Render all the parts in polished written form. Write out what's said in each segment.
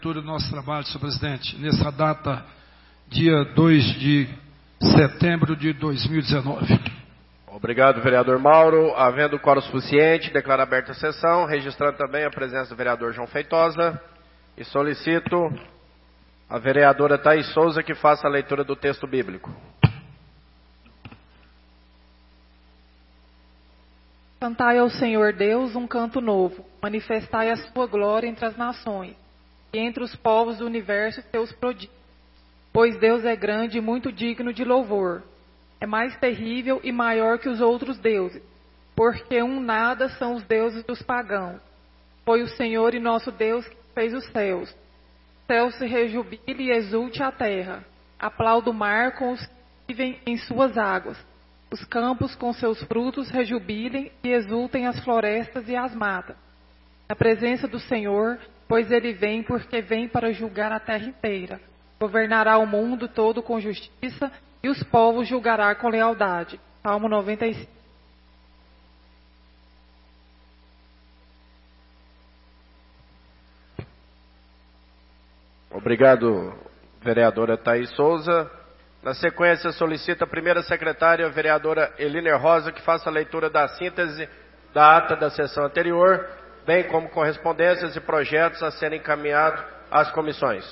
do nosso trabalho, senhor presidente, nessa data, dia 2 de setembro de 2019. Obrigado, vereador Mauro. Havendo quórum suficiente, declaro aberta a sessão, registrando também a presença do vereador João Feitosa, e solicito a vereadora Thaís Souza que faça a leitura do texto bíblico. Cantai ao Senhor Deus um canto novo, manifestai a sua glória entre as nações, e entre os povos do universo seus prodígios. Pois Deus é grande e muito digno de louvor. É mais terrível e maior que os outros deuses, porque um nada são os deuses dos pagãos. Foi o Senhor e nosso Deus que fez os céus. O céu se rejubile e exulte a terra. Aplauda o mar com os que vivem em suas águas. Os campos com seus frutos rejubilem e exultem as florestas e as matas. Na presença do Senhor, pois Ele vem, porque vem para julgar a terra inteira. Governará o mundo todo com justiça e os povos julgará com lealdade. Salmo 95. Obrigado, vereadora Thaís Souza. Na sequência, solicita a primeira secretária, a vereadora Eliner Rosa, que faça a leitura da síntese da ata da sessão anterior, bem como correspondências e projetos a serem encaminhados às comissões.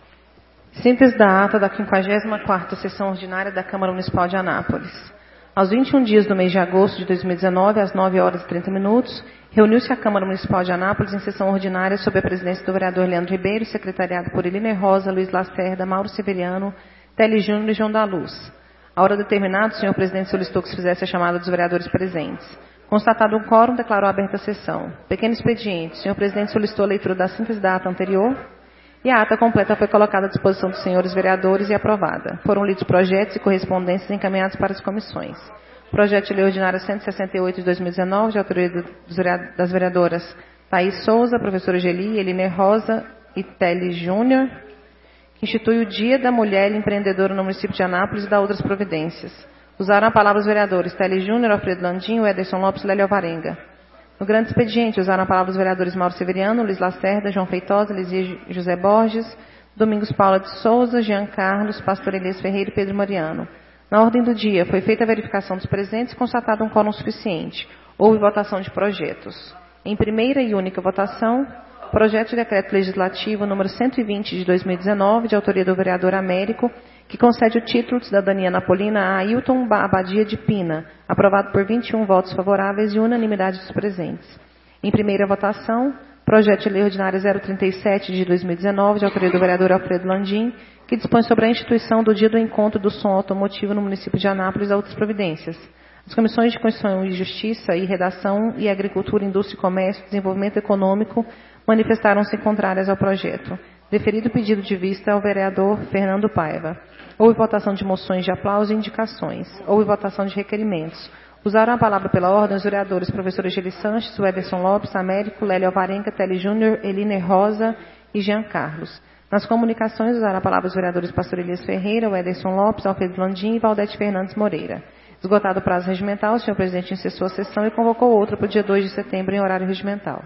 Síntese da ata da 54ª sessão ordinária da Câmara Municipal de Anápolis. Aos 21 dias do mês de agosto de 2019, às 9 horas e 30 minutos, reuniu-se a Câmara Municipal de Anápolis em sessão ordinária sob a presidência do vereador Leandro Ribeiro, secretariado por Eliner Rosa, Luiz Lacerda, Mauro Severiano, Tele Júnior e João da Luz. A hora determinada, o senhor presidente solicitou que se fizesse a chamada dos vereadores presentes. Constatado um quórum, declarou aberta a sessão. Pequeno expediente, o senhor presidente solicitou a leitura da síntese da ata anterior e a ata completa foi colocada à disposição dos senhores vereadores e aprovada. Foram lidos projetos e correspondências encaminhados para as comissões. Projeto de lei ordinária 168 de 2019, de autoria das vereadoras Thaís Souza, professora Geli, Eliner Rosa e Tele Júnior, que institui o Dia da Mulher Empreendedora no município de Anápolis e dá outras providências. Usaram a palavra os vereadores Tele Júnior, Alfredo Landinho, Ederson Lopes e Lélio Alvarenga. No grande expediente, usaram a palavra os vereadores Mauro Severiano, Luiz Lacerda, João Feitosa, Lizia José Borges, Domingos Paula de Souza, Jean Carlos, Pastor Elias Ferreira e Pedro Mariano. Na ordem do dia, foi feita a verificação dos presentes e constatado um quórum suficiente. Houve votação de projetos. Em primeira e única votação, projeto de decreto legislativo número 120 de 2019, de autoria do vereador Américo, que concede o título de cidadania napolina a Ailton Abadia de Pina, aprovado por 21 votos favoráveis e unanimidade dos presentes. Em primeira votação, projeto de lei ordinária 037 de 2019, de autoria do vereador Alfredo Landim, que dispõe sobre a instituição do Dia do Encontro do Som Automotivo no município de Anápolis e outras providências. As comissões de Constituição e Justiça e Redação e Agricultura, Indústria e Comércio e Desenvolvimento Econômico manifestaram-se contrárias ao projeto. Deferido o pedido de vista ao vereador Fernando Paiva. Houve votação de moções de aplauso e indicações. Houve votação de requerimentos. Usaram a palavra pela ordem os vereadores professor Geli Sanches, Ederson Lopes, Américo, Lélio Alvarenga, Tele Júnior, Eliner Rosa e Jean Carlos. Nas comunicações, usaram a palavra os vereadores Pastor Elias Ferreira, Ederson Lopes, Alfredo Landim e Valdete Fernandes Moreira. Esgotado o prazo regimental, o senhor presidente encerrou a sessão e convocou outra para o dia 2 de setembro em horário regimental.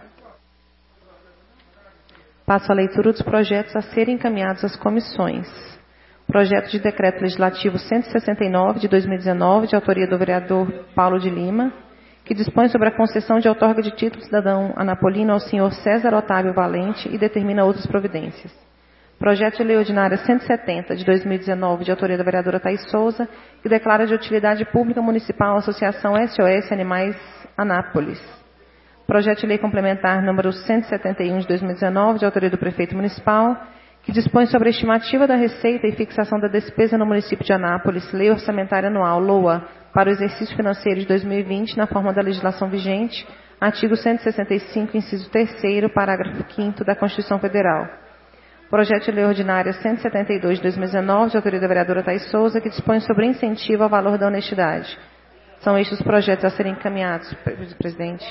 Passo a leitura dos projetos a serem encaminhados às comissões. Projeto de decreto legislativo 169 de 2019, de autoria do vereador Paulo de Lima, que dispõe sobre a concessão de outorga de título cidadão anapolino ao senhor César Otávio Valente e determina outras providências. Projeto de lei ordinária 170 de 2019, de autoria da vereadora Thaís Souza, que declara de utilidade pública municipal a Associação SOS Animais Anápolis. Projeto de lei complementar número 171 de 2019, de autoria do prefeito municipal, que dispõe sobre a estimativa da receita e fixação da despesa no município de Anápolis, Lei Orçamentária Anual, LOA, para o exercício financeiro de 2020, na forma da legislação vigente, artigo 165, inciso 3º, parágrafo 5º da Constituição Federal. Projeto de lei ordinária 172 de 2019, de autoria da vereadora Thaís Souza, que dispõe sobre incentivo ao valor da honestidade. São estes os projetos a serem encaminhados, presidente.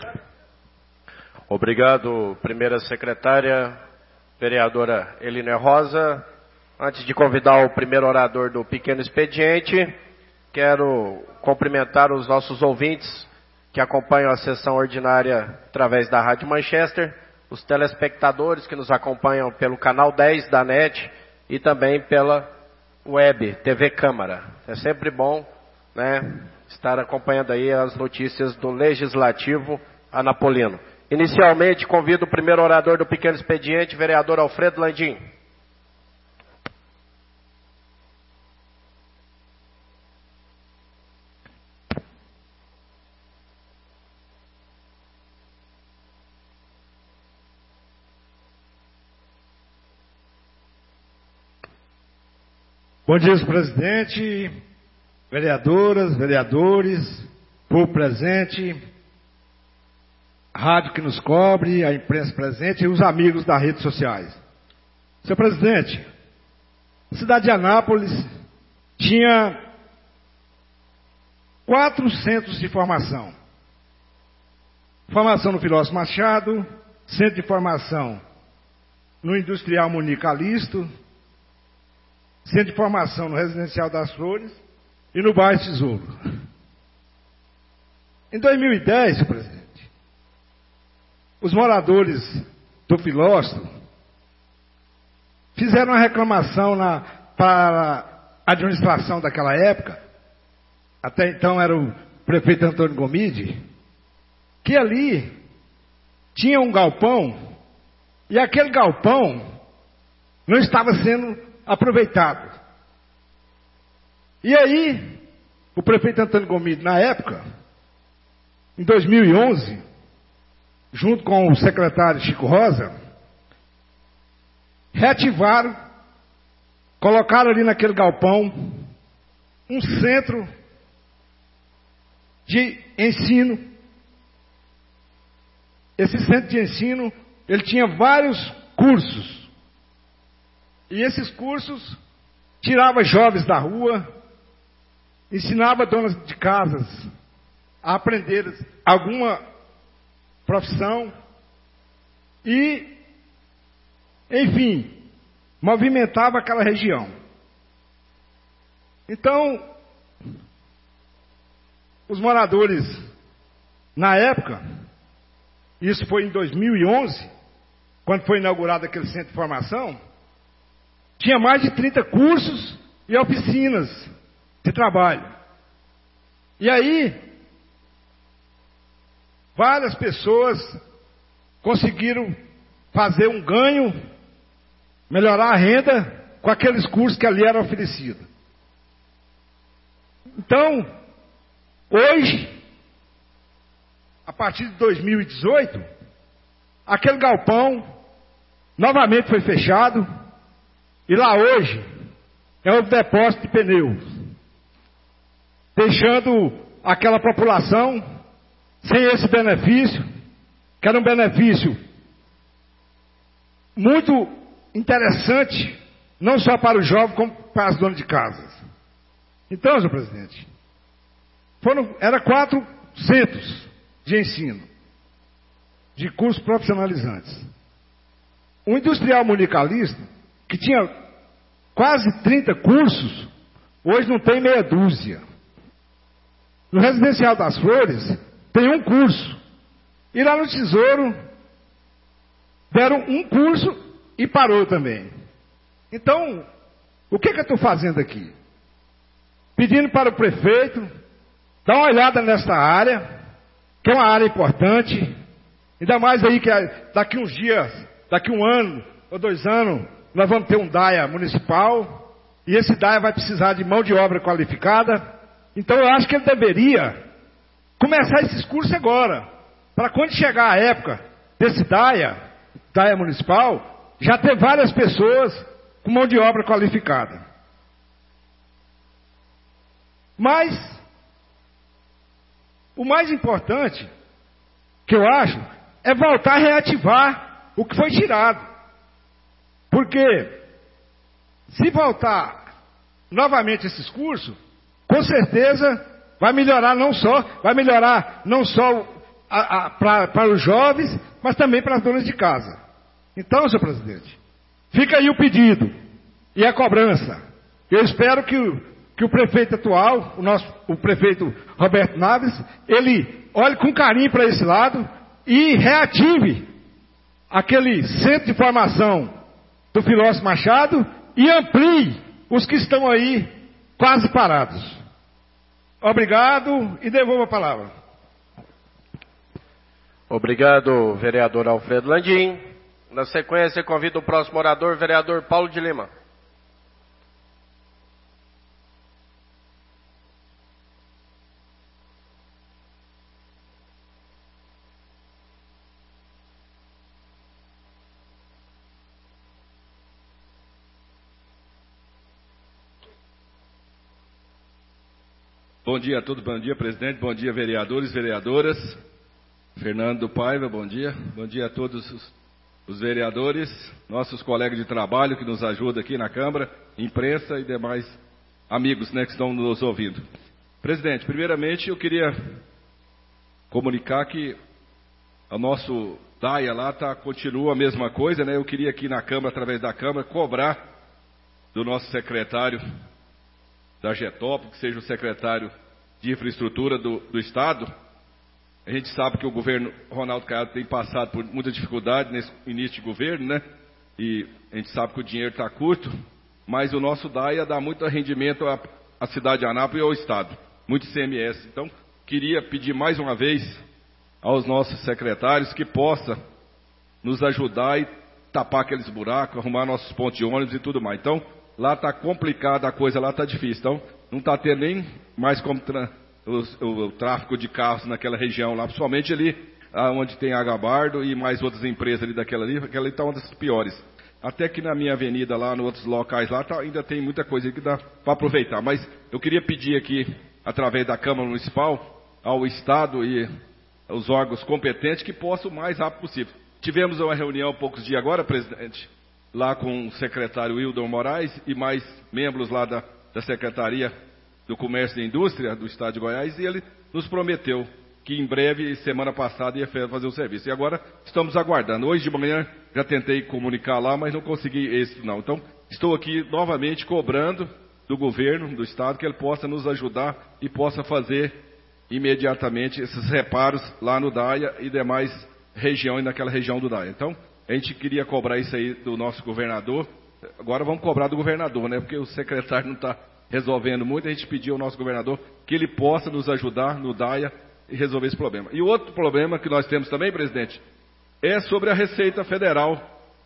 Obrigado, primeira secretária, vereadora Eliner Rosa. Antes de convidar o primeiro orador do pequeno expediente, quero cumprimentar os nossos ouvintes que acompanham a sessão ordinária através da Rádio Manchester. os telespectadores que nos acompanham pelo canal 10 da NET e também pela web, TV Câmara. É sempre bom, né, estar acompanhando aí as notícias do Legislativo Anapolino. Inicialmente, convido o primeiro orador do pequeno expediente, vereador Alfredo Landim. Bom dia, senhor presidente, vereadoras, vereadores, povo presente, a rádio que nos cobre, a imprensa presente e os amigos das redes sociais. Senhor presidente, a cidade de Anápolis tinha 4 centros de formação. Formação no Filósofo Machado, centro de formação no Industrial Munique Calisto, centro de formação no Residencial das Flores e no Bairro Tesouro. Em 2010, senhor presidente, os moradores do Filósofo fizeram uma reclamação para a administração daquela época, até então era o prefeito Antônio Gomide, que ali tinha um galpão e aquele galpão não estava sendo aproveitado. E aí, o prefeito Antônio Gomide, na época, em 2011, junto com o secretário Chico Rosa, reativaram, colocaram ali naquele galpão um centro de ensino. Esse centro de ensino, ele tinha vários cursos. E esses cursos tiravam jovens da rua, ensinava donas de casas a aprender alguma profissão e, enfim, movimentava aquela região. Então, os moradores, na época, isso foi em 2011, quando foi inaugurado aquele centro de formação, tinha mais de 30 cursos e oficinas de trabalho. E aí, várias pessoas conseguiram fazer um ganho, melhorar a renda com aqueles cursos que ali eram oferecidos. Então, hoje, a partir de 2018, aquele galpão novamente foi fechado. E lá hoje é um depósito de pneus, deixando aquela população sem esse benefício, que era um benefício muito interessante, não só para o jovem, como para as donas de casas. Então, senhor presidente, eram 4 centros de ensino, de cursos profissionalizantes. O Industrial Munique Calisto, que tinha quase 30 cursos, hoje não tem meia dúzia. No Residencial das Flores, tem um curso. E lá no Tesouro, deram um curso e parou também. Então, o que eu estou fazendo aqui? Pedindo para o prefeito dar uma olhada nesta área, que é uma área importante, ainda mais aí que daqui uns dias, daqui 1 ano ou 2 anos, nós vamos ter um DAIA municipal, e esse DAIA vai precisar de mão de obra qualificada. Então eu acho que ele deveria começar esses cursos agora, para quando chegar a época desse DAIA municipal, já ter várias pessoas com mão de obra qualificada. Mas, o mais importante, que eu acho, é voltar a reativar o que foi tirado. Porque, se voltar novamente esses cursos, com certeza vai melhorar não só para os jovens, mas também para as donas de casa. Então, senhor presidente, fica aí o pedido e a cobrança. Eu espero que o prefeito atual, o prefeito Roberto Naves, ele olhe com carinho para esse lado e reative aquele centro de formação do filósofo Machado e amplie os que estão aí quase parados. Obrigado e devolvo a palavra. Obrigado, vereador Alfredo Landim. Na sequência, convido o próximo orador, vereador Paulo de Lima. Bom dia a todos, bom dia presidente, bom dia vereadores e vereadoras. Fernando Paiva, bom dia. Bom dia a todos os vereadores, nossos colegas de trabalho que nos ajudam aqui na Câmara, imprensa e demais amigos, né, que estão nos ouvindo. Presidente, primeiramente eu queria comunicar que o nosso DAIA lá continua a mesma coisa, né? Eu queria aqui na Câmara, através da Câmara, cobrar do nosso secretário da GETOP, que seja o secretário de infraestrutura do Estado. A gente sabe que o governo Ronaldo Caiado tem passado por muita dificuldade nesse início de governo, né? E a gente sabe que o dinheiro está curto, mas o nosso DAIA dá muito rendimento à cidade de Anápolis e ao Estado, muito ICMS. Então, queria pedir mais uma vez aos nossos secretários que possa nos ajudar e tapar aqueles buracos, arrumar nossos pontos de ônibus e tudo mais. Então, lá está complicada a coisa, lá está difícil. Então, não está tendo nem mais como o tráfego de carros naquela região lá, principalmente ali onde tem a Gabardo e mais outras empresas ali aquela ali está uma das piores. Até que na minha avenida lá, nos outros locais lá, ainda tem muita coisa que dá para aproveitar. Mas eu queria pedir aqui, através da Câmara Municipal, ao Estado e aos órgãos competentes que possam o mais rápido possível. Tivemos uma reunião há poucos dias agora, presidente, lá com o secretário Wildon Moraes e mais membros lá da Secretaria do Comércio e Indústria do Estado de Goiás, e ele nos prometeu que em breve, semana passada, ia fazer o serviço. E agora estamos aguardando. Hoje de manhã já tentei comunicar lá, mas não consegui êxito não. Então, estou aqui novamente cobrando do governo, do Estado, que ele possa nos ajudar e possa fazer imediatamente esses reparos lá no DAIA e demais regiões, naquela região do DAIA. Então, a gente queria cobrar isso aí do nosso governador. Agora vamos cobrar do governador, né? Porque o secretário não está resolvendo muito. A gente pediu ao nosso governador que ele possa nos ajudar no DAIA e resolver esse problema. E outro problema que nós temos também, presidente, é sobre a Receita Federal.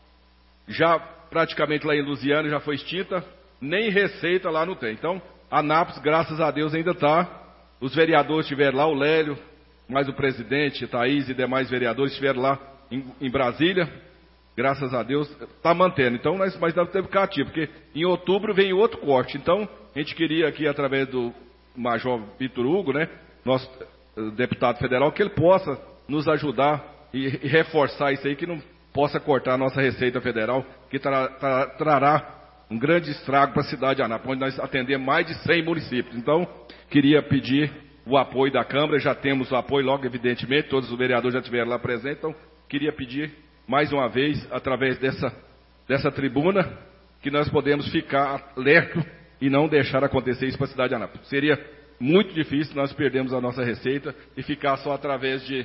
Já praticamente lá em Lusiana já foi extinta, nem Receita lá não tem. Então, Anápolis, graças a Deus, ainda está. Os vereadores estiveram lá, o Lélio, mais o presidente, Thaís e demais vereadores estiveram lá em Brasília. Graças a Deus, está mantendo. Então, mas nós temos que ficar ativo, porque em outubro vem outro corte. Então, a gente queria aqui, através do Major Vitor Hugo, né, nosso deputado federal, que ele possa nos ajudar e reforçar isso aí, que não possa cortar a nossa Receita Federal, que trará um grande estrago para a cidade de Anápolis, onde nós atendemos mais de 100 municípios. Então, queria pedir o apoio da Câmara, já temos o apoio logo, evidentemente, todos os vereadores já estiveram lá presentes, então, queria pedir mais uma vez, através dessa tribuna, que nós podemos ficar alerta e não deixar acontecer isso para a cidade de Anápolis. Seria muito difícil nós perdermos a nossa receita e ficar só através de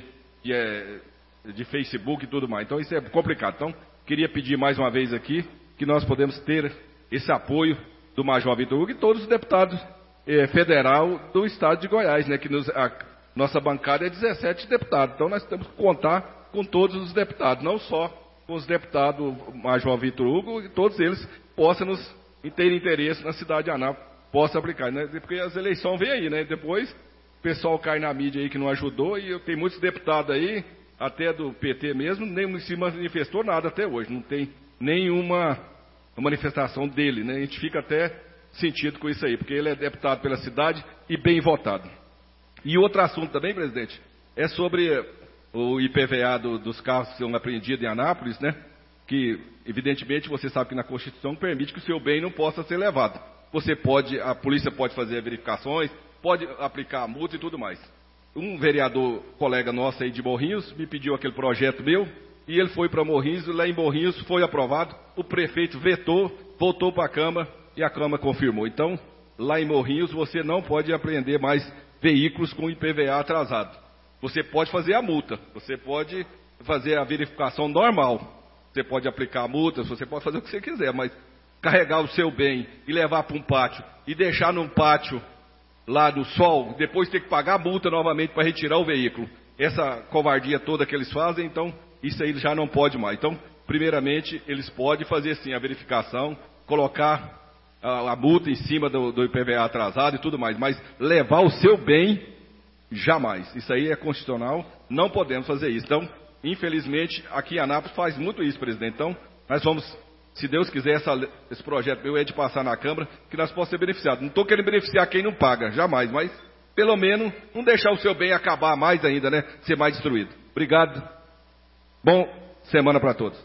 Facebook e tudo mais. Então isso é complicado. Então, queria pedir mais uma vez aqui que nós podemos ter esse apoio do Major Vitor Hugo e todos os deputados federal do Estado de Goiás, né? Que a nossa bancada é 17 deputados. Então nós temos que contar com todos os deputados, não só com os deputados Major Vitor Hugo, e todos eles possam ter interesse na cidade de Anápolis, possam aplicar, né? Porque as eleições vêm aí, né? Depois o pessoal cai na mídia aí que não ajudou, e tem muitos deputados aí, até do PT mesmo, nem se manifestou nada até hoje, não tem nenhuma manifestação dele, né? A gente fica até sentido com isso aí, porque ele é deputado pela cidade e bem votado. E outro assunto também, presidente, é sobre o IPVA dos carros que são apreendidos em Anápolis, né? Que, evidentemente, você sabe que na Constituição permite que o seu bem não possa ser levado. A polícia pode fazer verificações, pode aplicar a multa e tudo mais. Um vereador, colega nosso aí de Morrinhos, me pediu aquele projeto meu, e ele foi para Morrinhos, e lá em Morrinhos foi aprovado, o prefeito vetou, voltou para a Câmara, e a Câmara confirmou. Então, lá em Morrinhos, você não pode apreender mais veículos com IPVA atrasado. Você pode fazer a multa, você pode fazer a verificação normal. Você pode aplicar multas, você pode fazer o que você quiser, mas carregar o seu bem e levar para um pátio e deixar num pátio lá no sol, depois ter que pagar a multa novamente para retirar o veículo. Essa covardia toda que eles fazem, então isso aí já não pode mais. Então, primeiramente, eles podem fazer sim a verificação, colocar a multa em cima do IPVA atrasado e tudo mais, mas levar o seu bem, jamais. Isso aí é constitucional, não podemos fazer isso. Então, infelizmente, aqui em Anápolis faz muito isso, presidente. Então, nós vamos, se Deus quiser, esse projeto meu é de passar na Câmara, que nós possamos ser beneficiados. Não estou querendo beneficiar quem não paga, jamais, mas pelo menos não deixar o seu bem acabar mais ainda, né? Ser mais destruído. Obrigado. Bom semana para todos.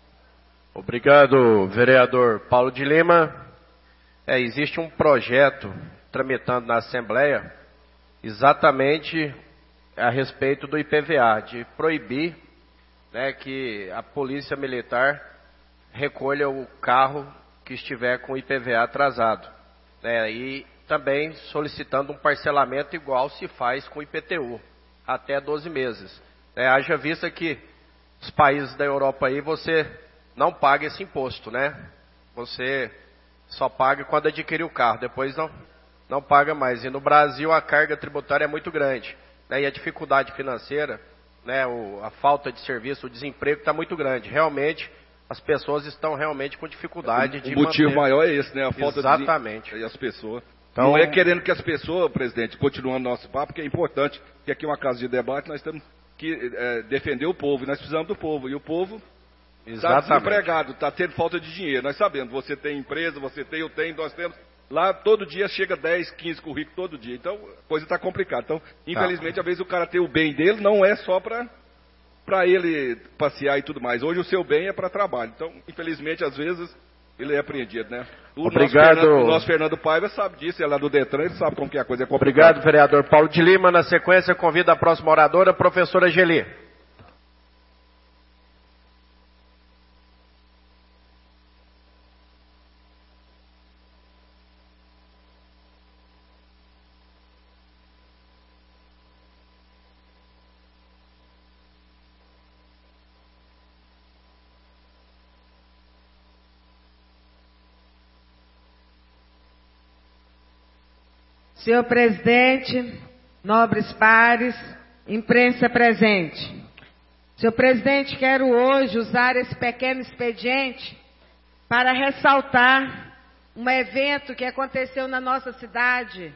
Obrigado, vereador Paulo de Lima. Existe um projeto tramitando na Assembleia exatamente a respeito do IPVA, de proibir, né, que a Polícia Militar recolha o carro que estiver com o IPVA atrasado, né, e também solicitando um parcelamento igual se faz com o IPTU, até 12 meses. Haja vista que os países da Europa aí você não paga esse imposto, né? Você só paga quando adquirir o carro, depois não paga mais. E no Brasil a carga tributária é muito grande, né? E a dificuldade financeira, né? A falta de serviço, o desemprego está muito grande. Realmente, as pessoas estão realmente com dificuldade de manter. O motivo maior é esse, né? A falta Exatamente. E as pessoas. Então, não é querendo que as pessoas, presidente, continuando nosso papo, que é importante, que aqui é uma casa de debate, nós temos que defender o povo, e nós precisamos do povo. E o povo está desempregado, está tendo falta de dinheiro. Nós sabemos, você tem empresa, você tem, eu tenho, nós temos. Lá todo dia chega 10, 15 currículos todo dia. Então, a coisa está complicada. Então, infelizmente, às vezes o cara tem o bem dele, não é só para ele passear e tudo mais. Hoje o seu bem é para trabalho. Então, infelizmente, às vezes, ele é apreendido, né? Obrigado. O nosso Fernando Paiva sabe disso, é lá do Detran, ele sabe como que a coisa é complicada. Obrigado, vereador Paulo de Lima. Na sequência, convido a próxima oradora, a professora Geli. Senhor presidente, nobres pares, imprensa presente. Senhor presidente, quero hoje usar esse pequeno expediente para ressaltar um evento que aconteceu na nossa cidade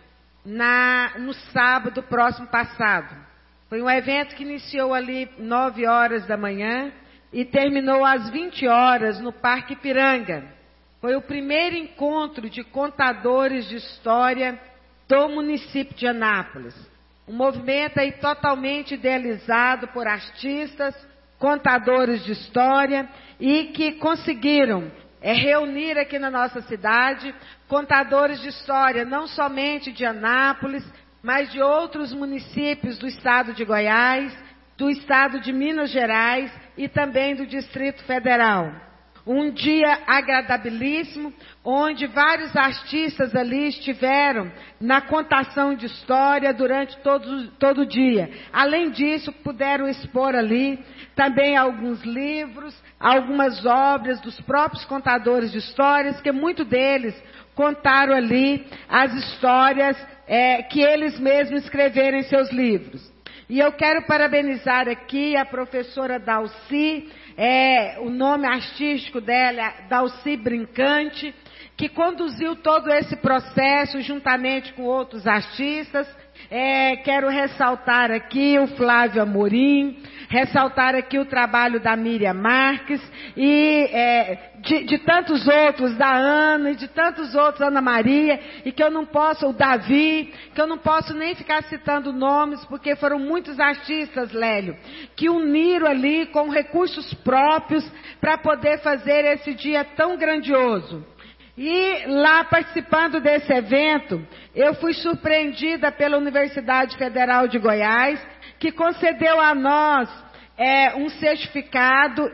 no sábado próximo passado. Foi um evento que iniciou ali 9 horas da manhã e terminou às 20 horas no Parque Ipiranga. Foi o primeiro encontro de contadores de história do município de Anápolis. Um movimento aí totalmente idealizado por artistas, contadores de história e que conseguiram reunir aqui na nossa cidade contadores de história, não somente de Anápolis, mas de outros municípios do estado de Goiás, do estado de Minas Gerais e também do Distrito Federal. Um dia agradabilíssimo, onde vários artistas ali estiveram na contação de história durante todo o dia. Além disso, puderam expor ali também alguns livros, algumas obras dos próprios contadores de histórias, que muitos deles contaram ali as histórias que eles mesmos escreveram em seus livros. E eu quero parabenizar aqui a professora Dalci, o nome artístico dela, Dalci Brincante, que conduziu todo esse processo juntamente com outros artistas. Quero ressaltar aqui o Flávio Amorim, ressaltar aqui o trabalho da Miriam Marques e de tantos outros, da Ana e de tantos outros, Ana Maria, e que eu não posso, o Davi, que eu não posso nem ficar citando nomes, porque foram muitos artistas, Lélio, que uniram ali com recursos próprios para poder fazer esse dia tão grandioso. E lá participando desse evento, eu fui surpreendida pela Universidade Federal de Goiás, que concedeu a nós um certificado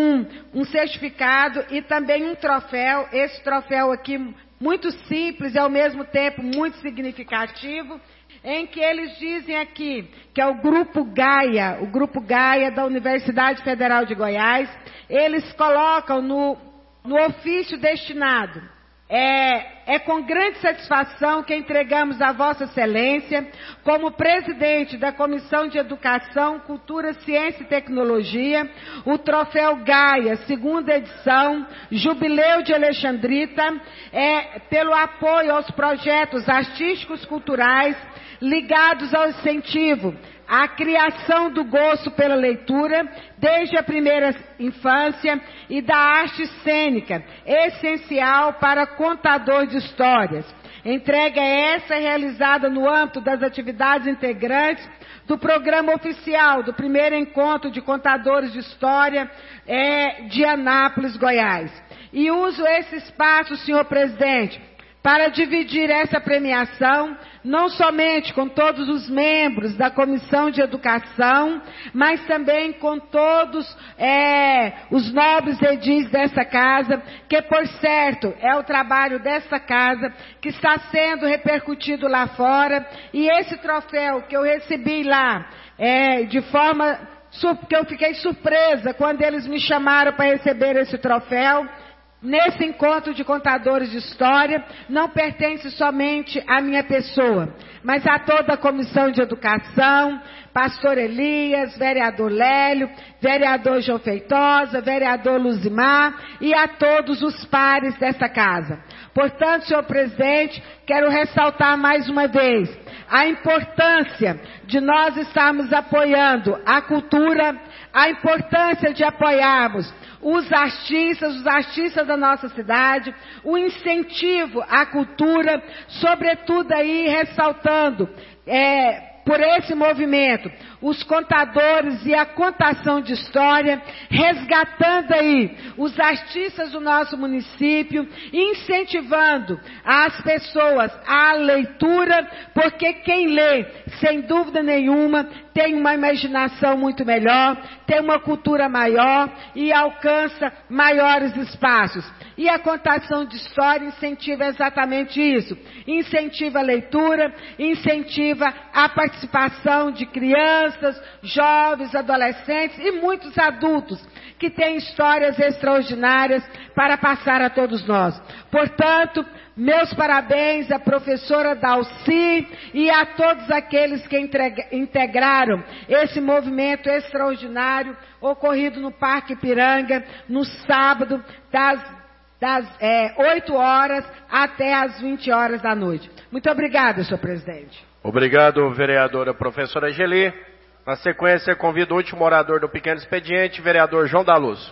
e também um troféu. Esse troféu aqui muito simples e ao mesmo tempo muito significativo. em que eles dizem aqui que é o Grupo Gaia da Universidade Federal de Goiás, eles colocam no ofício destinado: é com grande satisfação que entregamos a Vossa Excelência, como presidente da Comissão de Educação, Cultura, Ciência e Tecnologia, o Troféu Gaia, segunda edição, Jubileu de Alexandrita, pelo apoio aos projetos artísticos culturais ligados ao incentivo à criação do gosto pela leitura, desde a primeira infância, e da arte cênica, essencial para contador de histórias. Entrega essa realizada no âmbito das atividades integrantes do programa oficial do primeiro encontro de contadores de história de Anápolis, Goiás. E uso esse espaço, senhor presidente, para dividir essa premiação, não somente com todos os membros da Comissão de Educação, mas também com todos os nobres edis dessa casa, que, por certo, é o trabalho dessa casa que está sendo repercutido lá fora. E esse troféu que eu recebi lá, de forma que eu fiquei surpresa quando eles me chamaram para receber esse troféu, nesse encontro de contadores de história, não pertence somente à minha pessoa, mas a toda a Comissão de Educação, pastor Elias, vereador Lélio, vereador João Feitosa, vereador Luzimar e a todos os pares dessa casa. Portanto, senhor presidente, quero ressaltar mais uma vez a importância de nós estarmos apoiando a cultura, a importância de apoiarmos os artistas da nossa cidade, o incentivo à cultura, sobretudo aí ressaltando, por esse movimento, os contadores e a contação de história, resgatando aí os artistas do nosso município, incentivando as pessoas à leitura, porque quem lê, sem dúvida nenhuma, tem uma imaginação muito melhor, tem uma cultura maior e alcança maiores espaços. E a contação de história incentiva exatamente isso. Incentiva a leitura, incentiva a participação de crianças, jovens, adolescentes e muitos adultos que têm histórias extraordinárias para passar a todos nós. Portanto, meus parabéns à professora Dalci e a todos aqueles que integraram esse movimento extraordinário ocorrido no Parque Ipiranga no sábado das 8 horas até as 20 horas da noite. Muito obrigada, senhor presidente. Obrigado, vereadora professora Geli. Na sequência, convido o último orador do pequeno expediente, vereador João da Luz.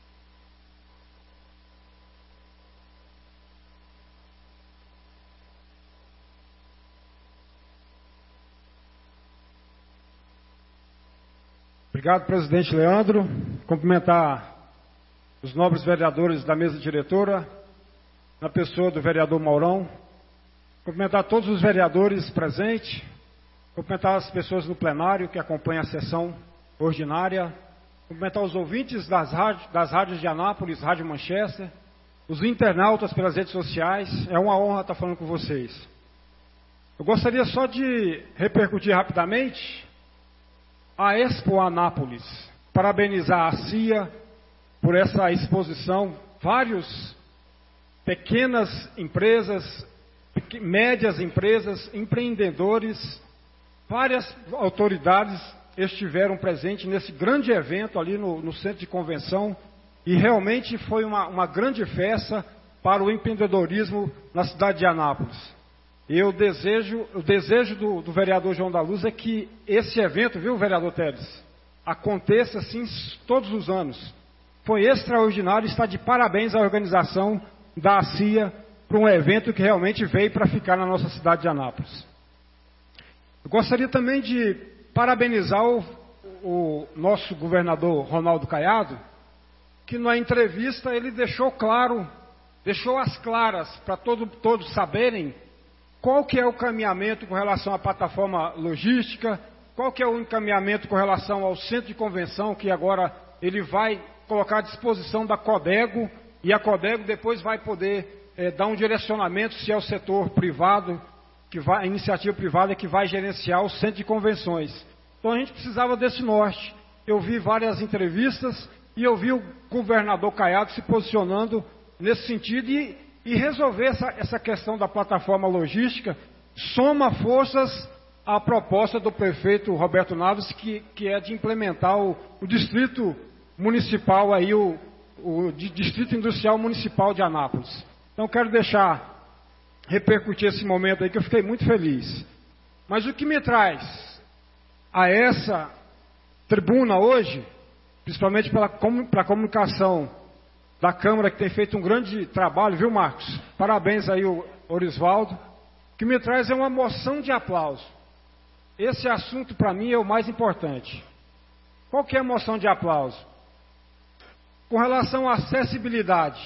Obrigado, presidente Leandro. Cumprimentar os nobres vereadores da mesa diretora, na pessoa do vereador Maurão. Cumprimentar todos os vereadores presentes. Cumprimentar as pessoas no plenário que acompanham a sessão ordinária. Cumprimentar os ouvintes das rádios de Anápolis, Rádio Manchester, os internautas pelas redes sociais. É uma honra estar falando com vocês. Eu gostaria só de repercutir rapidamente a Expo Anápolis. Parabenizar a CIA por essa exposição. Várias pequenas empresas, médias empresas, empreendedores, várias autoridades estiveram presentes nesse grande evento ali no centro de convenção, e realmente foi uma grande festa para o empreendedorismo na cidade de Anápolis. O desejo do vereador João da Luz é que esse evento, viu, vereador Teles, aconteça assim todos os anos. Foi extraordinário, está de parabéns à organização da CIA para um evento que realmente veio para ficar na nossa cidade de Anápolis. Eu gostaria também de parabenizar o nosso governador Ronaldo Caiado, que na entrevista ele deixou às claras para todos saberem qual que é o caminhamento com relação à plataforma logística, qual que é o encaminhamento com relação ao centro de convenção, que agora ele vai colocar à disposição da Codego, e a Codego depois vai poder dar um direcionamento se é o setor privado a iniciativa privada que vai gerenciar o centro de convenções. Então a gente precisava desse norte. Eu vi várias entrevistas e eu vi o governador Caiado se posicionando nesse sentido e resolver essa questão da plataforma logística soma forças à proposta do prefeito Roberto Naves, que é de implementar o distrito municipal, aí, o Distrito Industrial Municipal de Anápolis. Então quero repercutir esse momento aí, que eu fiquei muito feliz. Mas o que me traz a essa tribuna hoje, principalmente para a comunicação da Câmara, que tem feito um grande trabalho, viu, Marcos? Parabéns aí, o Orisvaldo. O que me traz é uma moção de aplauso. Esse assunto, para mim, é o mais importante. Qual que é a moção de aplauso? Com relação à acessibilidade,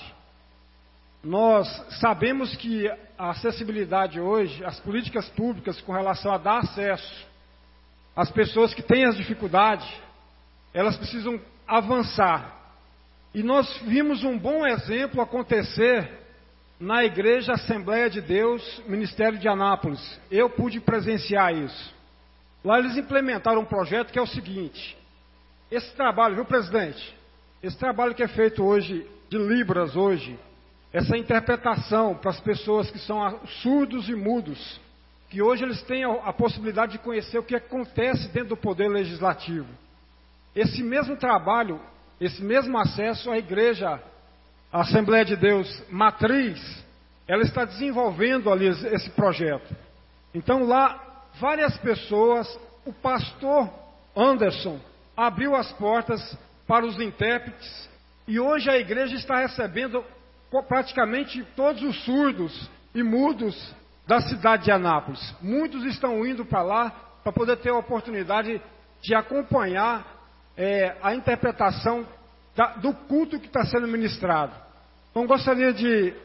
nós sabemos que a acessibilidade hoje, as políticas públicas com relação a dar acesso às pessoas que têm as dificuldades, elas precisam avançar. E nós vimos um bom exemplo acontecer na Igreja Assembleia de Deus, Ministério de Anápolis. Eu pude presenciar isso. Lá eles implementaram um projeto que é o seguinte: esse trabalho, viu, presidente? Esse trabalho que é feito hoje, de Libras hoje, essa interpretação para as pessoas que são surdos e mudos, que hoje eles têm a possibilidade de conhecer o que acontece dentro do Poder Legislativo. Esse mesmo trabalho, esse mesmo acesso à Igreja, a Assembleia de Deus Matriz, ela está desenvolvendo ali esse projeto. Então lá, várias pessoas, o pastor Anderson abriu as portas para os intérpretes, e hoje a igreja está recebendo praticamente todos os surdos e mudos da cidade de Anápolis. Muitos estão indo para lá para poder ter a oportunidade de acompanhar a interpretação do culto que está sendo ministrado. Então gostaria de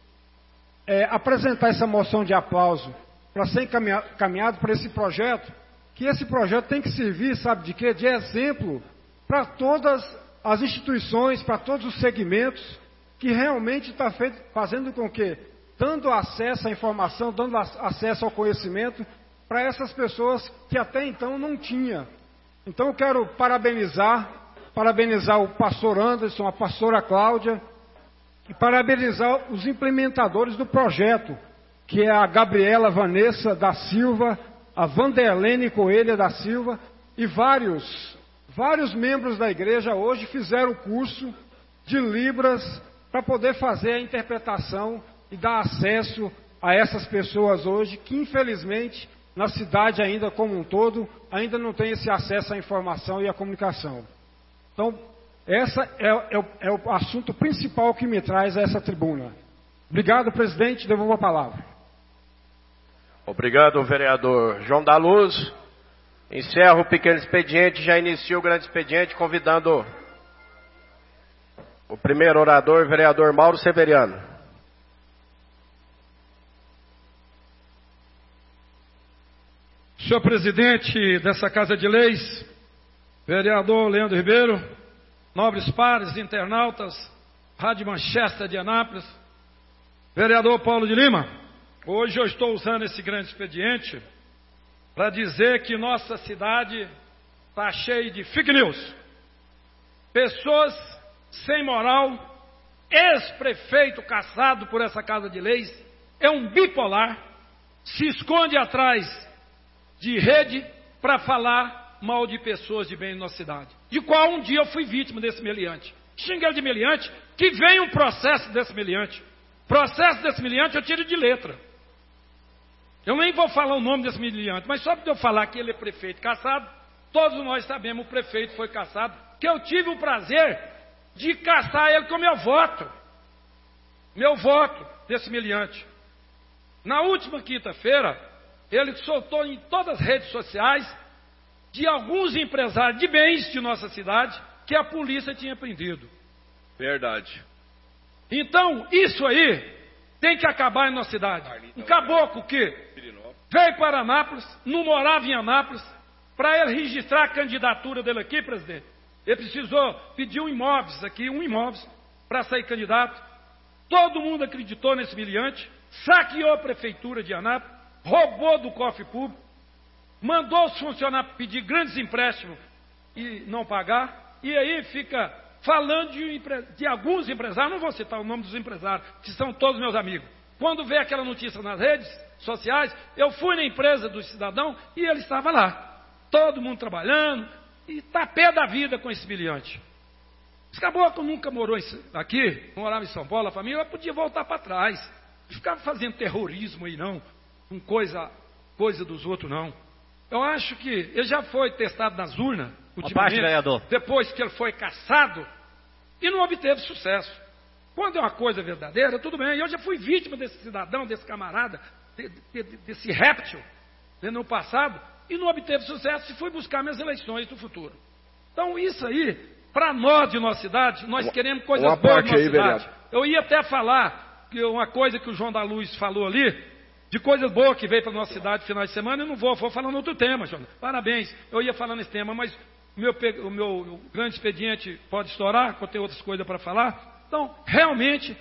apresentar essa moção de aplauso para ser encaminhado para esse projeto, que esse projeto tem que servir, sabe de quê? De exemplo para todas as instituições, para todos os segmentos, que realmente está fazendo com que, dando acesso à informação, dando acesso ao conhecimento, para essas pessoas que até então não tinham. Então eu quero parabenizar o pastor Anderson, a pastora Cláudia, e parabenizar os implementadores do projeto, que é a Gabriela Vanessa da Silva, a Vanderlene Coelho da Silva, e vários membros da igreja hoje fizeram o curso de Libras para poder fazer a interpretação e dar acesso a essas pessoas hoje, que infelizmente na cidade ainda como um todo, ainda não tem esse acesso à informação e à comunicação. Então, esse é o assunto principal que me traz a essa tribuna. Obrigado, presidente, devolvo a palavra. Obrigado, vereador João da Luz. Encerro o pequeno expediente, já inicio o grande expediente, convidando o primeiro orador, vereador Mauro Severiano. Senhor presidente dessa Casa de Leis, vereador Leandro Ribeiro, nobres pares, internautas, Rádio Manchester de Anápolis, vereador Paulo de Lima, hoje eu estou usando esse grande expediente para dizer que nossa cidade está cheia de fake news, pessoas sem moral, ex-prefeito caçado por essa Casa de Leis, é um bipolar, se esconde atrás de rede para falar mal de pessoas de bem na nossa cidade, de qual um dia eu fui vítima desse meliante. Xinguei de meliante, que vem um processo desse meliante. Processo desse meliante eu tiro de letra. Eu nem vou falar o nome desse meliante, mas só para eu falar que ele é prefeito caçado, todos nós sabemos, o prefeito foi caçado, que eu tive o prazer de caçar ele com meu voto desse meliante. Na última quinta-feira, ele soltou em todas as redes sociais de alguns empresários de bens de nossa cidade que a polícia tinha prendido. Verdade. Então, isso aí tem que acabar em nossa cidade. Um caboclo que veio para Anápolis, não morava em Anápolis, para ele registrar a candidatura dele aqui, presidente, ele precisou pedir um imóvel para sair candidato. Todo mundo acreditou nesse meliante, saqueou a prefeitura de Anápolis, roubou do cofre público, mandou os funcionários pedir grandes empréstimos e não pagar, e aí fica falando de alguns empresários, não vou citar o nome dos empresários, que são todos meus amigos. Quando vê aquela notícia nas redes sociais, eu fui na empresa do cidadão e ele estava lá. Todo mundo trabalhando, e está pé da vida com esse brilhante. Esse caboclo nunca morou aqui, morava em São Paulo, a família podia voltar para trás. Não ficava fazendo terrorismo aí não, com coisa dos outros não. Eu acho que ele já foi testado nas urnas, ultimamente, depois que ele foi caçado, e não obteve sucesso. Quando é uma coisa verdadeira, tudo bem. Eu já fui vítima desse cidadão, desse camarada, desse réptil, no passado, e não obteve sucesso e fui buscar minhas eleições do futuro. Então, isso aí, para nós de nossa cidade, nós queremos coisas boas na nossa cidade. Eu ia até falar que uma coisa que o João da Luz falou ali, de coisas boas que veio para a nossa cidade no final de semana, eu não vou falando outro tema, João. Parabéns, eu ia falando esse tema, mas o meu grande expediente pode estourar, porque eu tenho outras coisas para falar. Então, realmente,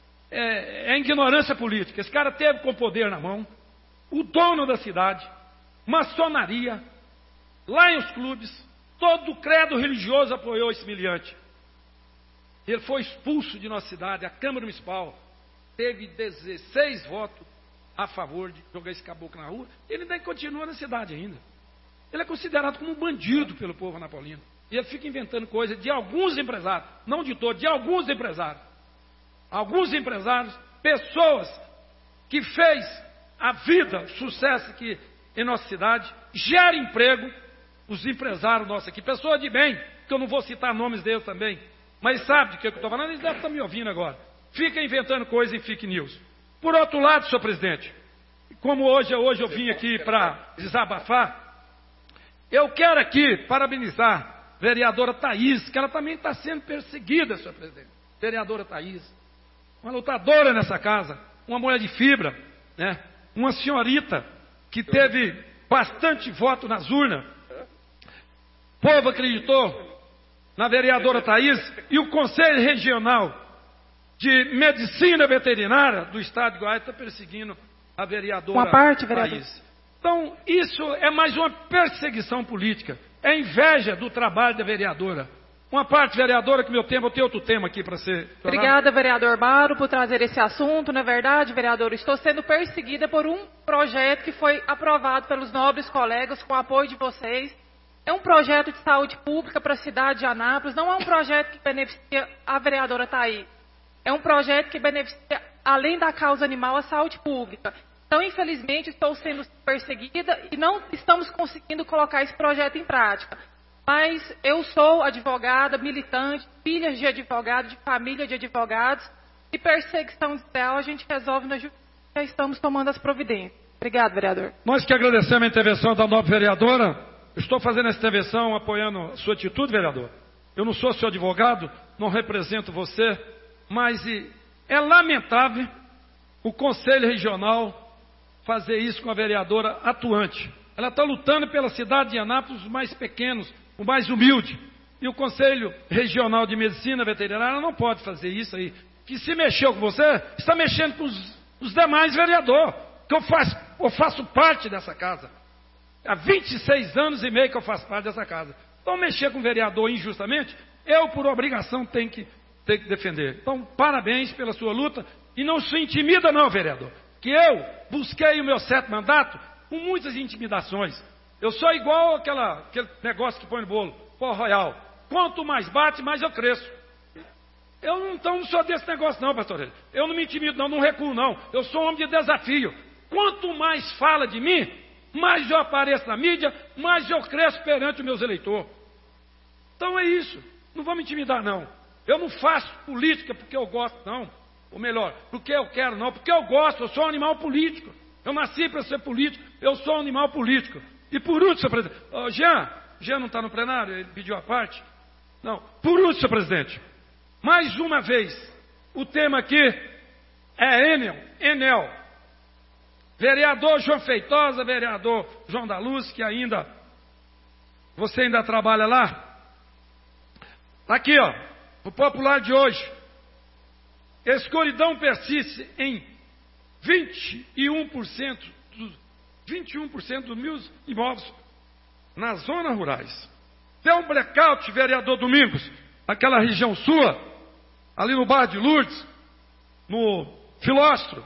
é ignorância política. Esse cara teve com o poder na mão, o dono da cidade, maçonaria, lá em os clubes, todo o credo religioso apoiou esse miliante. Ele foi expulso de nossa cidade, a Câmara Municipal teve 16 votos a favor de jogar esse caboclo na rua, ele ainda continua na cidade ainda. Ele é considerado como um bandido pelo povo anapolino. E ele fica inventando coisas de alguns empresários, não de todos, de alguns empresários. Alguns empresários, pessoas que fez a vida, sucesso aqui em nossa cidade, gera emprego, os empresários nossos aqui, pessoas de bem, que eu não vou citar nomes deles também, mas sabe de que eu estou falando, eles devem estar me ouvindo agora. Fica inventando coisas em fake news. Por outro lado, senhor presidente, como hoje eu vim aqui para desabafar, eu quero aqui parabenizar a vereadora Thaís, que ela também está sendo perseguida, senhor presidente. Vereadora Thaís, uma lutadora nessa casa, uma mulher de fibra, né? Uma senhorita que teve bastante voto nas urnas. O povo acreditou na vereadora Thaís e o Conselho Regional de Medicina Veterinária do Estado de Goiás está perseguindo a vereadora Thaís. Então, isso é mais uma perseguição política. É inveja do trabalho da vereadora. Uma parte vereadora, que meu tempo, eu tenho outro tema aqui para ser... Obrigada, vereador Mauro, por trazer esse assunto. Na verdade, vereador, estou sendo perseguida por um projeto que foi aprovado pelos nobres colegas com o apoio de vocês. É um projeto de saúde pública para a cidade de Anápolis. Não é um projeto que beneficia a vereadora Thaís. É um projeto que beneficia, além da causa animal, a saúde pública. Então, infelizmente, estou sendo perseguida e não estamos conseguindo colocar esse projeto em prática. Mas eu sou advogada, militante, filha de advogado, de família de advogados, e perseguição desleal a gente resolve na justiça, já estamos tomando as providências. Obrigado, vereador. Nós que agradecemos a intervenção da nova vereadora. Estou fazendo essa intervenção apoiando a sua atitude, vereador. Eu não sou seu advogado, não represento você, mas é lamentável o Conselho Regional fazer isso com a vereadora atuante. Ela está lutando pela cidade de Anápolis, os mais pequenos, o mais humilde. E o Conselho Regional de Medicina Veterinária não pode fazer isso aí. Que se mexeu com você, está mexendo com os demais vereadores. Que eu faço parte dessa casa. Há 26 anos e meio que eu faço parte dessa casa. Então, mexer com o vereador injustamente, eu, por obrigação, tenho que defender. Então, parabéns pela sua luta. E não se intimida não, vereador. Que eu busquei o meu 7º mandato com muitas intimidações. Eu sou igual aquele negócio que põe no bolo, pó royal. Quanto mais bate, mais eu cresço. Eu não sou desse negócio não, pastor. Eu não me intimido não recuo não. Eu sou um homem de desafio. Quanto mais fala de mim, mais eu apareço na mídia, mais eu cresço perante os meus eleitores. Então é isso. Não vou me intimidar não. Eu não faço política porque eu gosto não. Ou melhor, porque eu quero não. Porque eu gosto, eu sou um animal político. Eu nasci para ser político, eu sou um animal político. E por último, senhor presidente, Jean não está no plenário, ele pediu a parte. Não, por último, senhor presidente, mais uma vez, o tema aqui é Enel. Vereador João Feitosa, vereador João da Luz, que você ainda trabalha lá. Aqui, ó, o popular de hoje. Escuridão persiste em 21% 21% dos meus imóveis nas zonas rurais. Tem um blackout, vereador Domingos, aquela região sua, ali no bairro de Lourdes, no Filóstro,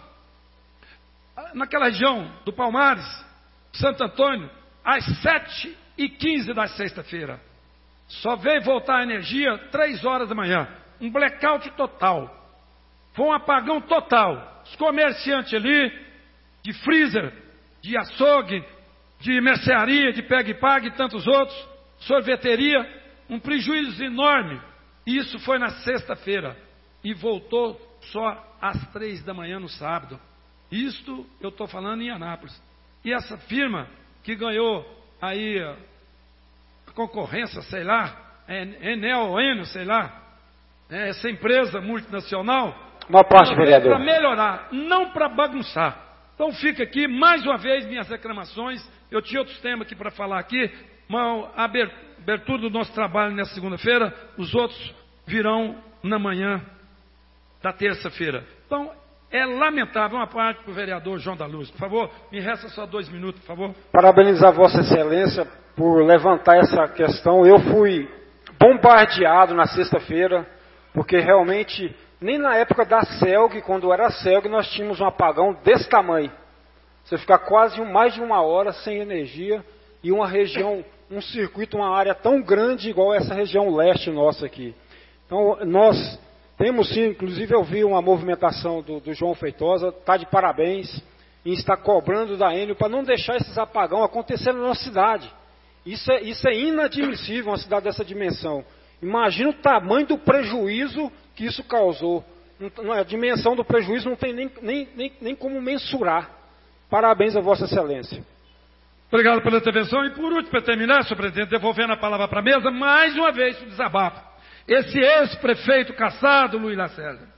naquela região do Palmares, Santo Antônio, às 7h15 da sexta-feira. Só veio voltar a energia 3 horas da manhã. Um blackout total. Foi um apagão total. Os comerciantes ali, de freezer, de açougue, de mercearia, de pega-e-paga e tantos outros, sorveteria, um prejuízo enorme. Isso foi na sexta-feira. E voltou só às 3 da manhã no sábado. Isto eu estou falando em Anápolis. E essa firma que ganhou aí a concorrência, sei lá, Enel, sei lá, essa empresa multinacional, uma parte, vereador, para melhorar, não para bagunçar. Então fica aqui mais uma vez minhas reclamações. Eu tinha outros temas aqui para falar aqui, mas a abertura do nosso trabalho nessa segunda-feira, os outros virão na manhã da terça-feira. Então é lamentável. Uma parte para o vereador João da Luz, por favor, me resta só 2 minutos, por favor. Parabenizar Vossa Excelência por levantar essa questão. Eu fui bombardeado na sexta-feira, porque realmente, nem na época da CELG, quando era CELG, nós tínhamos um apagão desse tamanho. Você ficar quase mais de 1 hora sem energia, e uma região, um circuito, uma área tão grande igual essa região leste nossa aqui. Então, nós temos sim, inclusive eu vi uma movimentação do João Feitosa, está de parabéns, em estar cobrando da Enel para não deixar esses apagão acontecer na nossa cidade. Isso é inadmissível, uma cidade dessa dimensão. Imagina o tamanho do prejuízo que isso causou. A dimensão do prejuízo não tem nem como mensurar. Parabéns a Vossa Excelência. Obrigado pela intervenção. E por último, para terminar, senhor presidente, devolvendo a palavra para a mesa, mais uma vez o desabafo. Esse ex-prefeito caçado, Luiz Lacerda.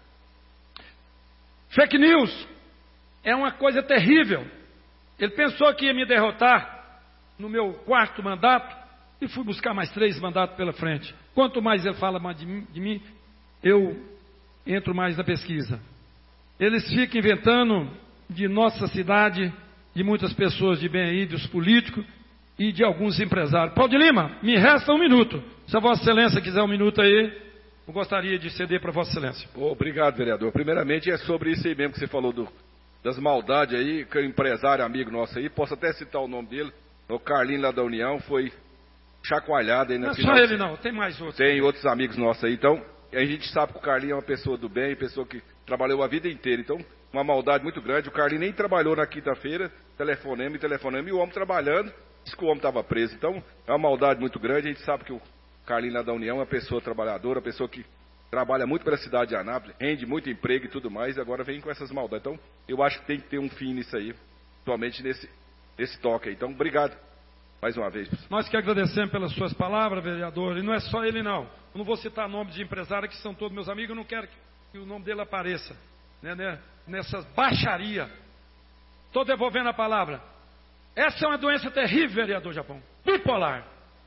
Fake news é uma coisa terrível. Ele pensou que ia me derrotar no meu 4º mandato e fui buscar mais 3 mandatos pela frente. Quanto mais ele fala mais de mim, eu entro mais na pesquisa. Eles ficam inventando de nossa cidade, de muitas pessoas de bem aí, dos políticos e de alguns empresários. Paulo de Lima, me resta 1 minuto. Se a Vossa Excelência quiser 1 minuto aí, eu gostaria de ceder para Vossa Excelência. Obrigado, vereador. Primeiramente, é sobre isso aí mesmo que você falou das maldades aí, que o empresário amigo nosso aí, posso até citar o nome dele, o Carlinho lá da União, foi chacoalhado aí na final. Não é só ele não, tem mais outros. Tem outros amigos nossos aí, então, a gente sabe que o Carlinho é uma pessoa do bem, pessoa que trabalhou a vida inteira, então, uma maldade muito grande. O Carlinho nem trabalhou na quinta-feira, telefonema, e o homem trabalhando, disse que o homem estava preso. Então, é uma maldade muito grande. A gente sabe que o Carlinho lá da União é uma pessoa trabalhadora, uma pessoa que trabalha muito pela cidade de Anápolis, rende muito emprego e tudo mais, e agora vem com essas maldades. Então, eu acho que tem que ter um fim nisso aí, somente nesse toque aí. Então, obrigado mais uma vez. Nós que agradecemos pelas suas palavras, vereador, e não é só ele não. Eu não vou citar nomes de empresários que são todos meus amigos, eu não quero que o nome dele apareça nessas baixarias. Estou devolvendo a palavra. Essa é uma doença terrível, vereador Japão. Bipolar.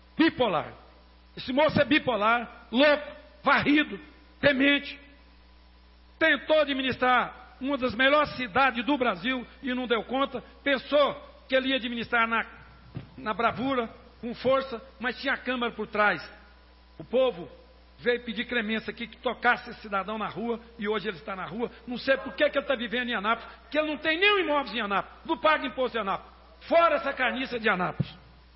Esse moço é bipolar, louco, varrido, temente. Tentou administrar uma das melhores cidades do Brasil e não deu conta. Pensou que ele ia administrar na bravura, com força, mas tinha a Câmara por trás. O povo veio pedir clemência aqui, que tocasse esse cidadão na rua, e hoje ele está na rua. Não sei por que ele está vivendo em Anápolis, que ele não tem nenhum imóvel em Anápolis, não paga imposto em Anápolis. Fora essa carniça de Anápolis.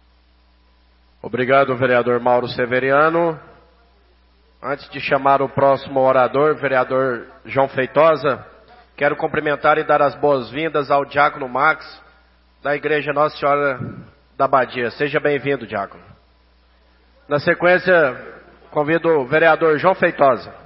Obrigado, vereador Mauro Severiano. Antes de chamar o próximo orador, vereador João Feitosa, quero cumprimentar e dar as boas-vindas ao diácono Max, da Igreja Nossa Senhora da Badia. Seja bem-vindo, diácono. Na sequência, convido o vereador João Feitosa.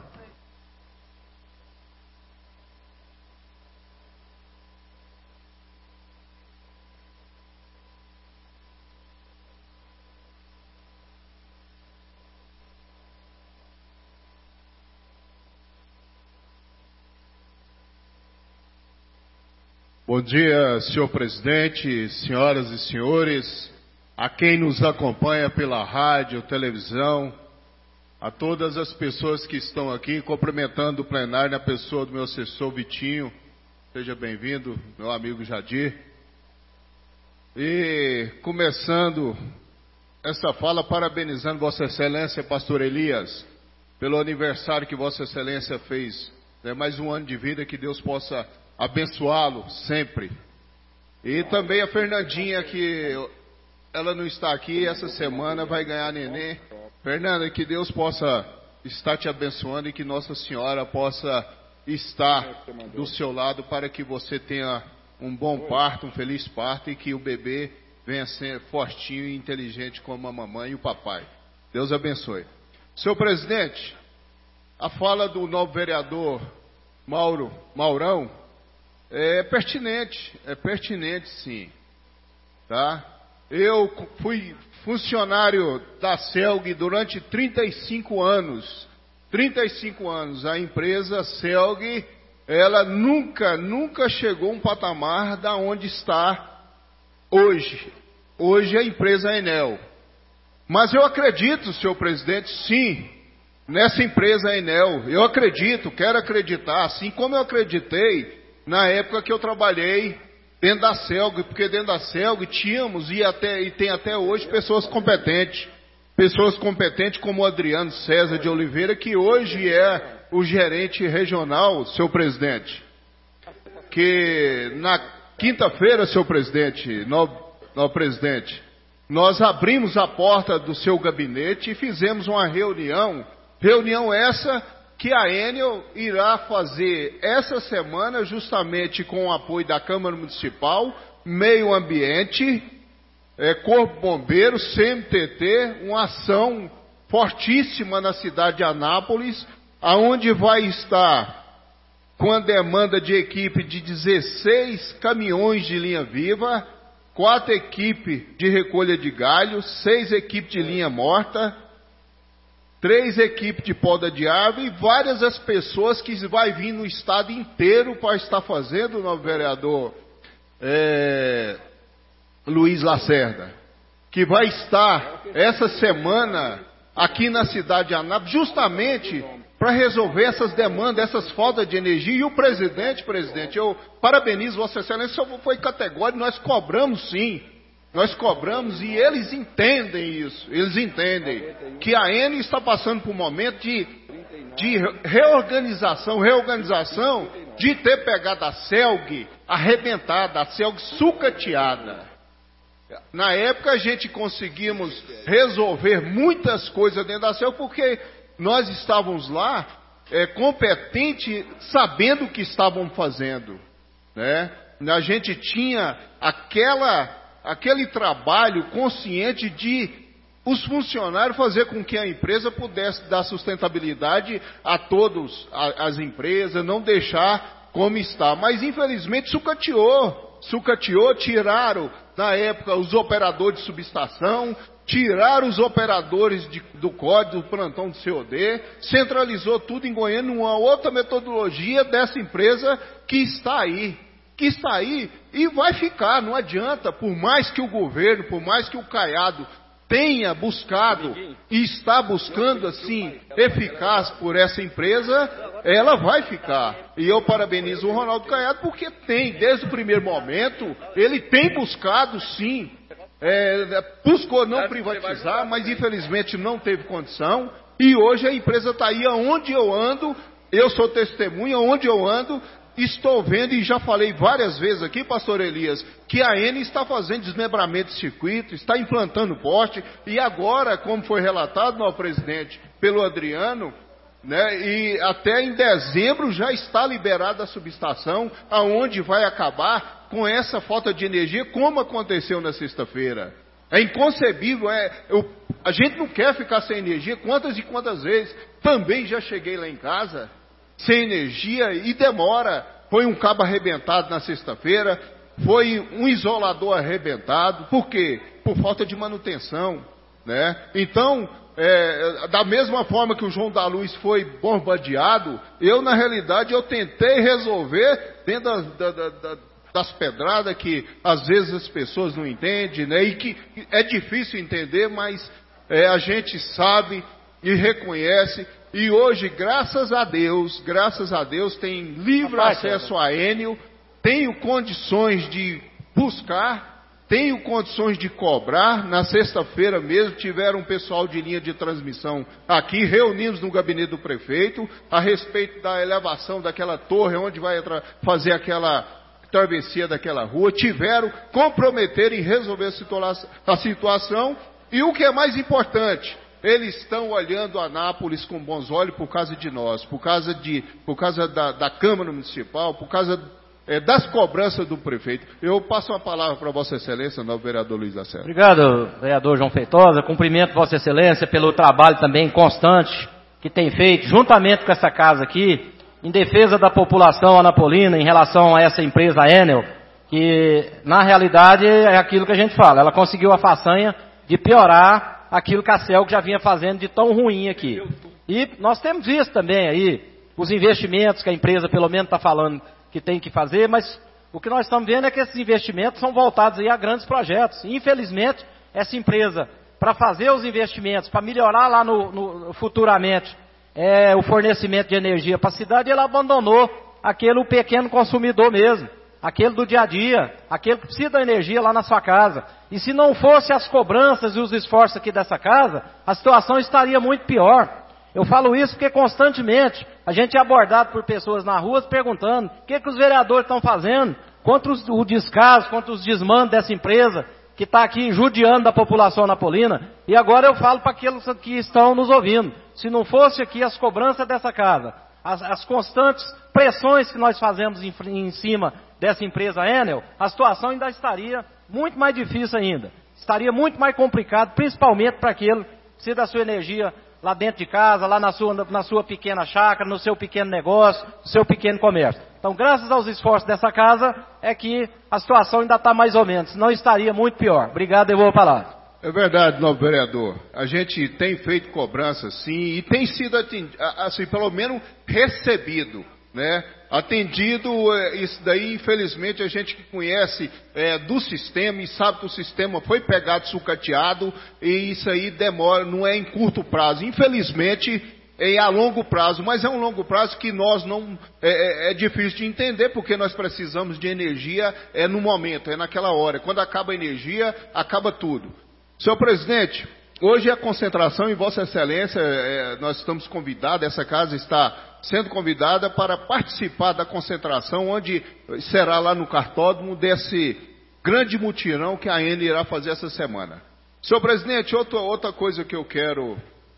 Bom dia, senhor presidente, senhoras e senhores, a quem nos acompanha pela rádio, televisão, a todas as pessoas que estão aqui, cumprimentando o plenário na pessoa do meu assessor Vitinho. Seja bem-vindo, meu amigo Jadir. E começando essa fala, parabenizando Vossa Excelência, Pastor Elias, pelo aniversário que Vossa Excelência fez. Mais um ano de vida, que Deus possa abençoá-lo sempre. E também a Fernandinha, que ela não está aqui, essa semana vai ganhar neném. Fernanda, que Deus possa estar te abençoando e que Nossa Senhora possa estar do seu lado para que você tenha um bom parto, um feliz parto, e que o bebê venha ser fortinho e inteligente como a mamãe e o papai. Deus abençoe. Senhor presidente, a fala do novo vereador Maurão é pertinente sim, tá? Eu fui funcionário da CELG durante 35 anos. A empresa CELG, ela nunca chegou a um patamar da onde está hoje. Hoje a empresa Enel. Mas eu acredito, senhor presidente, sim, nessa empresa Enel. Eu acredito, quero acreditar, assim como eu acreditei na época que eu trabalhei dentro da CELG, porque dentro da CELG tínhamos e tem até hoje pessoas competentes como o Adriano César de Oliveira, que hoje é o gerente regional, senhor presidente. Que na quinta-feira, senhor presidente, novo presidente, nós abrimos a porta do seu gabinete e fizemos uma reunião essa que a Enel irá fazer essa semana, justamente com o apoio da Câmara Municipal, Meio Ambiente, Corpo Bombeiro, CMTT, uma ação fortíssima na cidade de Anápolis, aonde vai estar com a demanda de equipe de 16 caminhões de linha viva, 4 equipes de recolha de galho, 6 equipes de linha morta, 3 equipes de poda de árvore e várias as pessoas que vai vir no estado inteiro para estar fazendo, o novo vereador Luiz Lacerda, que vai estar essa semana aqui na cidade de Anápolis, justamente para resolver essas demandas, essas faltas de energia. E o presidente, eu parabenizo Vossa Excelência, foi categórico, nós cobramos sim. Nós cobramos e eles entendem isso. Eles entendem que a Enel está passando por um momento de reorganização de ter pegado a CELG arrebentada, a CELG sucateada. Na época a gente conseguimos resolver muitas coisas dentro da CELG porque nós estávamos lá competentes, sabendo o que estavam fazendo, né? A gente tinha aquele trabalho consciente de os funcionários fazer com que a empresa pudesse dar sustentabilidade a todas as empresas, não deixar como está. Mas infelizmente sucateou, tiraram na época os operadores de subestação, tiraram os operadores do código, do plantão do COD, centralizou tudo em Goiânia, uma outra metodologia dessa empresa que está aí e vai ficar, não adianta, por mais que o governo, por mais que o Caiado tenha buscado e está buscando assim, eficaz por essa empresa, ela vai ficar. E eu parabenizo o Ronaldo Caiado porque desde o primeiro momento, ele tem buscado sim, buscou não privatizar, mas infelizmente não teve condição, e hoje a empresa está aí aonde eu ando, eu sou testemunha, aonde eu ando, estou vendo, e já falei várias vezes aqui, pastor Elias, que a Enel está fazendo desmembramento de circuito, está implantando poste, e agora, como foi relatado, nosso presidente, pelo Adriano, né, e até em dezembro já está liberada a subestação, aonde vai acabar com essa falta de energia, como aconteceu na sexta-feira. É inconcebível, a gente não quer ficar sem energia, quantas e quantas vezes, também já cheguei lá em casa, sem energia e demora. Foi um cabo arrebentado na sexta-feira, foi um isolador arrebentado. Por quê? Por falta de manutenção, né? Então, da mesma forma que o João da Luz foi bombardeado, na realidade, eu tentei resolver dentro das pedradas que às vezes as pessoas não entendem, né? E que é difícil entender, mas a gente sabe e reconhece. E hoje, graças a Deus, tem livre acesso à Enel, tenho condições de buscar tenho condições de cobrar. Na sexta-feira mesmo tiveram um pessoal de linha de transmissão aqui, reunimos no gabinete do prefeito a respeito da elevação daquela torre onde vai fazer aquela travessia daquela rua. Tiveram, comprometeram em resolver a situação, e o que é mais importante, eles estão olhando Anápolis com bons olhos por causa de nós, por causa da Câmara Municipal, por causa das cobranças do prefeito. Eu passo a palavra para Vossa Excelência, novo vereador Luiz Lacerda. Obrigado, vereador João Feitosa. Cumprimento Vossa Excelência pelo trabalho também constante que tem feito, juntamente com essa casa aqui, em defesa da população anapolina em relação a essa empresa Enel, que na realidade é aquilo que a gente fala, ela conseguiu a façanha de piorar aquilo que a Celg já vinha fazendo de tão ruim aqui. E nós temos visto também aí os investimentos que a empresa pelo menos está falando que tem que fazer, mas o que nós estamos vendo é que esses investimentos são voltados aí a grandes projetos. E, infelizmente, essa empresa, para fazer os investimentos, para melhorar lá futuramente o fornecimento de energia para a cidade, ela abandonou aquele pequeno consumidor mesmo, aquele do dia a dia, aquele que precisa da energia lá na sua casa. E se não fosse as cobranças e os esforços aqui dessa casa, a situação estaria muito pior. Eu falo isso porque constantemente a gente é abordado por pessoas na rua perguntando o que os vereadores estão fazendo contra o descaso, contra os desmandos dessa empresa que está aqui judiando da população anapolina. E agora eu falo para aqueles que estão nos ouvindo, se não fosse aqui as cobranças dessa casa, as constantes pressões que nós fazemos em cima dessa empresa Enel, a situação ainda estaria muito mais difícil ainda. Estaria muito mais complicado, principalmente para aquele que precisa da sua energia lá dentro de casa, lá na sua pequena chácara, no seu pequeno negócio, no seu pequeno comércio. Então, graças aos esforços dessa casa, é que a situação ainda está mais ou menos, não estaria muito pior. Obrigado, devolvo a palavra. É verdade, novo vereador. A gente tem feito cobrança, sim, e tem sido, assim, pelo menos recebido, né? Atendido, isso daí, infelizmente, a gente que conhece do sistema e sabe que o sistema foi pegado, sucateado, e isso aí demora, não é em curto prazo. Infelizmente, é a longo prazo, mas é um longo prazo que nós não, é difícil de entender, porque nós precisamos de energia no momento, naquela hora. Quando acaba a energia, acaba tudo. Senhor presidente, hoje a concentração em Vossa Excelência, nós estamos convidados, essa casa está sendo convidada para participar da concentração, onde será lá no cartódromo desse grande mutirão que a Enel irá fazer essa semana. Senhor presidente, outra coisa que eu quero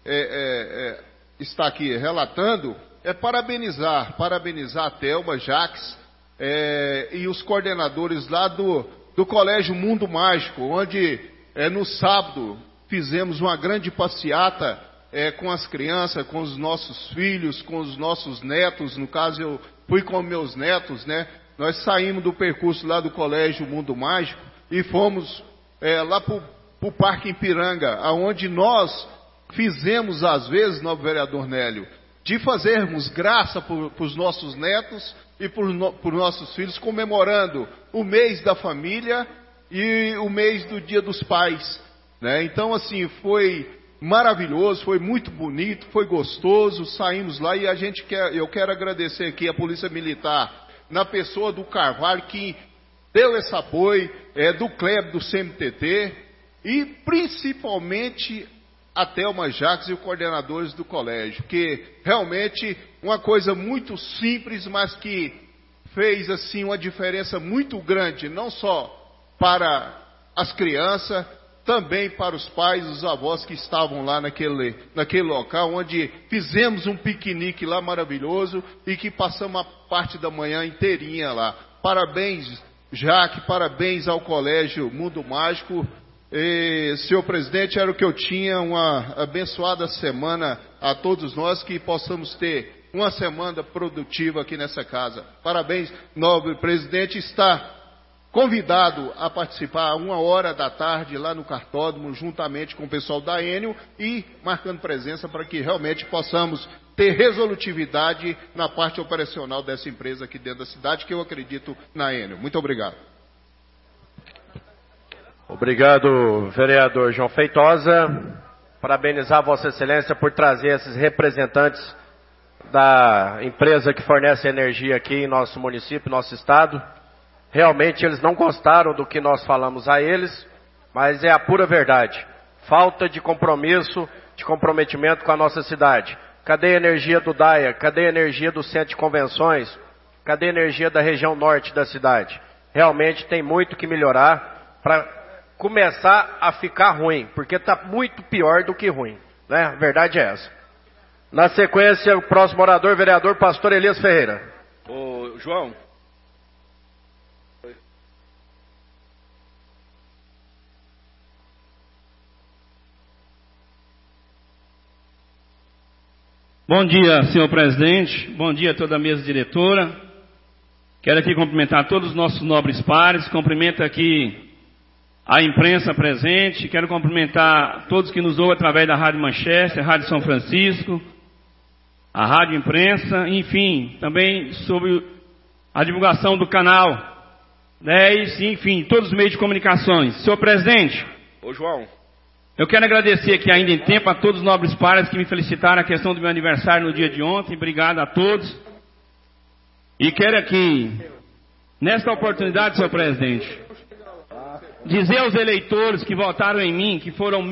estar aqui relatando é parabenizar a Thelma, Jaques e os coordenadores lá do Colégio Mundo Mágico, onde no sábado fizemos uma grande passeata com as crianças, com os nossos filhos, com os nossos netos. No caso, eu fui com meus netos, né? Nós saímos do percurso lá do Colégio Mundo Mágico e fomos lá para o Parque Ipiranga, aonde nós fizemos, às vezes, novo vereador Nélio, de fazermos graça para os nossos netos e por nossos filhos, comemorando o mês da família e o mês do Dia dos Pais, né? Então, assim, foi maravilhoso, foi muito bonito, foi gostoso, saímos lá e eu quero agradecer aqui a Polícia Militar, na pessoa do Carvalho, que deu esse apoio, do Kleber, do CMTT, e principalmente a Thelma Jaques e os coordenadores do colégio, que realmente uma coisa muito simples, mas que fez assim uma diferença muito grande, não só para as crianças, também para os pais, os avós que estavam lá naquele local, onde fizemos um piquenique lá maravilhoso e que passamos a parte da manhã inteirinha lá. Parabéns, Jaque, parabéns ao Colégio Mundo Mágico. Senhor presidente, era o que eu tinha, uma abençoada semana a todos nós, que possamos ter uma semana produtiva aqui nessa casa. Parabéns, nobre presidente, está convidado a participar 13h lá no cartódromo, juntamente com o pessoal da Enel, e marcando presença para que realmente possamos ter resolutividade na parte operacional dessa empresa aqui dentro da cidade, que eu acredito na Enel. Muito obrigado. Obrigado, vereador João Feitosa. Parabenizar Vossa Excelência por trazer esses representantes da empresa que fornece energia aqui em nosso município, nosso estado. Realmente eles não gostaram do que nós falamos a eles, mas é a pura verdade. Falta de compromisso, de comprometimento com a nossa cidade. Cadê a energia do DAIA? Cadê a energia do Centro de Convenções? Cadê a energia da região norte da cidade? Realmente tem muito que melhorar para começar a ficar ruim, porque está muito pior do que ruim, né? A verdade é essa. Na sequência, o próximo orador, vereador Pastor Elias Ferreira. Ô, João. Bom dia, senhor presidente. Bom dia a toda a mesa diretora. Quero aqui cumprimentar todos os nossos nobres pares. Cumprimento aqui a imprensa presente. Quero cumprimentar todos que nos ouvem através da Rádio Manchester, Rádio São Francisco, a Rádio Imprensa, enfim, também sobre a divulgação do canal 10, enfim, todos os meios de comunicações. Senhor presidente. Ô, João. Eu quero agradecer aqui ainda em tempo a todos os nobres pares que me felicitaram a questão do meu aniversário no dia de ontem. Obrigado a todos. E quero aqui, nesta oportunidade, senhor presidente, dizer aos eleitores que votaram em mim, que foram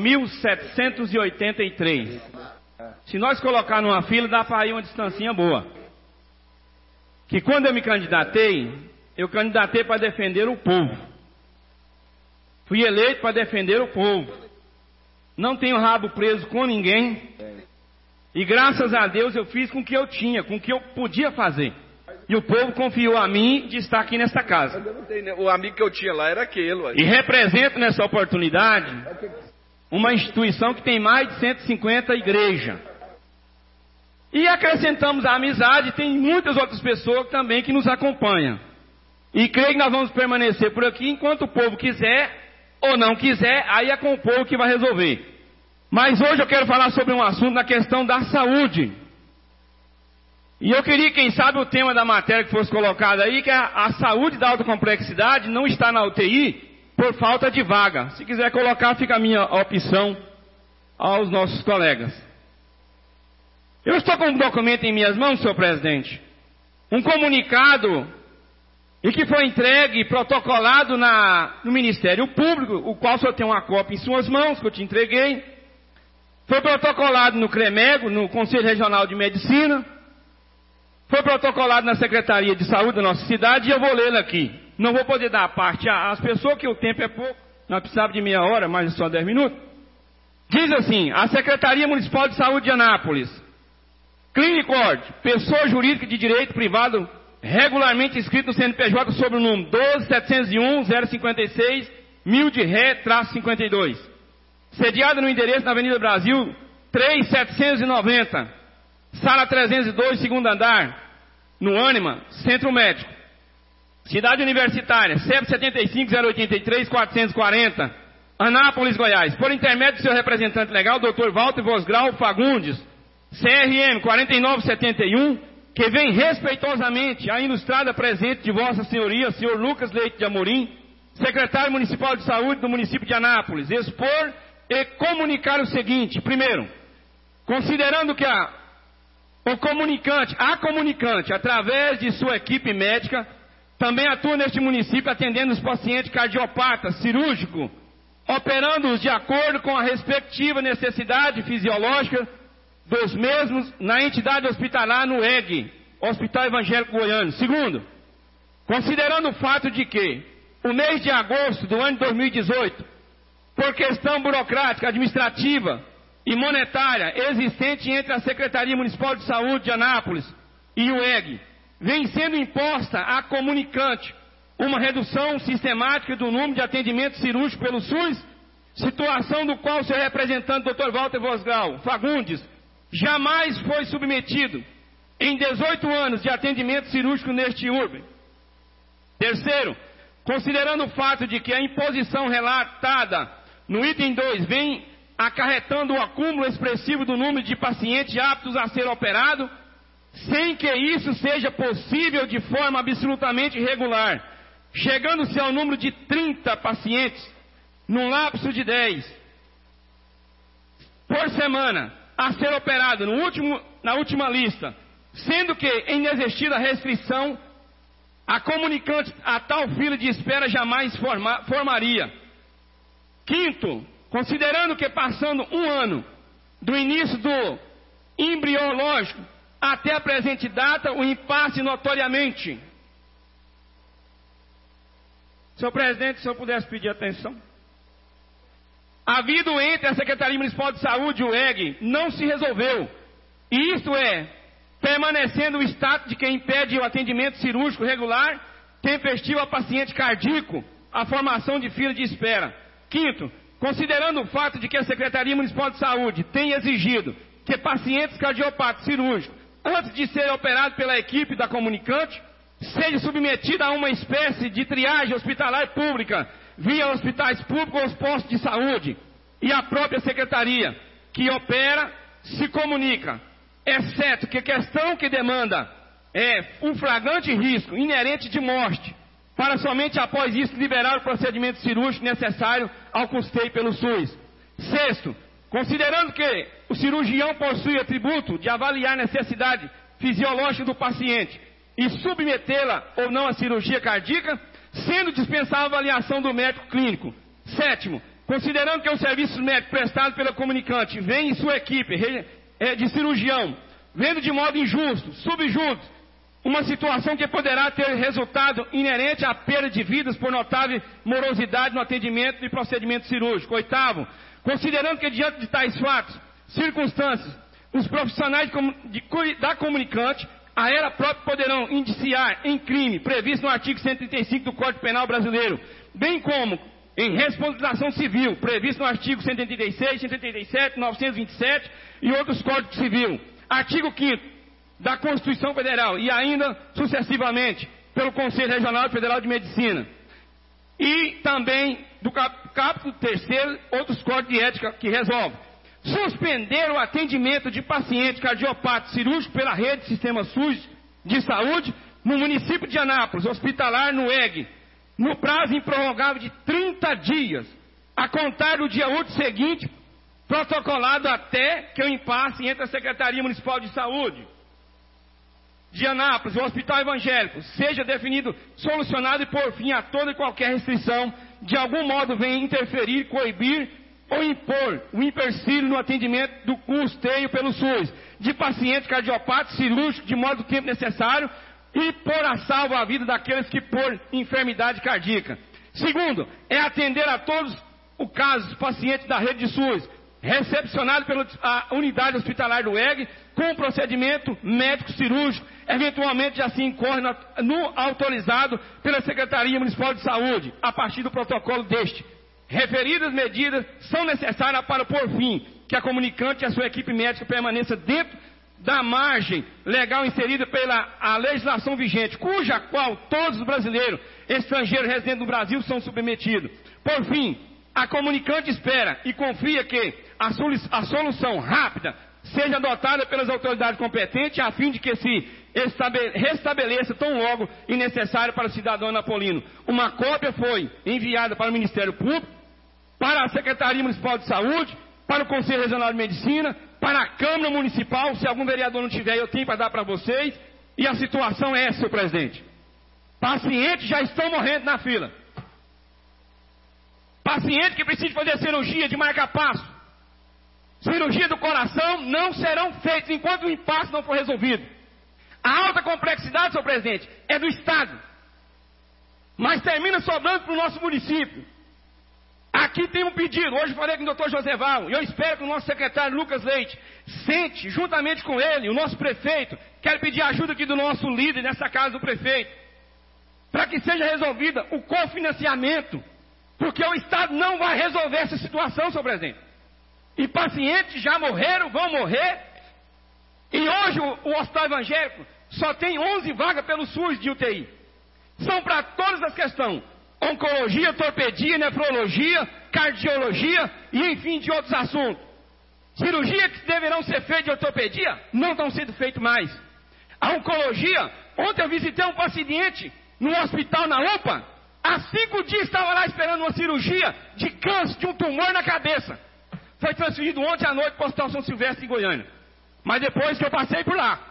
1.783. Se nós colocar numa fila, dá para ir uma distancinha boa. Que quando eu me candidatei para defender o povo. Fui eleito para defender o povo. Não tenho rabo preso com ninguém. E graças a Deus eu fiz com o que eu tinha, com o que eu podia fazer. E o povo confiou a mim de estar aqui nesta casa. O amigo que eu tinha lá era aquele. E represento nessa oportunidade uma instituição que tem mais de 150 igrejas. E acrescentamos a amizade, tem muitas outras pessoas também que nos acompanham. E creio que nós vamos permanecer por aqui enquanto o povo quiser ou não quiser, aí é com o povo que vai resolver. Mas hoje eu quero falar sobre um assunto na questão da saúde. E eu queria, quem sabe, o tema da matéria que fosse colocado aí, que é a saúde da alta complexidade não está na UTI por falta de vaga. Se quiser colocar, fica a minha opção aos nossos colegas. Eu estou com um documento em minhas mãos, senhor presidente. Um comunicado e que foi entregue e protocolado no Ministério Público, o qual só tem uma cópia em suas mãos, que eu te entreguei. Foi protocolado no CREMEGO, no Conselho Regional de Medicina. Foi protocolado na Secretaria de Saúde da nossa cidade e eu vou lê-lo aqui. Não vou poder dar parte às pessoas, que o tempo é pouco. Nós precisamos de meia hora, mas é só 10 minutos. Diz assim: a Secretaria Municipal de Saúde de Anápolis, Clinicord, pessoa jurídica de direito privado, regularmente inscrito no CNPJ sob o número 12.701.056, de Ré-52. Sediada no endereço na Avenida Brasil, 3790, Sala 302, segundo andar, no Ânima, Centro Médico. Cidade Universitária, CEP 75-083-440, Anápolis, Goiás. Por intermédio do seu representante legal, Dr. Walter Vosgrau Fagundes, CRM 4971, que vem respeitosamente à ilustrada presente de Vossa Senhoria, senhor Lucas Leite de Amorim, secretário municipal de saúde do município de Anápolis, expor e comunicar o seguinte: primeiro, considerando que a comunicante, através de sua equipe médica, também atua neste município atendendo os pacientes cardiopatas, cirúrgico, operando-os de acordo com a respectiva necessidade fisiológica dos mesmos na entidade hospitalar no EG, Hospital Evangélico Goiano. Segundo, considerando o fato de que o mês de agosto do ano de 2018, por questão burocrática, administrativa e monetária existente entre a Secretaria Municipal de Saúde de Anápolis e o EG, vem sendo imposta à comunicante uma redução sistemática do número de atendimentos cirúrgicos pelo SUS, situação do qual seu representante, Dr. Walter Vosgrau Fagundes, jamais foi submetido em 18 anos de atendimento cirúrgico neste urbe. Terceiro, considerando o fato de que a imposição relatada no item 2 vem acarretando o acúmulo expressivo do número de pacientes aptos a ser operado, sem que isso seja possível de forma absolutamente regular, chegando-se ao número de 30 pacientes, num lapso de 10 por semana, a ser operado na última lista, sendo que, em inexistida restrição a comunicante a tal fila de espera jamais formaria. Quinto, considerando que passando um ano do início do embriológico até a presente data, o impasse notoriamente. Senhor presidente, se eu pudesse pedir atenção. Havido entre a Secretaria Municipal de Saúde e o EG, não se resolveu. E isto é, permanecendo o status de quem impede o atendimento cirúrgico regular, tempestivo a paciente cardíaco, a formação de fila de espera. Quinto, considerando o fato de que a Secretaria Municipal de Saúde tem exigido que pacientes cardiopatas cirúrgicos, antes de serem operados pela equipe da comunicante, seja submetida a uma espécie de triagem hospitalar pública, via hospitais públicos ou os postos de saúde, e a própria Secretaria, que opera, se comunica, exceto que a questão que demanda é um flagrante risco inerente de morte, para somente após isso liberar o procedimento cirúrgico necessário ao custeio pelo SUS. Sexto, considerando que o cirurgião possui atributo de avaliar a necessidade fisiológica do paciente e submetê-la ou não à cirurgia cardíaca, sendo dispensável a avaliação do médico clínico. Sétimo, considerando que os serviços médicos prestados pela comunicante vem em sua equipe de cirurgião, vendo de modo injusto, subjusto, uma situação que poderá ter resultado inerente à perda de vidas por notável morosidade no atendimento e procedimento cirúrgico. Oitavo, considerando que diante de tais fatos, circunstâncias, os profissionais da comunicante, a ela própria poderão indiciar em crime previsto no artigo 135 do Código Penal Brasileiro, bem como em responsabilização civil, previsto no artigo 186, 187, 927 e outros Códigos Civil. Artigo 5º da Constituição Federal e ainda sucessivamente pelo Conselho Regional Federal de Medicina. E também do capítulo 3º, outros códigos de ética que resolvem suspender o atendimento de paciente cardiopata cirúrgico pela rede Sistema SUS de Saúde no município de Anápolis, hospitalar no EG, no prazo improrrogável de 30 dias, a contar do dia útil seguinte, protocolado até que o impasse entre a Secretaria Municipal de Saúde de Anápolis e o Hospital Evangélico seja definido, solucionado e por fim a toda e qualquer restrição de algum modo venha interferir, coibir ou impor o empecilho no atendimento do custeio pelo SUS de pacientes cardiopatas cirúrgicos de modo do tempo necessário e pôr a salvo a vida daqueles que por enfermidade cardíaca. Segundo, é atender a todos os casos dos pacientes da rede de SUS recepcionado pela unidade hospitalar do EG com procedimento médico cirúrgico, eventualmente assim incorre no autorizado pela Secretaria Municipal de Saúde, a partir do protocolo deste. Referidas medidas são necessárias para, por fim, que a comunicante e a sua equipe médica permaneça dentro da margem legal inserida pela a legislação vigente, cuja qual todos os brasileiros estrangeiros residentes no Brasil são submetidos. Por fim, a comunicante espera e confia que a solução rápida seja adotada pelas autoridades competentes a fim de que se restabeleça tão logo e necessário para o cidadão napolino. Uma cópia foi enviada para o Ministério Público, para a Secretaria Municipal de Saúde, para o Conselho Regional de Medicina, para a Câmara Municipal. Se algum vereador não tiver, eu tenho para dar para vocês. E a situação é essa, senhor presidente. Pacientes já estão morrendo na fila. Pacientes que precisam fazer cirurgia de marca-passo, cirurgia do coração, não serão feitos enquanto o impasse não for resolvido. A alta complexidade, senhor presidente, é do Estado, mas termina sobrando para o nosso município. Aqui tem um pedido, hoje falei com o doutor Joseval, e eu espero que o nosso secretário Lucas Leite sente, juntamente com ele, o nosso prefeito, quero pedir ajuda aqui do nosso líder nessa casa do prefeito, para que seja resolvida o cofinanciamento, porque o Estado não vai resolver essa situação, senhor presidente. E pacientes já morreram, vão morrer, e hoje o Hospital Evangélico só tem 11 vagas pelo SUS de UTI. São para todas as questões, oncologia, ortopedia, nefrologia, cardiologia e enfim de outros assuntos. Cirurgias que deverão ser feitas de ortopedia não estão sendo feitas mais. A oncologia, ontem eu visitei um paciente no hospital na UPA, há 5 dias estava lá esperando uma cirurgia de câncer de um tumor na cabeça. Foi transferido ontem à noite para o Hospital São Silvestre em Goiânia. Mas depois que eu passei por lá,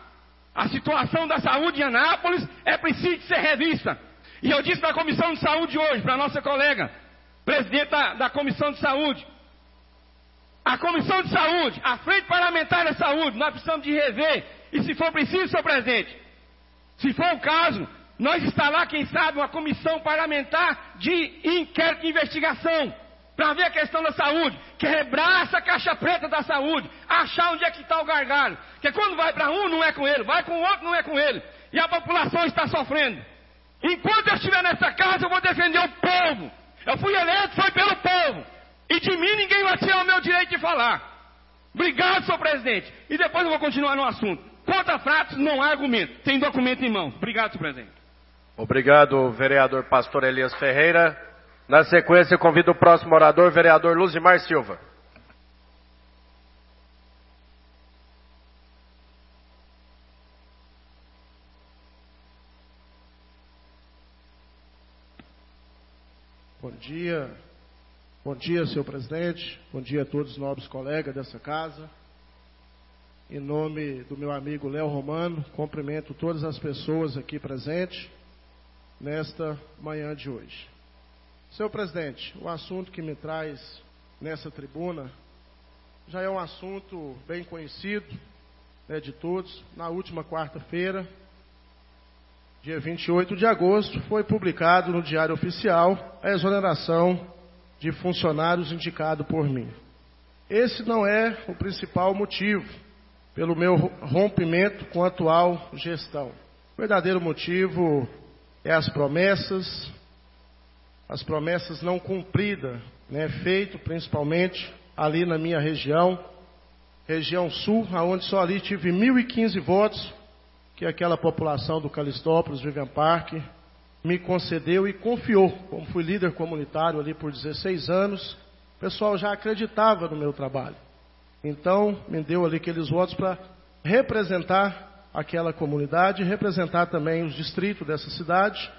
A situação da saúde em Anápolis é preciso ser revista. E eu disse na Comissão de Saúde hoje, para a nossa colega, presidente da Comissão de Saúde, a Comissão de Saúde, a Frente Parlamentar da Saúde, nós precisamos de rever, e se for preciso, senhor presidente, se for o caso, nós instalar, quem sabe, uma comissão parlamentar de inquérito e investigação, para ver a questão da saúde, quebrar essa caixa preta da saúde, achar onde é que está o gargalo, porque quando vai para um não é com ele, vai com o outro não é com ele, e a população está sofrendo. Enquanto eu estiver nessa casa, eu vou defender o povo. Eu fui eleito, foi pelo povo, e de mim ninguém vai tirar o meu direito de falar. Obrigado, senhor presidente, e depois eu vou continuar no assunto. Contra fatos não há argumento, tem documento em mão. Obrigado, senhor presidente. Obrigado, vereador Pastor Elias Ferreira. Na sequência, eu convido o próximo orador, vereador Luzimar Silva. Bom dia, senhor presidente. Bom dia a todos os nobres colegas dessa casa. Em nome do meu amigo Léo Romano, cumprimento todas as pessoas aqui presentes nesta manhã de hoje. Senhor presidente, o assunto que me traz nessa tribuna já é um assunto bem conhecido, né, de todos. Na última quarta-feira, dia 28 de agosto, foi publicado no Diário Oficial a exoneração de funcionários indicado por mim. Esse não é o principal motivo pelo meu rompimento com a atual gestão. O verdadeiro motivo é as promessas não cumpridas, né, feito principalmente ali na minha região sul, onde só ali tive 1.015 votos, que aquela população do Calistópolis, Vivian Park, me concedeu e confiou. Como fui líder comunitário ali por 16 anos, o pessoal já acreditava no meu trabalho. Então, me deu ali aqueles votos para representar aquela comunidade, representar também os distritos dessa cidade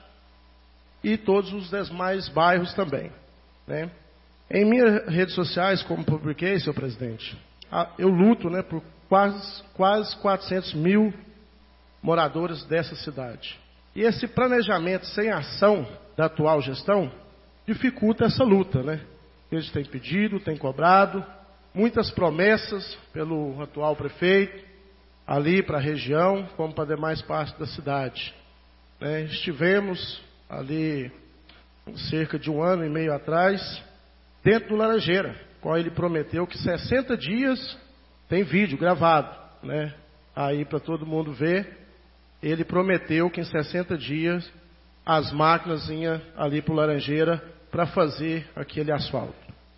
e todos os demais bairros também, né? Em minhas redes sociais, como publiquei, senhor presidente, eu luto, né, por quase 400 mil moradores dessa cidade. E esse planejamento sem ação da atual gestão dificulta essa luta, né? Eles têm pedido, têm cobrado muitas promessas pelo atual prefeito, ali para a região, como para demais partes da cidade, né? Estivemos ali cerca de 1 ano e meio atrás, dentro do Laranjeira, qual ele prometeu que 60 dias, tem vídeo gravado, né, aí para todo mundo ver, ele prometeu que em 60 dias as máquinas iam ali para o Laranjeira para fazer aquele asfalto.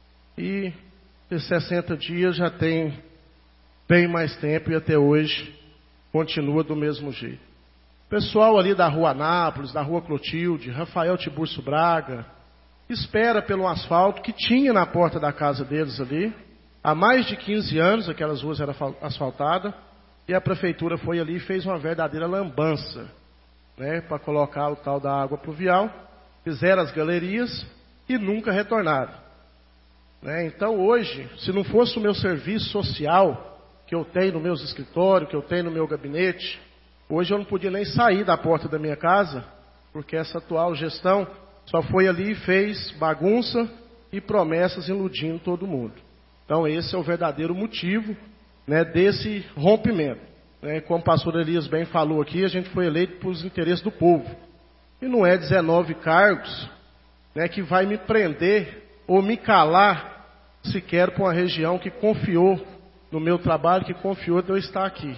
E em 60 dias já tem bem mais tempo e até hoje continua do mesmo jeito. Pessoal ali da Rua Anápolis, da Rua Clotilde, Rafael Tiburcio Braga, espera pelo asfalto que tinha na porta da casa deles ali. Há mais de 15 anos aquelas ruas eram asfaltadas e a prefeitura foi ali e fez uma verdadeira lambança, né, para colocar o tal da água pluvial. Fizeram as galerias e nunca retornaram, né? Então hoje, se não fosse o meu serviço social que eu tenho no meu escritório, que eu tenho no meu gabinete, hoje eu não podia nem sair da porta da minha casa, porque essa atual gestão só foi ali e fez bagunça e promessas iludindo todo mundo. Então esse é o verdadeiro motivo, né, desse rompimento, né? Como o pastor Elias bem falou aqui, a gente foi eleito pelos interesses do povo. E não é 19 cargos, né, que vai me prender ou me calar sequer para uma região que confiou no meu trabalho, que confiou de eu estar aqui.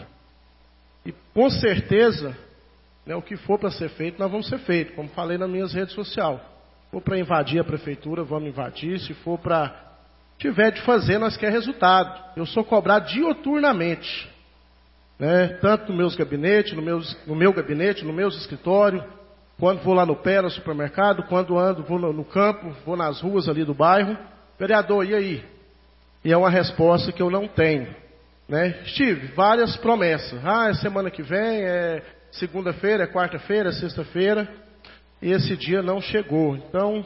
E com certeza, né, o que for para ser feito, nós vamos ser feito, como falei nas minhas redes sociais. Se for para invadir a prefeitura, vamos invadir. Se for para tiver de fazer, nós queremos resultado. Eu sou cobrado dioturnamente, né, tanto no meus gabinetes, no meu gabinete, no meu escritório, quando vou lá no pé, no supermercado, quando ando, vou no campo, vou nas ruas ali do bairro. Vereador, e aí? E é uma resposta que eu não tenho, né? Tive várias promessas. É semana que vem, é segunda-feira, é quarta-feira, é sexta-feira. E esse dia não chegou.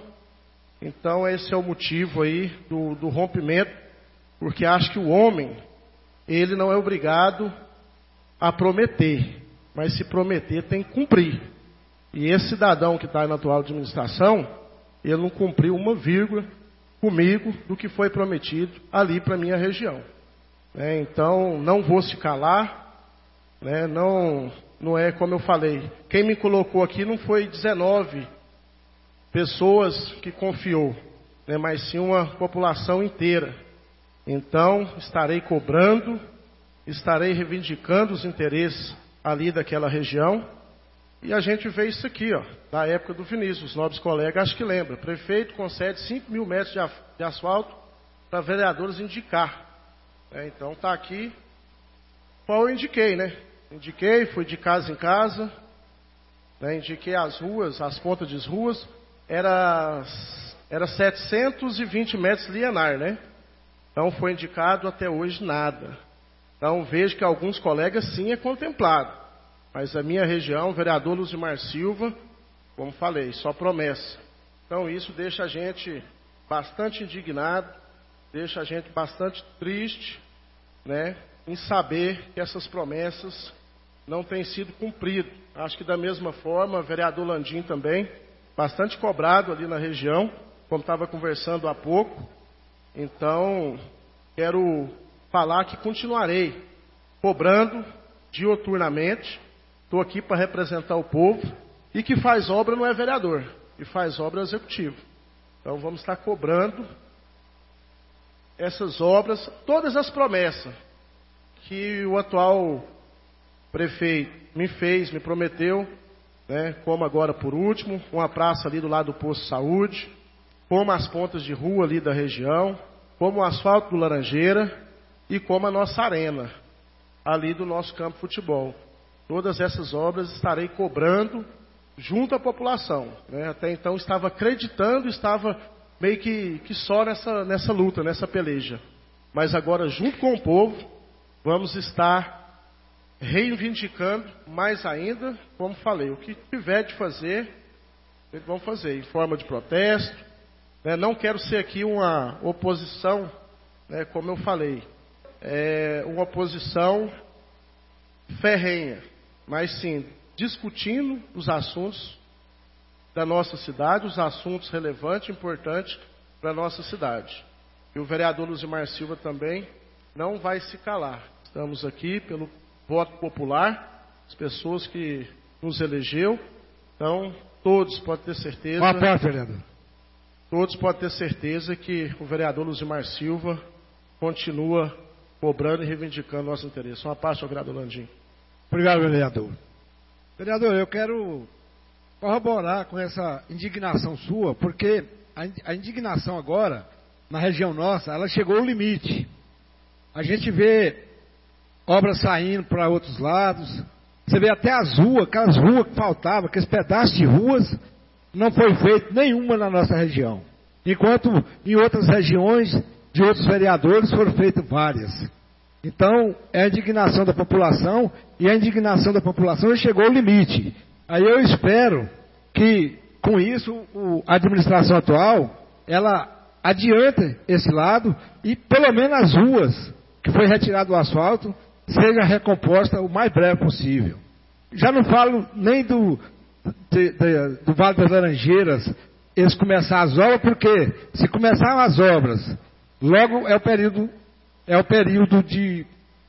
Então esse é o motivo aí do rompimento. Porque acho que o homem, ele não é obrigado a prometer. mas se prometer tem que cumprir. E esse cidadão que está na atual administração, ele não cumpriu uma vírgula comigo do que foi prometido ali para a minha região. Então, não vou se calar, não é como eu falei. Quem me colocou aqui não foi 19 pessoas que confiou, mas sim uma população inteira. Então, estarei cobrando, estarei reivindicando os interesses ali daquela região. E a gente vê isso aqui, da época do Vinícius, os nobres colegas, acho que lembra. Prefeito concede 5 mil metros de asfalto para vereadores indicar. Então está aqui qual eu indiquei, Indiquei, fui de casa em casa, indiquei as ruas, as pontas de ruas, era 720 metros linear, Então foi indicado até hoje nada. Então vejo que alguns colegas sim é contemplado. Mas a minha região, o vereador Luzimar Silva, como falei, só promessa. Então isso deixa a gente bastante indignado, deixa a gente bastante triste, em saber que essas promessas não têm sido cumpridas. Acho que da mesma forma, o vereador Landim também, bastante cobrado ali na região, como estava conversando há pouco. Então, quero falar que continuarei cobrando diuturnamente. Estou aqui para representar o povo, e que faz obra não é vereador, e faz obra é executivo. Então vamos estar cobrando essas obras, todas as promessas que o atual prefeito me prometeu, como agora por último, uma praça ali do lado do posto de saúde, como as pontas de rua ali da região, como o asfalto do Laranjeira e como a nossa arena ali do nosso campo de futebol. Todas essas obras estarei cobrando junto à população. Até então estava acreditando, estava meio que só nessa luta, nessa peleja. Mas agora, junto com o povo, vamos estar reivindicando mais ainda, como falei, o que tiver de fazer, vamos fazer em forma de protesto. Não quero ser aqui uma oposição, como eu falei, uma oposição ferrenha, mas sim discutindo os assuntos da nossa cidade, os assuntos relevantes, importantes para a nossa cidade. E o vereador Luzimar Silva também não vai se calar. Estamos aqui pelo voto popular, as pessoas que nos elegeu. Então, todos podem ter certeza. Boa tarde, vereador. Todos podem ter certeza que o vereador Luzimar Silva continua cobrando e reivindicando nosso interesse. Uma parte ao vereador Landim. Obrigado, vereador. Vereador, eu quero corroborar com essa indignação sua, porque a indignação agora, na região nossa, ela chegou ao limite. A gente vê obras saindo para outros lados, você vê até as ruas, aquelas ruas que faltavam, aqueles pedaços de ruas, não foi feito nenhuma na nossa região. Enquanto em outras regiões, de outros vereadores, foram feitas várias. Então, é a indignação da população, e a indignação da população chegou ao limite. Aí eu espero que, com isso, a administração atual, ela adiante esse lado, e pelo menos as ruas que foi retirado o asfalto, seja recomposta o mais breve possível. Já não falo nem do Vale das Laranjeiras, eles começar as obras, porque se começar as obras, logo é o período de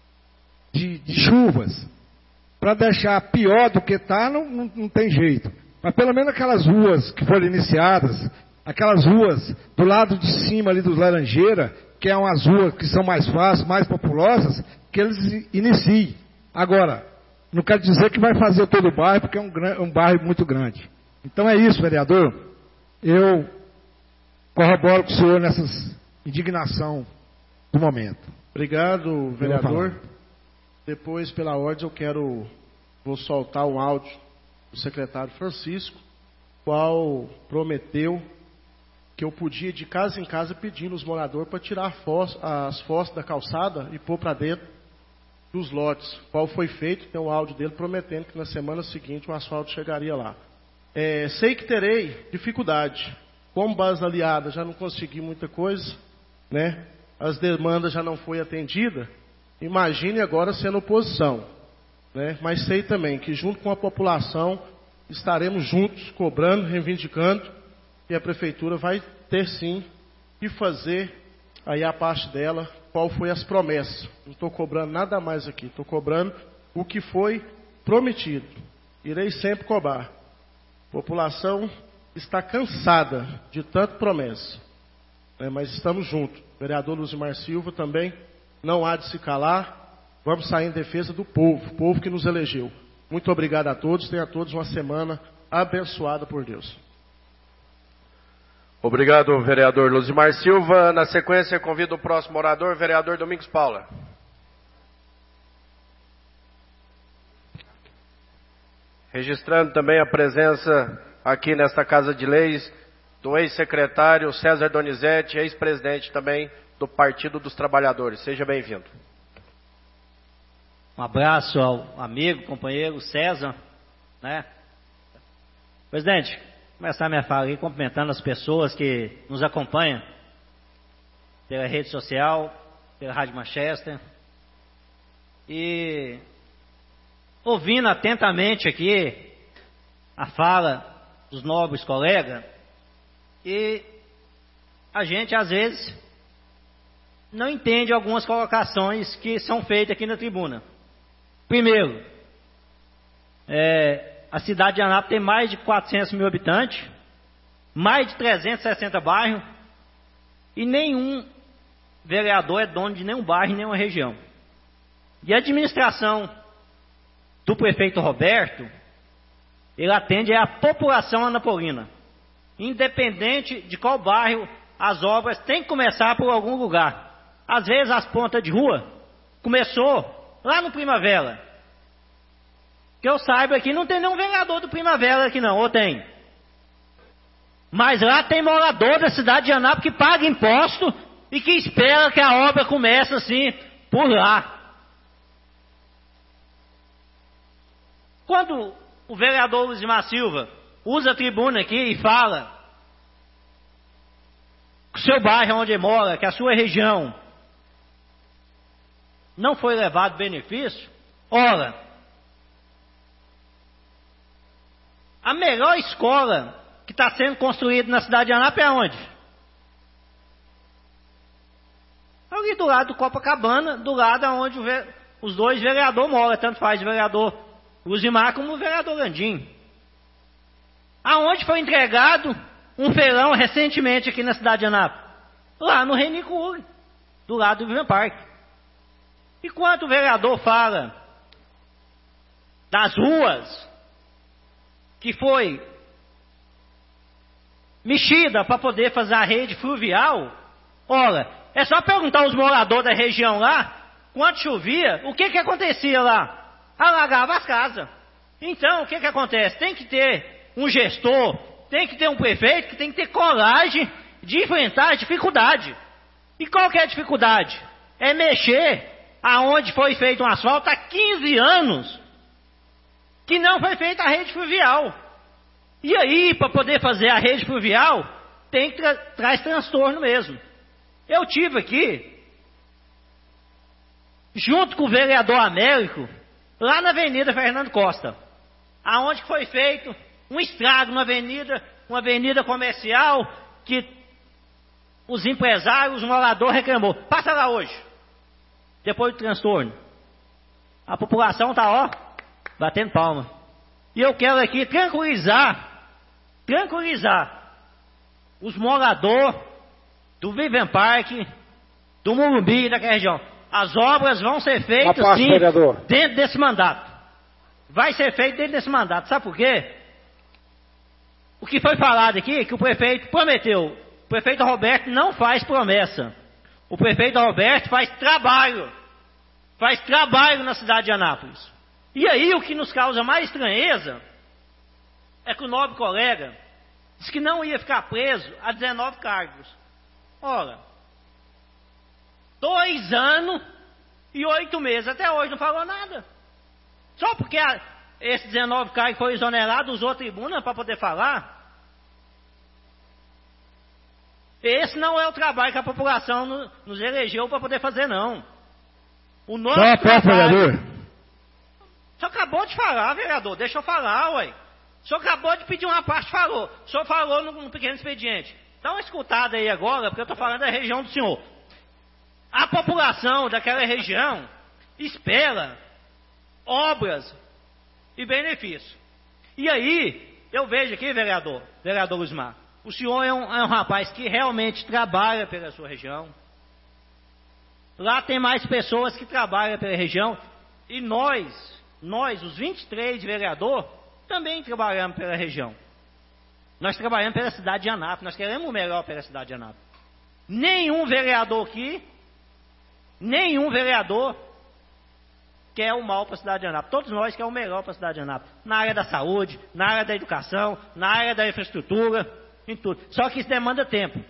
chuvas. Para deixar pior do que está, não tem jeito. Mas pelo menos aquelas ruas que foram iniciadas, aquelas ruas do lado de cima ali dos Laranjeiras, que é umas ruas que são mais fáceis, mais populosas, que eles iniciem. Agora, não quero dizer que vai fazer todo o bairro, porque é um bairro muito grande. Então é isso, vereador. Eu corroboro com o senhor nessa indignação do momento. Obrigado, vereador. Depois, pela ordem, vou soltar um áudio do secretário Francisco, qual prometeu que eu podia ir de casa em casa pedindo os moradores para tirar as fosas da calçada e pôr para dentro dos lotes. Qual foi feito, tem um áudio dele prometendo que na semana seguinte o asfalto chegaria lá. Sei que terei dificuldade. Como base aliada já não consegui muita coisa, as demandas já não foi atendida. Imagine agora sendo oposição. né? Mas sei também que junto com a população estaremos juntos, cobrando, reivindicando, e a Prefeitura vai ter sim que fazer aí a parte dela, qual foi as promessas. Não estou cobrando nada mais aqui, estou cobrando o que foi prometido. Irei sempre cobrar. A população está cansada de tanta promessa, né? Mas estamos juntos. O vereador Luzimar Silva também não há de se calar. Vamos sair em defesa do povo, o povo que nos elegeu. Muito obrigado a todos. Tenham a todos uma semana abençoada por Deus. Obrigado, vereador Luzimar Silva. Na sequência, convido o próximo orador, vereador Domingos Paula. Registrando também a presença aqui nesta Casa de Leis do ex-secretário César Donizete, ex-presidente também do Partido dos Trabalhadores. Seja bem-vindo. Um abraço ao amigo, companheiro César, né? Presidente, começar minha fala aí cumprimentando as pessoas que nos acompanham pela rede social, pela Rádio Manchester, e ouvindo atentamente aqui a fala dos nobres colegas, e a gente às vezes não entende algumas colocações que são feitas aqui na tribuna. Primeiro, a cidade de Anápolis tem mais de 400 mil habitantes, mais de 360 bairros, e nenhum vereador é dono de nenhum bairro, nenhuma região. E a administração do prefeito Roberto, ele atende a população anapolina. Independente de qual bairro, as obras têm que começar por algum lugar. Às vezes as pontas de rua começou lá no Primavera. Que eu saiba aqui, não tem nenhum vereador do Primavera aqui não, ou tem? Mas lá tem morador da cidade de Anápolis que paga imposto e que espera que a obra comece assim, por lá. Quando o vereador Luzimar Silva usa a tribuna aqui e fala que o seu bairro onde ele mora, que a sua região não foi levado benefício, ora, a melhor escola que está sendo construída na cidade de Anápolis é onde? Ali do lado do Copacabana, do lado onde os dois vereadores moram, tanto faz o vereador Luzimar como o vereador Landim. Aonde foi entregado um feirão recentemente aqui na cidade de Anápolis? Lá no Renicure, do lado do Vivian Park. Enquanto o vereador fala das ruas que foi mexida para poder fazer a rede fluvial, olha, é só perguntar aos moradores da região lá, quando chovia, o que acontecia lá? Alagava as casas. Então, o que acontece? Tem que ter um gestor, tem que ter um prefeito que tem que ter coragem de enfrentar a dificuldade. E qual que é a dificuldade? É mexer aonde foi feito um asfalto há 15 anos que não foi feita a rede fluvial. E aí, para poder fazer a rede fluvial, tem que traz transtorno mesmo. Eu tive aqui, junto com o vereador Américo, lá na Avenida Fernando Costa, aonde foi feito um estrago na avenida, uma avenida comercial, que os empresários, os moradores reclamou. Passa lá hoje, depois do transtorno. A população está, ó, batendo palma. E eu quero aqui tranquilizar os moradores do Vivian Park, do Morumbi e daquela região. As obras vão ser feitas, sim, dentro desse mandato. Vai ser feito dentro desse mandato. Sabe por quê? O que foi falado aqui, que o prefeito prometeu. O prefeito Roberto não faz promessa. O prefeito Roberto faz trabalho. Faz trabalho na cidade de Anápolis. E aí o que nos causa mais estranheza é que o nobre colega disse que não ia ficar preso a 19 cargos. Ora, 2 anos e 8 meses. Até hoje não falou nada. Só porque esse 19 cargos foi exonerado, usou a tribuna para poder falar. Esse não é o trabalho que a população nos elegeu para poder fazer, não. O nosso trabalho... O senhor acabou de falar, vereador, deixa eu falar, ué. O senhor acabou de pedir uma parte, falou. O senhor falou num pequeno expediente. Dá uma escutada aí agora, porque eu estou falando da região do senhor. A população daquela região espera obras e benefícios. E aí, eu vejo aqui, vereador Luizmar, o senhor é um rapaz que realmente trabalha pela sua região. Lá tem mais pessoas que trabalham pela região. E nós, os 23 vereadores, também trabalhamos pela região. Nós trabalhamos pela cidade de Anápolis. Nós queremos o melhor pela cidade de Anápolis. Nenhum vereador aqui, quer o mal para a cidade de Anápolis. Todos nós queremos o melhor para a cidade de Anápolis. Na área da saúde, na área da educação, na área da infraestrutura, em tudo. Só que isso demanda tempo.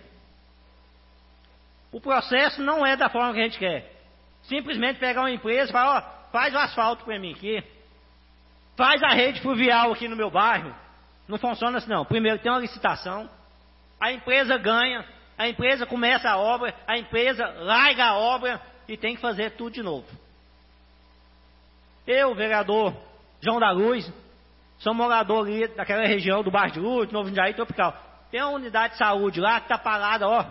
O processo não é da forma que a gente quer. Simplesmente pegar uma empresa e falar, ó, faz o asfalto para mim aqui. Faz a rede fluvial aqui no meu bairro. Não funciona assim não. Primeiro tem uma licitação, a empresa ganha, a empresa começa a obra, a empresa larga a obra e tem que fazer tudo de novo. Eu, vereador João da Luz, sou morador ali daquela região do bairro de Luz, Novo Jundiaí Tropical. Tem uma unidade de saúde lá que está parada, ó,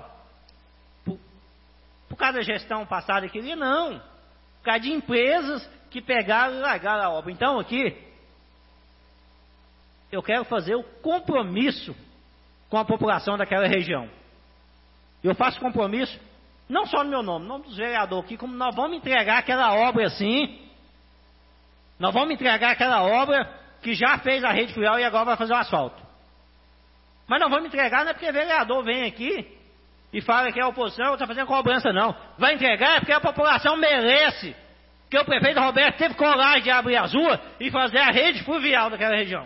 por causa da gestão passada aqui, não. Por causa de empresas que pegaram e largaram a obra. Então aqui, eu quero fazer o compromisso com a população daquela região. Eu faço compromisso, não só no meu nome, no nome dos vereadores aqui, como nós vamos entregar aquela obra assim. Nós vamos entregar aquela obra que já fez a rede fluvial e agora vai fazer o asfalto. Mas não vamos entregar, não é porque vereador vem aqui e fala que é a oposição está fazendo cobrança, não. Vai entregar é porque a população merece. Porque o prefeito Roberto teve coragem de abrir as ruas e fazer a rede fluvial daquela região.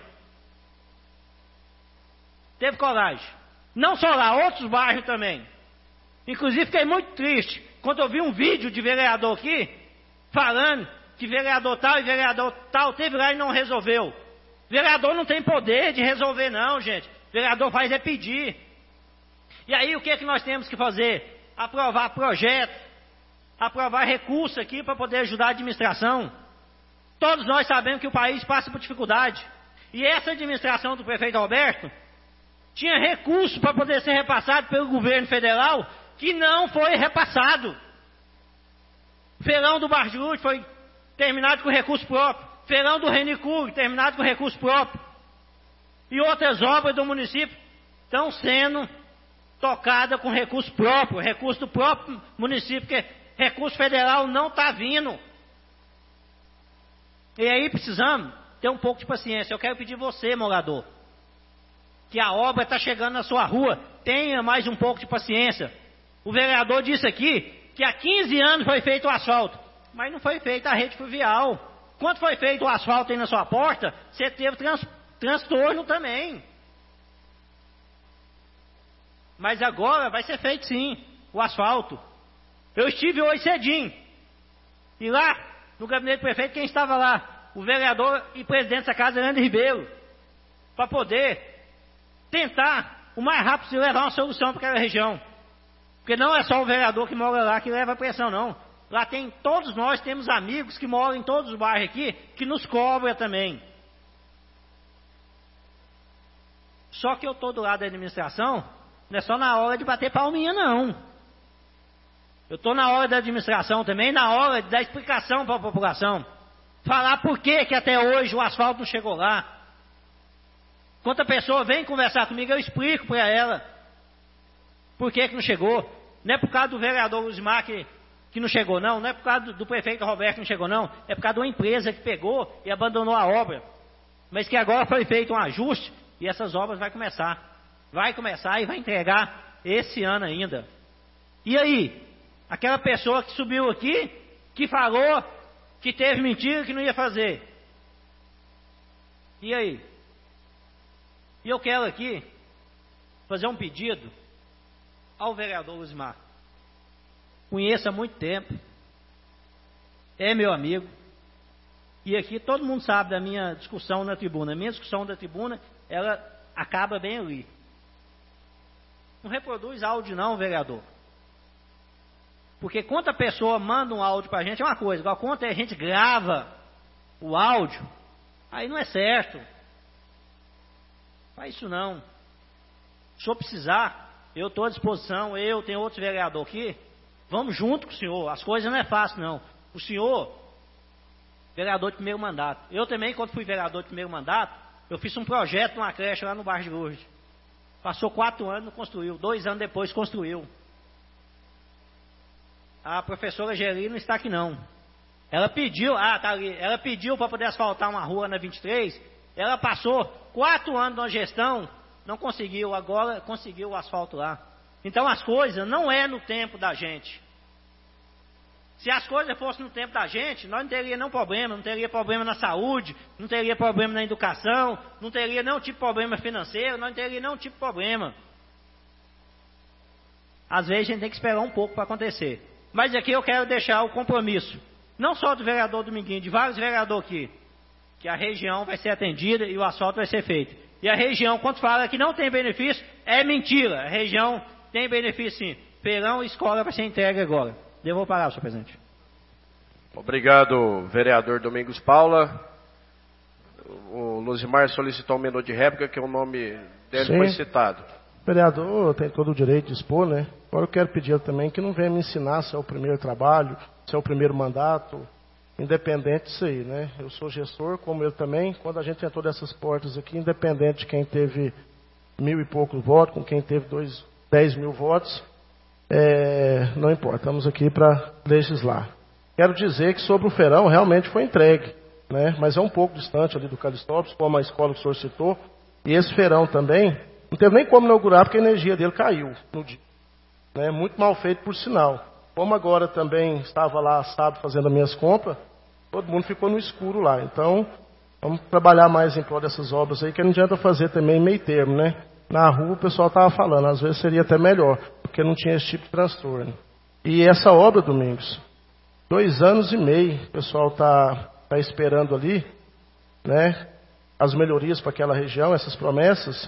Teve coragem. Não só lá, outros bairros também. Inclusive fiquei muito triste quando eu vi um vídeo de vereador aqui falando que vereador tal e vereador tal teve lá e não resolveu. Vereador não tem poder de resolver não, gente. Vereador faz é pedir. E aí o que é que nós temos que fazer? Aprovar projeto, aprovar recurso aqui para poder ajudar a administração. Todos nós sabemos que o país passa por dificuldade. E essa administração do prefeito Roberto tinha recurso para poder ser repassado pelo governo federal que não foi repassado. O feirão do Barjur foi terminado com recurso próprio. Feirão do Renicur terminado com recurso próprio. E outras obras do município estão sendo tocadas com recurso próprio, recurso do próprio município, porque recurso federal não está vindo. E aí precisamos ter um pouco de paciência. Eu quero pedir você, morador, que a obra está chegando na sua rua, tenha mais um pouco de paciência. O vereador disse aqui que há 15 anos foi feito o asfalto, mas não foi feita a rede fluvial. Quando foi feito o asfalto aí na sua porta, você teve transtorno também. Mas agora vai ser feito sim, o asfalto. Eu estive hoje cedinho, e lá, no gabinete do prefeito, quem estava lá? O vereador e presidente da casa, Leandro Ribeiro, para poder tentar, o mais rápido possível, levar uma solução para aquela região. Porque não é só o vereador que mora lá que leva a pressão, não. Lá tem, todos nós temos amigos que moram em todos os bairros aqui, que nos cobram também. Só que eu estou do lado da administração, não é só na hora de bater palminha, não. Eu estou na hora da administração também, na hora de dar explicação para a população. Falar por que até hoje o asfalto não chegou lá. Quando a pessoa vem conversar comigo, eu explico para ela por que não chegou. Não é por causa do vereador Luizmar que não chegou, não. Não é por causa do prefeito Roberto que não chegou, não. É por causa de uma empresa que pegou e abandonou a obra. Mas que agora foi feito um ajuste e essas obras vai começar. Vai começar e vai entregar esse ano ainda. E aí? Aquela pessoa que subiu aqui, que falou que teve mentira, que não ia fazer. E aí? E eu quero aqui fazer um pedido ao vereador Luizmar. Conheço há muito tempo, é meu amigo, e aqui todo mundo sabe da minha discussão na tribuna. A minha discussão da tribuna, ela acaba bem ali. Não reproduz áudio não, vereador. Porque quando a pessoa manda um áudio para a gente é uma coisa, igual quando a gente grava o áudio, aí não é certo. Faz isso não. Se eu precisar, eu estou à disposição, tenho outro vereador aqui, vamos junto com o senhor. As coisas não é fácil não. O senhor, vereador de primeiro mandato. Eu também, quando fui vereador de primeiro mandato, eu fiz um projeto numa creche lá no bairro de Lourdes. Passou 4 anos, não construiu. 2 anos depois construiu. A professora Geri não está aqui não. Ela pediu, tá ali. Ela pediu para poder asfaltar uma rua na 23. Ela passou 4 anos na gestão, não conseguiu. Agora conseguiu o asfalto lá. Então as coisas não é no tempo da gente. Se as coisas fossem no tempo da gente, nós não teríamos nenhum problema. Não teria problema na saúde, não teria problema na educação, não teria nenhum tipo de problema financeiro, não teria nenhum tipo de problema. Às vezes a gente tem que esperar um pouco para acontecer. Mas aqui eu quero deixar o compromisso, não só do vereador Dominguinho, de vários vereadores aqui, que a região vai ser atendida e o asfalto vai ser feito. E a região, quando fala que não tem benefício, é mentira. A região tem benefício sim. Feirão e escola vai ser entregue agora. Devo parar, senhor presidente. Obrigado, vereador Domingos Paula. O Luzimar solicitou um minuto de réplica, que o nome dele foi citado. O vereador tem todo o direito de expor, né? Agora eu quero pedir também que não venha me ensinar se é o primeiro trabalho, se é o primeiro mandato, independente disso aí, né? Eu sou gestor, como ele também. Quando a gente tentou dessas portas aqui, independente de quem teve 1.000 e poucos votos, com quem teve 10 mil votos, não importa, estamos aqui para legislar. Quero dizer que sobre o feirão realmente foi entregue, né? Mas é um pouco distante ali do Calistópolis, como a escola que o senhor citou. E esse feirão também, não teve nem como inaugurar porque a energia dele caiu no dia. Né? Muito mal feito por sinal. Como agora também estava lá sábado fazendo as minhas compras, todo mundo ficou no escuro lá. Então, vamos trabalhar mais em prol dessas obras aí, que não adianta fazer também meio termo, né? Na rua o pessoal estava falando, às vezes seria até melhor, porque não tinha esse tipo de transtorno. E essa obra, Domingos, 2 anos e meio o pessoal está esperando ali, né? As melhorias para aquela região, essas promessas,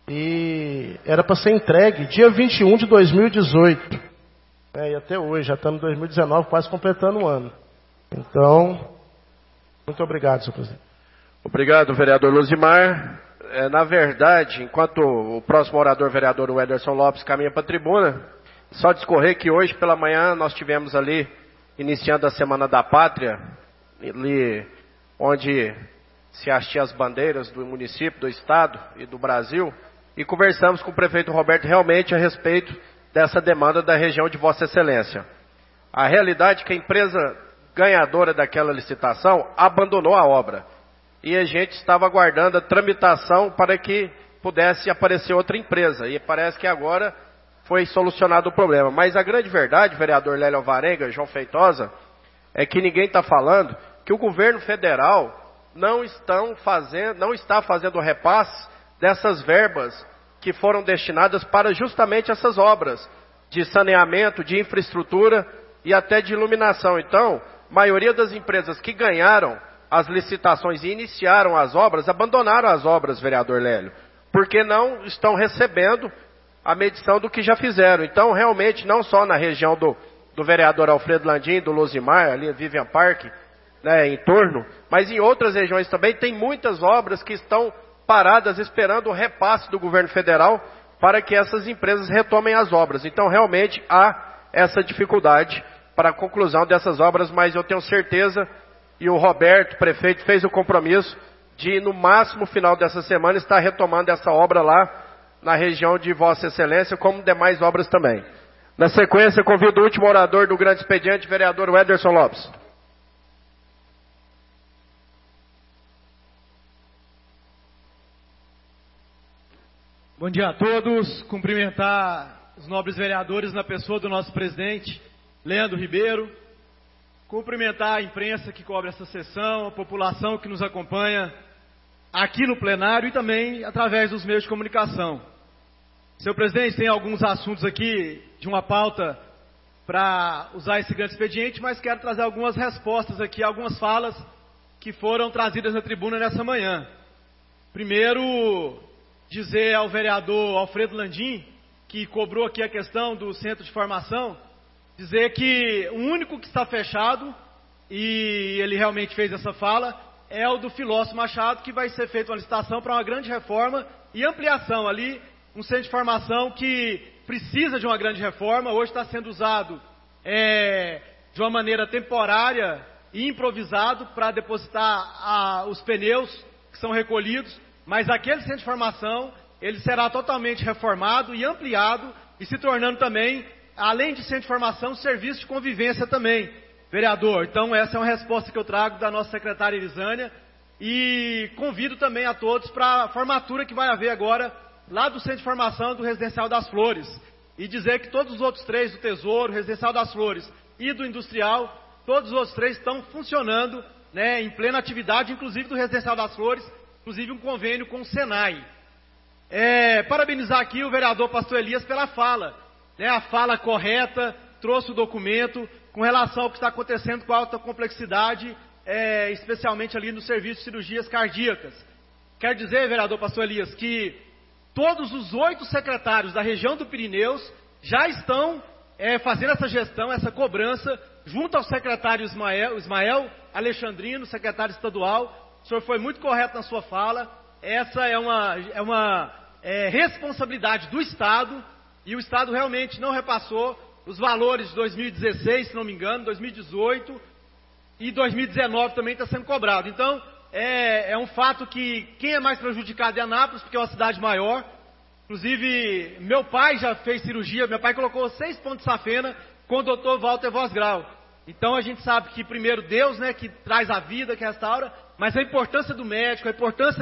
e era para ser entregue dia 21 de 2018. E até hoje, já estamos em 2019, quase completando um ano. Então, muito obrigado, senhor presidente. Obrigado, vereador Luzimar. Na verdade, enquanto o próximo orador, vereador Wederson Lopes, caminha para a tribuna, só discorrer que hoje pela manhã nós tivemos ali, iniciando a Semana da Pátria, ali onde se hastia as bandeiras do município, do estado e do Brasil, e conversamos com o prefeito Roberto realmente a respeito dessa demanda da região de Vossa Excelência. A realidade é que a empresa ganhadora daquela licitação abandonou a obra. E a gente estava aguardando a tramitação para que pudesse aparecer outra empresa. E parece que agora foi solucionado o problema. Mas a grande verdade, vereador Lélio Alvarenga, João Feitosa, é que ninguém está falando que o governo federal não está fazendo o repasse dessas verbas que foram destinadas para justamente essas obras de saneamento, de infraestrutura e até de iluminação. Então, a maioria das empresas que ganharam as licitações e iniciaram as obras, abandonaram as obras, vereador Lélio, porque não estão recebendo a medição do que já fizeram. Então, realmente, não só na região do vereador Alfredo Landim, do Luzimar, ali Vivian Park, né, em torno, mas em outras regiões também tem muitas obras que estão paradas esperando o repasse do governo federal para que essas empresas retomem as obras. Então, realmente, há essa dificuldade para a conclusão dessas obras, mas eu tenho certeza, e o Roberto, prefeito, fez o compromisso de, no máximo, final dessa semana, estar retomando essa obra lá na região de Vossa Excelência, como demais obras também. Na sequência, convido o último orador do grande expediente, vereador Wederson Lopes. Bom dia a todos. Cumprimentar os nobres vereadores na pessoa do nosso presidente, Leandro Ribeiro. Cumprimentar a imprensa que cobre essa sessão, a população que nos acompanha aqui no plenário e também através dos meios de comunicação. Senhor presidente, tem alguns assuntos aqui de uma pauta para usar esse grande expediente, mas quero trazer algumas respostas aqui, algumas falas que foram trazidas na tribuna nessa manhã. Primeiro, dizer ao vereador Alfredo Landim, que cobrou aqui a questão do centro de formação, dizer que o único que está fechado, e ele realmente fez essa fala, é o do Filósofo Machado, que vai ser feita uma licitação para uma grande reforma e ampliação ali, um centro de formação que precisa de uma grande reforma, hoje está sendo usado de uma maneira temporária e improvisado para depositar os pneus que são recolhidos, mas aquele centro de formação, ele será totalmente reformado e ampliado e se tornando também, além de centro de formação, serviço de convivência também, vereador. Então essa é uma resposta que eu trago da nossa secretária Elisânia e convido também a todos para a formatura que vai haver agora lá do centro de formação do Residencial das Flores e dizer que todos os outros três, do Tesouro, Residencial das Flores e do Industrial, todos os outros três estão funcionando, né, em plena atividade, inclusive do Residencial das Flores, inclusive um convênio com o Senai. Parabenizar aqui o vereador Pastor Elias pela fala, né, a fala correta, trouxe o documento com relação ao que está acontecendo com alta complexidade, especialmente ali no serviço de cirurgias cardíacas. Quer dizer, vereador Pastor Elias, que todos os 8 secretários da região do Pirineus já estão fazendo essa gestão, essa cobrança, junto ao secretário Ismael Alexandrino, secretário estadual. O senhor foi muito correto na sua fala. Essa é uma responsabilidade do Estado, e o Estado realmente não repassou os valores de 2016, se não me engano, 2018 e 2019 também está sendo cobrado. Então, é um fato que quem é mais prejudicado é Anápolis, porque é uma cidade maior. Inclusive, meu pai já fez cirurgia, meu pai colocou 6 pontos de safena com o Dr. Walter Vosgrau. Então a gente sabe que primeiro Deus, né, que traz a vida, que restaura, mas a importância do médico, a importância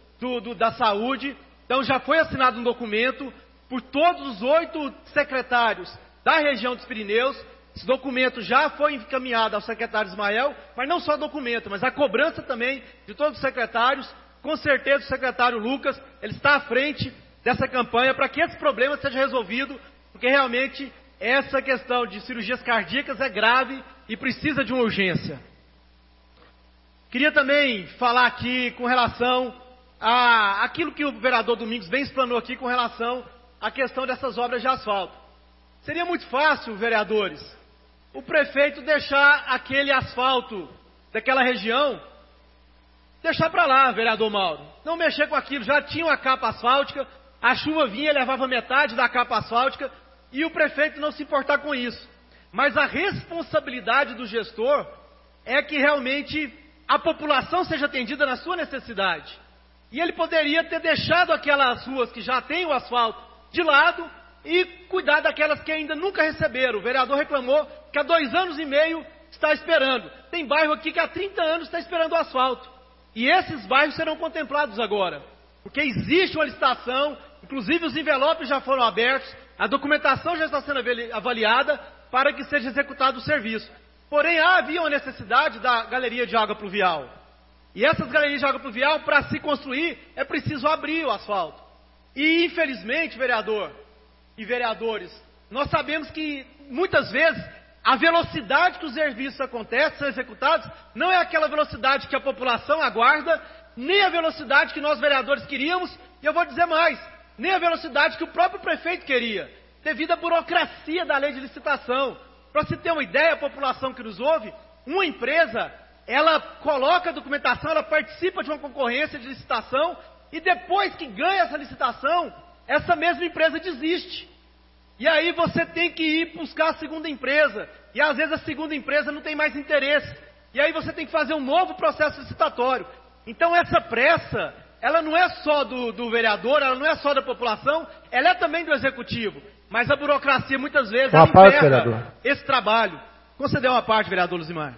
da saúde. Então já foi assinado um documento por todos os 8 secretários da região dos Pirineus. Esse documento já foi encaminhado ao secretário Ismael, mas não só o documento, mas a cobrança também de todos os secretários. Com certeza o secretário Lucas, ele está à frente dessa campanha para que esse problema seja resolvido, porque realmente essa questão de cirurgias cardíacas é grave e precisa de uma urgência. Queria também falar aqui com relação a aquilo que o vereador Domingos bem explanou aqui com relação à questão dessas obras de asfalto. Seria muito fácil, vereadores, o prefeito deixar aquele asfalto daquela região, deixar para lá, vereador Mauro, não mexer com aquilo, já tinha uma capa asfáltica, a chuva vinha e levava metade da capa asfáltica, e o prefeito não se importar com isso. Mas a responsabilidade do gestor é que realmente a população seja atendida na sua necessidade. E ele poderia ter deixado aquelas ruas que já têm o asfalto de lado e cuidar daquelas que ainda nunca receberam. O vereador reclamou que há 2 anos e meio está esperando. Tem bairro aqui que há 30 anos está esperando o asfalto. E esses bairros serão contemplados agora. Porque existe uma licitação, inclusive os envelopes já foram abertos, a documentação já está sendo avaliada para que seja executado o serviço. Porém, havia uma necessidade da galeria de água pluvial. E essas galerias de água pluvial, para se construir, é preciso abrir o asfalto. E, infelizmente, vereador e vereadores, nós sabemos que, muitas vezes, a velocidade que os serviços acontecem, são executados, não é aquela velocidade que a população aguarda, nem a velocidade que nós, vereadores, queríamos, e eu vou dizer mais, nem a velocidade que o próprio prefeito queria, devido à burocracia da lei de licitação. Para se ter uma ideia, a população que nos ouve, uma empresa, ela coloca a documentação, ela participa de uma concorrência de licitação, e depois que ganha essa licitação, essa mesma empresa desiste. E aí você tem que ir buscar a segunda empresa, e às vezes a segunda empresa não tem mais interesse, e aí você tem que fazer um novo processo licitatório. Então essa pressa, ela não é só do vereador, ela não é só da população, ela é também do executivo. Mas a burocracia muitas vezes emperra esse trabalho. Concedeu uma parte, vereador Luzimar?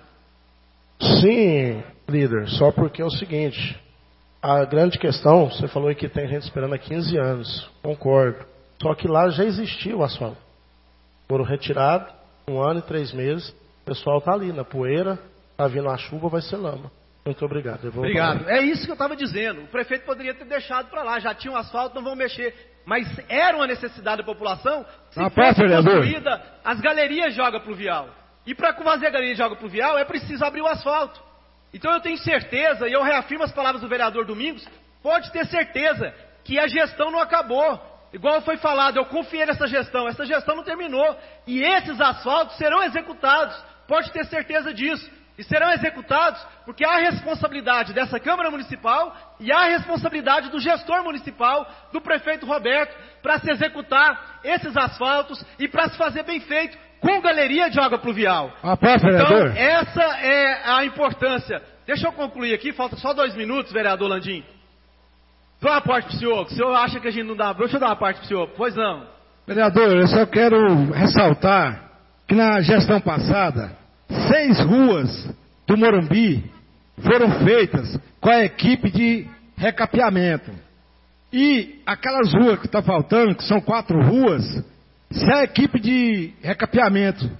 Sim, líder, só porque é o seguinte, a grande questão, você falou que tem gente esperando há 15 anos, concordo, só que lá já existia o asfalto. Foram retirados, 1 ano e 3 meses, o pessoal está ali na poeira, está vindo a chuva, vai ser lama. Muito obrigado. Obrigado. É isso que eu estava dizendo. O prefeito poderia ter deixado para lá. Já tinha um asfalto, não vão mexer. Mas era uma necessidade da população se fosse construída as galerias de água pluvial. E para fazer a galeria de água pluvial é preciso abrir o asfalto. Então eu tenho certeza, e eu reafirmo as palavras do vereador Domingos, pode ter certeza que a gestão não acabou. Igual foi falado, eu confiei nessa gestão. Essa gestão não terminou. E esses asfaltos serão executados. Pode ter certeza disso. E serão executados porque há responsabilidade dessa Câmara Municipal e há responsabilidade do gestor municipal, do prefeito Roberto, para se executar esses asfaltos e para se fazer bem feito com galeria de água pluvial. Então, essa é a importância. Deixa eu concluir aqui, falta só 2 minutos, vereador Landim. Dou uma parte para o senhor, que o senhor acha que a gente não dá. Deixa eu dar uma parte para o senhor, pois não. Vereador, eu só quero ressaltar que na gestão passada, 6 ruas do Morumbi foram feitas com a equipe de recapeamento. E aquelas ruas que estão faltando, que são 4 ruas, se a equipe de recapeamento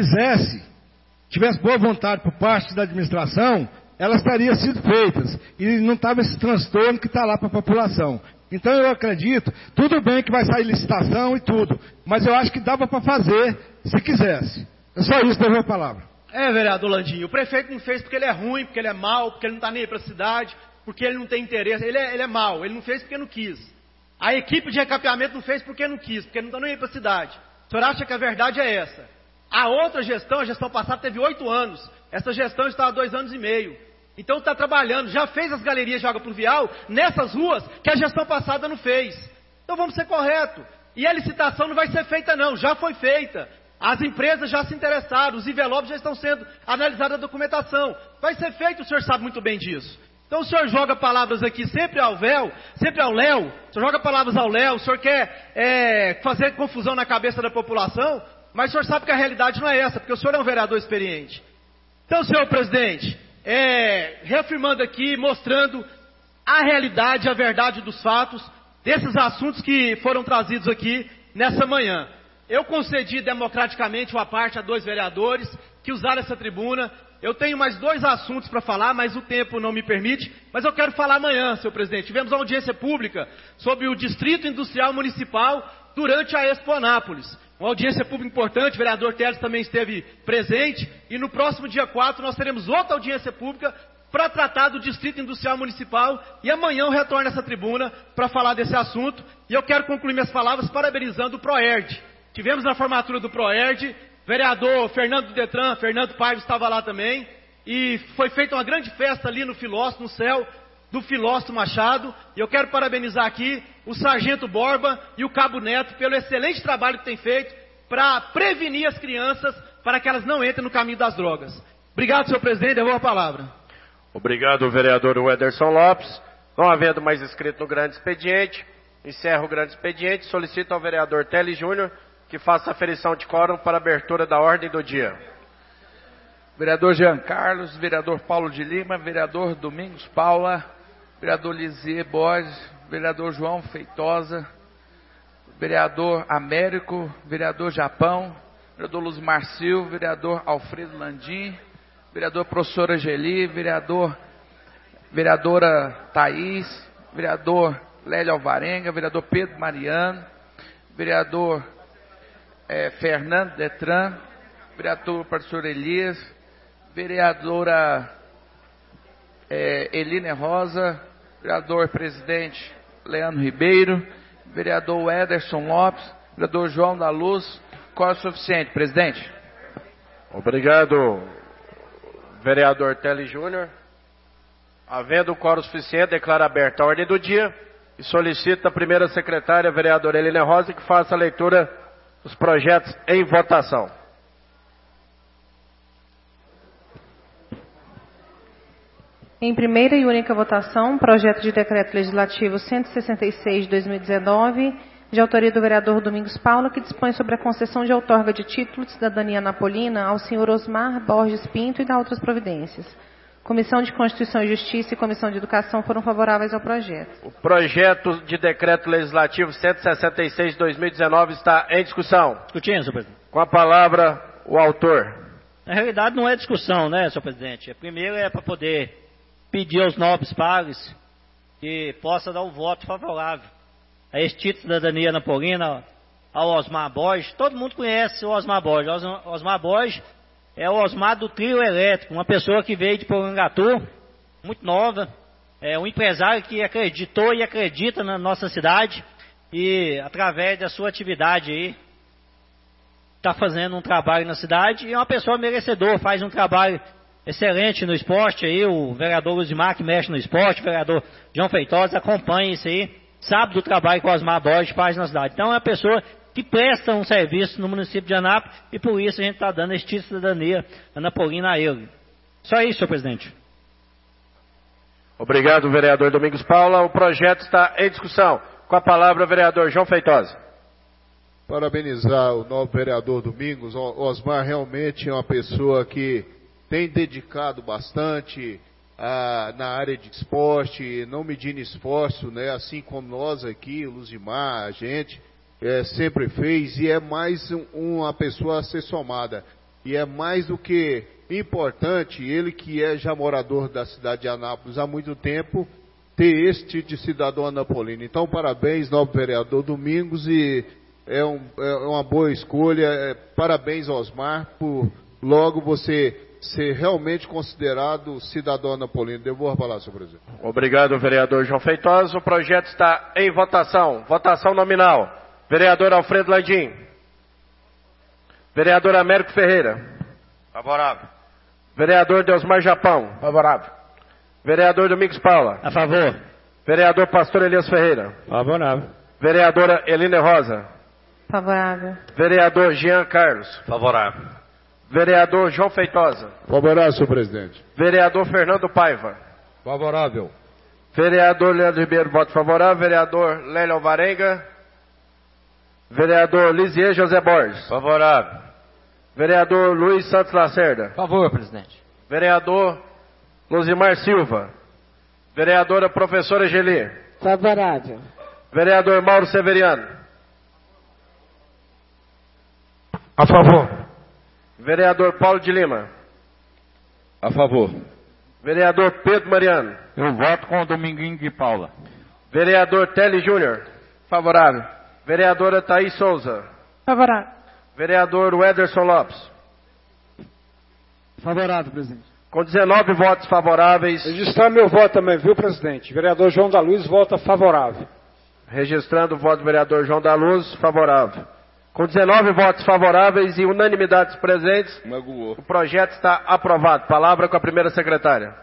tivesse boa vontade por parte da administração, elas teriam sido feitas. E não estava esse transtorno que está lá para a população. Então eu acredito, tudo bem que vai sair licitação e tudo, mas eu acho que dava para fazer se quisesse. É só isso, devolvo a palavra. Vereador Landim, o prefeito não fez porque ele é ruim, porque ele é mau, porque ele não está nem aí para a cidade, porque ele não tem interesse. Ele é mau, ele não fez porque não quis. A equipe de recapeamento não fez porque não quis, porque não está nem aí para a cidade. O senhor acha que a verdade é essa? A outra gestão, a gestão passada teve 8 anos. Essa gestão está há 2 anos e meio. Então está trabalhando, já fez as galerias de água pluvial nessas ruas que a gestão passada não fez. Então vamos ser corretos. E a licitação não vai ser feita não, já foi feita. As empresas já se interessaram, os envelopes já estão sendo analisados a documentação. Vai ser feito, o senhor sabe muito bem disso. Então o senhor joga palavras aqui sempre ao Léo, o senhor joga palavras ao Léo, o senhor quer fazer confusão na cabeça da população, mas o senhor sabe que a realidade não é essa, porque o senhor é um vereador experiente. Então, senhor presidente, reafirmando aqui, mostrando a realidade, a verdade dos fatos, desses assuntos que foram trazidos aqui nessa manhã. Eu concedi democraticamente uma parte a 2 vereadores que usaram essa tribuna. Eu tenho mais 2 assuntos para falar, mas o tempo não me permite. Mas eu quero falar amanhã, senhor presidente. Tivemos uma audiência pública sobre o Distrito Industrial Municipal durante a Expo Anápolis. Uma audiência pública importante, o vereador Teles também esteve presente. E no próximo dia 4 nós teremos outra audiência pública para tratar do Distrito Industrial Municipal. E amanhã eu retorno a essa tribuna para falar desse assunto. E eu quero concluir minhas palavras parabenizando o PROERD. Tivemos na formatura do PROERD, vereador Fernando do Detran, Fernando Paiva estava lá também, e foi feita uma grande festa ali no Filósofo, no céu do Filósofo Machado, e eu quero parabenizar aqui o Sargento Borba e o Cabo Neto pelo excelente trabalho que tem feito para prevenir as crianças, para que elas não entrem no caminho das drogas. Obrigado, senhor presidente, devolvo a palavra. Obrigado, vereador Wederson Lopes. Não havendo mais inscrito no grande expediente, encerro o grande expediente, solicito ao vereador Teles Júnior que faça a aferição de quórum para a abertura da ordem do dia. Vereador Jean Carlos, vereador Paulo de Lima, vereador Domingos Paula, vereador Lisier Borges, vereador João Feitosa, vereador Américo, vereador Japão, vereador Luzmar Silva, vereador Alfredo Landim, vereador professora Geli, vereadora Thaís, vereador Lélio Alvarenga, vereador Pedro Mariano, vereador Fernando Detran, vereador professor Elias, vereadora Eliner Rosa, vereador presidente Leandro Ribeiro, vereador Ederson Lopes, vereador João da Luz. Quórum suficiente, presidente. Obrigado, vereador Teles Júnior. Havendo quórum suficiente, declaro aberta a ordem do dia e solicito a primeira secretária, a vereadora Eliner Rosa, que faça a leitura dos projetos em votação. Em primeira e única votação, projeto de decreto legislativo 166 de 2019, de autoria do vereador Domingos Paula, que dispõe sobre a concessão de outorga de título de cidadania napolina ao senhor Osmar Borges Pinto e da outras providências. Comissão de Constituição e Justiça e Comissão de Educação foram favoráveis ao projeto. O projeto de decreto legislativo 166 de 2019 está em discussão. Discutindo, senhor presidente. Com a palavra, o autor. Na realidade não é discussão, né, senhor presidente? Primeiro é para poder pedir aos nobres pares que possa dar o voto favorável a este título de cidadania napolina, ao Osmar Borges. Todo mundo conhece o Osmar Borges. Osmar Borges é o Osmar do trio elétrico, uma pessoa que veio de Porangatu, muito nova, é um empresário que acreditou e acredita na nossa cidade e através da sua atividade aí está fazendo um trabalho na cidade e é uma pessoa merecedora, faz um trabalho excelente no esporte aí, o vereador Luzimar que mexe no esporte, o vereador João Feitosa acompanha isso aí, sabe do trabalho que o Osmar Borges faz na cidade. Então é uma pessoa que presta um serviço no município de Anápolis e por isso a gente está dando este título de cidadania anapolina a ele. Só isso, senhor presidente. Obrigado, vereador Domingos Paula. O projeto está em discussão. Com a palavra, o vereador João Feitosa. Parabenizar o novo vereador Domingos. O Osmar realmente é uma pessoa que tem dedicado bastante na área de esporte, não medindo esforço, né? Assim como nós aqui, o Luzimar, a gente sempre fez, e é mais uma pessoa a ser somada. E é mais do que importante, ele que é já morador da cidade de Anápolis há muito tempo, ter este de cidadão anapolino. Então, parabéns, novo vereador Domingos, e é uma boa escolha. Parabéns, Osmar, por logo você ser realmente considerado cidadão anapolino. Devolvo a palavra, senhor presidente. Obrigado, vereador João Feitosa. O projeto está em votação. Votação nominal. Vereador Alfredo Landim. Vereador Américo Ferreira. Favorável. Vereador Deusmar Japão. Favorável. Vereador Domingos Paula. A favor. Vereador Pastor Elias Ferreira. Favorável. Vereadora Elina Rosa. Favorável. Vereador Jean Carlos. Favorável. Vereador João Feitosa. Favorável, senhor presidente. Vereador Fernando Paiva. Favorável. Vereador Leandro Ribeiro, voto favorável. Vereador Lélio Alvarenga. Vereador Lisier José Borges. Favorável. Vereador Luiz Santos Lacerda. Favor, presidente. Vereador Luzimar Silva. Vereadora Professora Geli. Favorável. Vereador Mauro Severiano. A favor. Vereador Paulo de Lima. A favor. Vereador Pedro Mariano. Eu voto com o Dominguinho de Paula. Vereador Tele Júnior. Favorável. Vereadora Thaís Souza. Favorável. Vereador Wederson Lopes. Favorável, presidente. Com 19 votos favoráveis. Registrar meu voto também, viu, presidente? Vereador João da Luz vota favorável. Registrando o voto do vereador João da Luz, favorável. Com 19 votos favoráveis e unanimidades presentes, o projeto está aprovado. Palavra com a primeira secretária.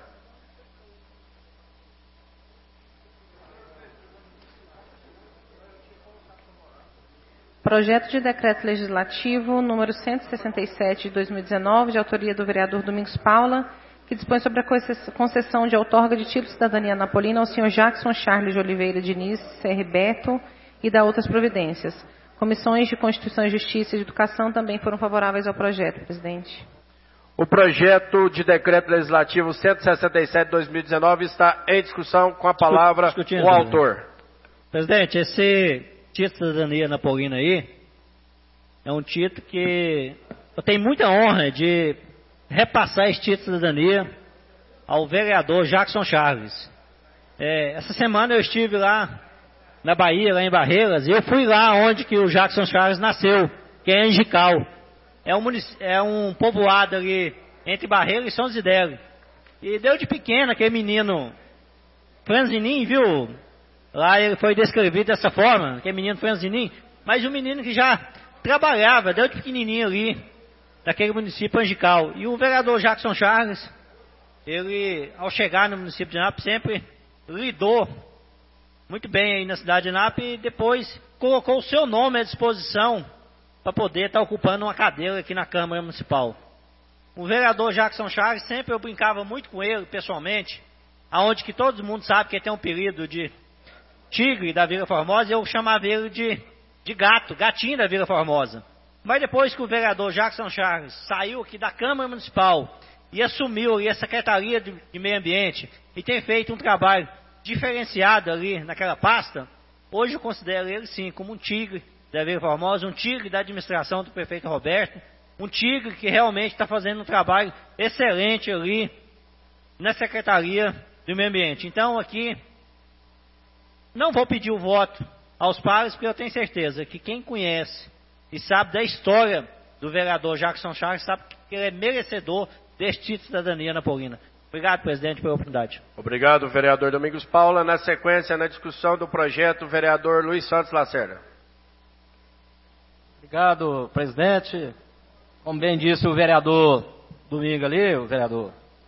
Projeto de decreto legislativo número 167 de 2019, de autoria do vereador Domingos Paula, que dispõe sobre a concessão de outorga de título de cidadania napolina ao senhor Jackson Charles de Oliveira Diniz, CR Beto, e da outras providências. Comissões de Constituição e Justiça e de Educação também foram favoráveis ao projeto, presidente. O projeto de decreto legislativo 167 de 2019 está em discussão. Com a palavra o autor. Presidente, esse título de cidadania napolina aí é um título que eu tenho muita honra de repassar esse título de cidadania ao vereador Jackson Charles. Essa semana eu estive lá na Bahia, lá em Barreiras, e eu fui lá onde que o Jackson Charles nasceu, que é Angical. É um povoado ali entre Barreiras e São Zidélio. E deu de pequeno aquele menino franzininho, viu? Lá ele foi descrevido dessa forma, aquele menino franzininho, mas um menino que já trabalhava, deu de pequenininho ali, daquele município Angical. E o vereador Jackson Charles, ele, ao chegar no município de Anápolis, sempre lidou muito bem aí na cidade de Anápolis e depois colocou o seu nome à disposição para poder estar ocupando uma cadeira aqui na Câmara Municipal. O vereador Jackson Charles, sempre eu brincava muito com ele, pessoalmente, aonde que todo mundo sabe que ele tem um apelido de tigre da Vila Formosa, eu chamava ele de gatinho da Vila Formosa. Mas depois que o vereador Jackson Charles saiu aqui da Câmara Municipal e assumiu ali a Secretaria de Meio Ambiente e tem feito um trabalho diferenciado ali naquela pasta, hoje eu considero ele sim como um tigre da Vila Formosa, um tigre da administração do prefeito Roberto, um tigre que realmente está fazendo um trabalho excelente ali na Secretaria do Meio Ambiente. Então aqui não vou pedir o voto aos pares, porque eu tenho certeza que quem conhece e sabe da história do vereador Jackson Charles sabe que ele é merecedor deste título de cidadania napolina. Obrigado, presidente, pela oportunidade. Obrigado, vereador Domingos Paula. Na sequência, na discussão do projeto, o vereador Luiz Santos Lacerda. Obrigado, presidente. Como bem disse o vereador Domingo ali, o vereador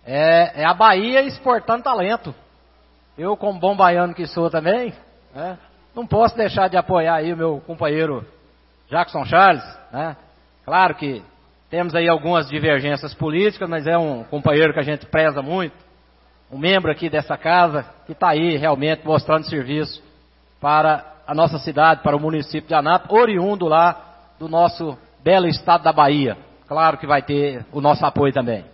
é a Bahia exportando talento. Eu, como bom baiano que sou também, né, não posso deixar de apoiar aí o meu companheiro Jackson Charles, né? Claro que temos aí algumas divergências políticas, mas é um companheiro que a gente preza muito, um membro aqui dessa casa, que está aí realmente mostrando serviço para a nossa cidade, para o município de Anápolis, oriundo lá do nosso belo estado da Bahia. Claro que vai ter o nosso apoio também.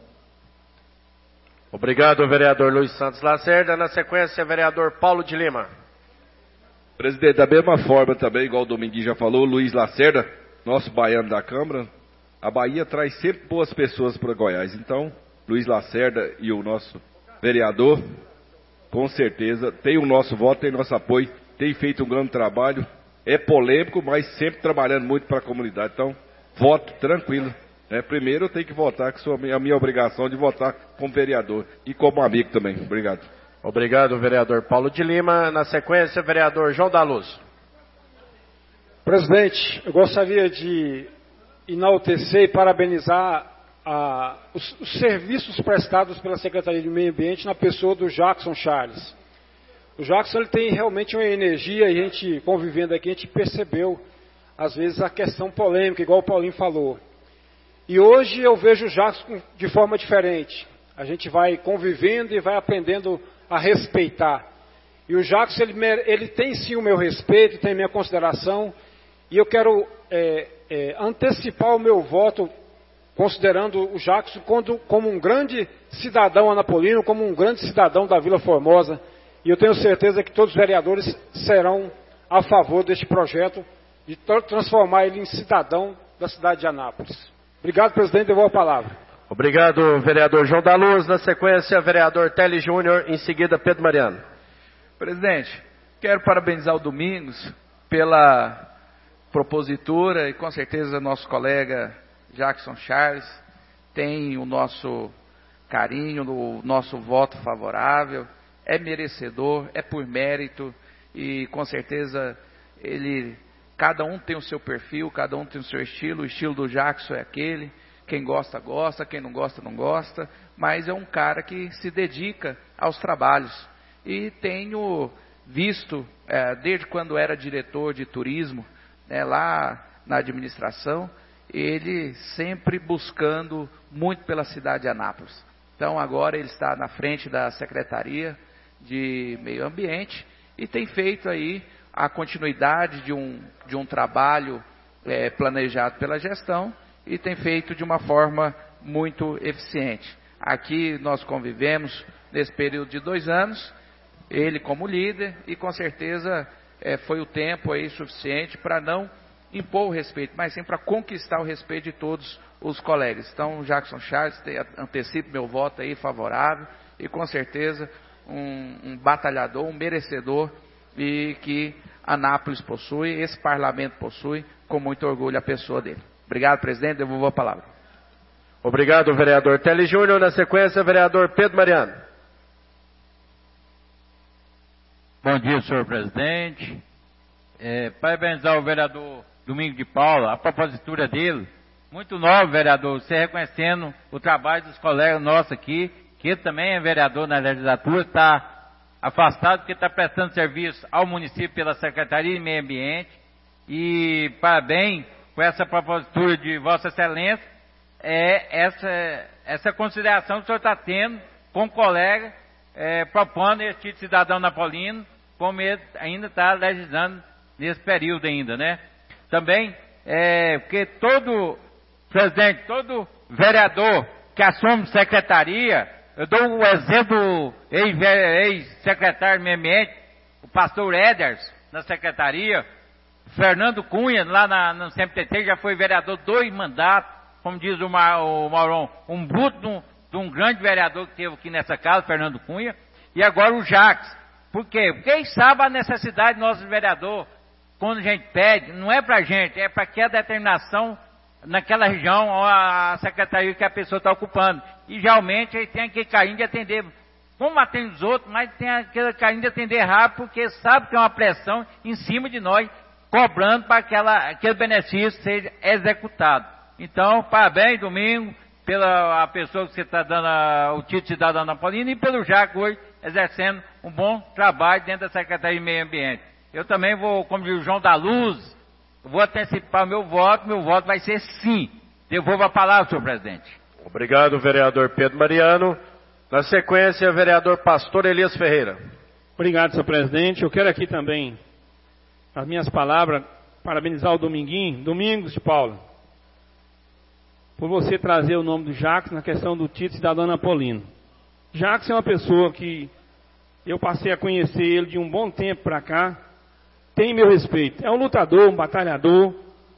Obrigado, vereador Luiz Santos Lacerda. Na sequência, vereador Paulo de Lima. Presidente, da mesma forma também, igual o Dominguinho já falou, Luiz Lacerda, nosso baiano da Câmara, a Bahia traz sempre boas pessoas para Goiás. Então, Luiz Lacerda e o nosso vereador, com certeza, tem o nosso voto, tem nosso apoio, tem feito um grande trabalho, é polêmico, mas sempre trabalhando muito para a comunidade. Então, voto tranquilo. Primeiro eu tenho que votar, que é a minha obrigação de votar como vereador e como amigo também. Obrigado. Obrigado, vereador Paulo de Lima. Na sequência, vereador João da Luz. Presidente, eu gostaria de enaltecer e parabenizar os serviços prestados pela Secretaria de Meio Ambiente na pessoa do Jackson Charles. O Jackson ele tem realmente uma energia, e a gente convivendo aqui, a gente percebeu, às vezes, a questão polêmica, igual o Paulinho falou. E hoje eu vejo o Jackson de forma diferente. A gente vai convivendo e vai aprendendo a respeitar. E o Jackson, ele tem sim o meu respeito, tem a minha consideração, e eu quero antecipar o meu voto, considerando o Jackson como um grande cidadão anapolino, como um grande cidadão da Vila Formosa, e eu tenho certeza que todos os vereadores serão a favor deste projeto, de transformar ele em cidadão da cidade de Anápolis. Obrigado, presidente, devolvo a palavra. Obrigado, vereador João da Luz. Na sequência, vereador Tele Júnior, em seguida, Pedro Mariano. Presidente, quero parabenizar o Domingos pela propositura e com certeza nosso colega Jackson Charles tem o nosso carinho, o nosso voto favorável, é merecedor, é por mérito e com certeza cada um tem o seu perfil, cada um tem o seu estilo, o estilo do Jackson é aquele, quem gosta, gosta, quem não gosta, não gosta, mas é um cara que se dedica aos trabalhos. E tenho visto, desde quando era diretor de turismo, lá na administração, ele sempre buscando muito pela cidade de Anápolis. Então agora ele está na frente da Secretaria de Meio Ambiente e tem feito aí a continuidade de um trabalho planejado pela gestão e tem feito de uma forma muito eficiente. Aqui nós convivemos nesse período de 2 anos, ele como líder, e com certeza foi o tempo aí suficiente para não impor o respeito, mas sim para conquistar o respeito de todos os colegas. Então, Jackson Charles, antecipo meu voto aí favorável, e com certeza um batalhador, um merecedor, e que Anápolis possui, esse parlamento possui, com muito orgulho a pessoa dele. Obrigado, presidente, devolvo a palavra. Obrigado, vereador Tele Júnior. Na sequência, vereador Pedro Mariano. Bom dia, senhor presidente. Parabenizar o vereador Domingos de Paula, a propositura dele. Muito novo, vereador, você reconhecendo o trabalho dos colegas nossos aqui, que ele também é vereador na legislatura, está afastado porque está prestando serviço ao município pela Secretaria de Meio Ambiente. E parabéns por essa propositura de Vossa Excelência, essa consideração que o senhor está tendo com o colega, propondo esse título de cidadão napolino, como ele ainda está legislando nesse período ainda, né? Também, porque todo vereador que assume secretaria, eu dou o exemplo do ex-secretário do Meio Ambiente, o pastor Eders, na secretaria, Fernando Cunha, lá no CMTT, já foi vereador 2 mandatos, como diz o Maurão, um bruto de um grande vereador que teve aqui nessa casa, Fernando Cunha, e agora o Jacques. Por quê? Porque eles sabem a necessidade do nosso vereador, quando a gente pede, não é para a gente, é para que a determinação naquela região, ou a secretaria que a pessoa está ocupando. E geralmente ele tem aquele carinho de atender, como atende os outros, mas tem aquele carinho de atender rápido, porque sabe que é uma pressão em cima de nós, cobrando para aquele benefício seja executado. Então, parabéns, Domingo, pela a pessoa que você está dando o título de cidadão napolino e pelo Jacques hoje exercendo um bom trabalho dentro da Secretaria de Meio Ambiente. Eu também vou, como diz o João da Luz, vou antecipar meu voto vai ser sim. Devolvo a palavra, senhor presidente. Obrigado, vereador Pedro Mariano. Na sequência, vereador Pastor Elias Ferreira. Obrigado, senhor presidente. Eu quero aqui também, as minhas palavras, parabenizar o Domingos de Paula, por você trazer o nome do Jacques na questão do título cidadão napolino. Jacques é uma pessoa que eu passei a conhecer ele de um bom tempo para cá, tem meu respeito. É um lutador, um batalhador,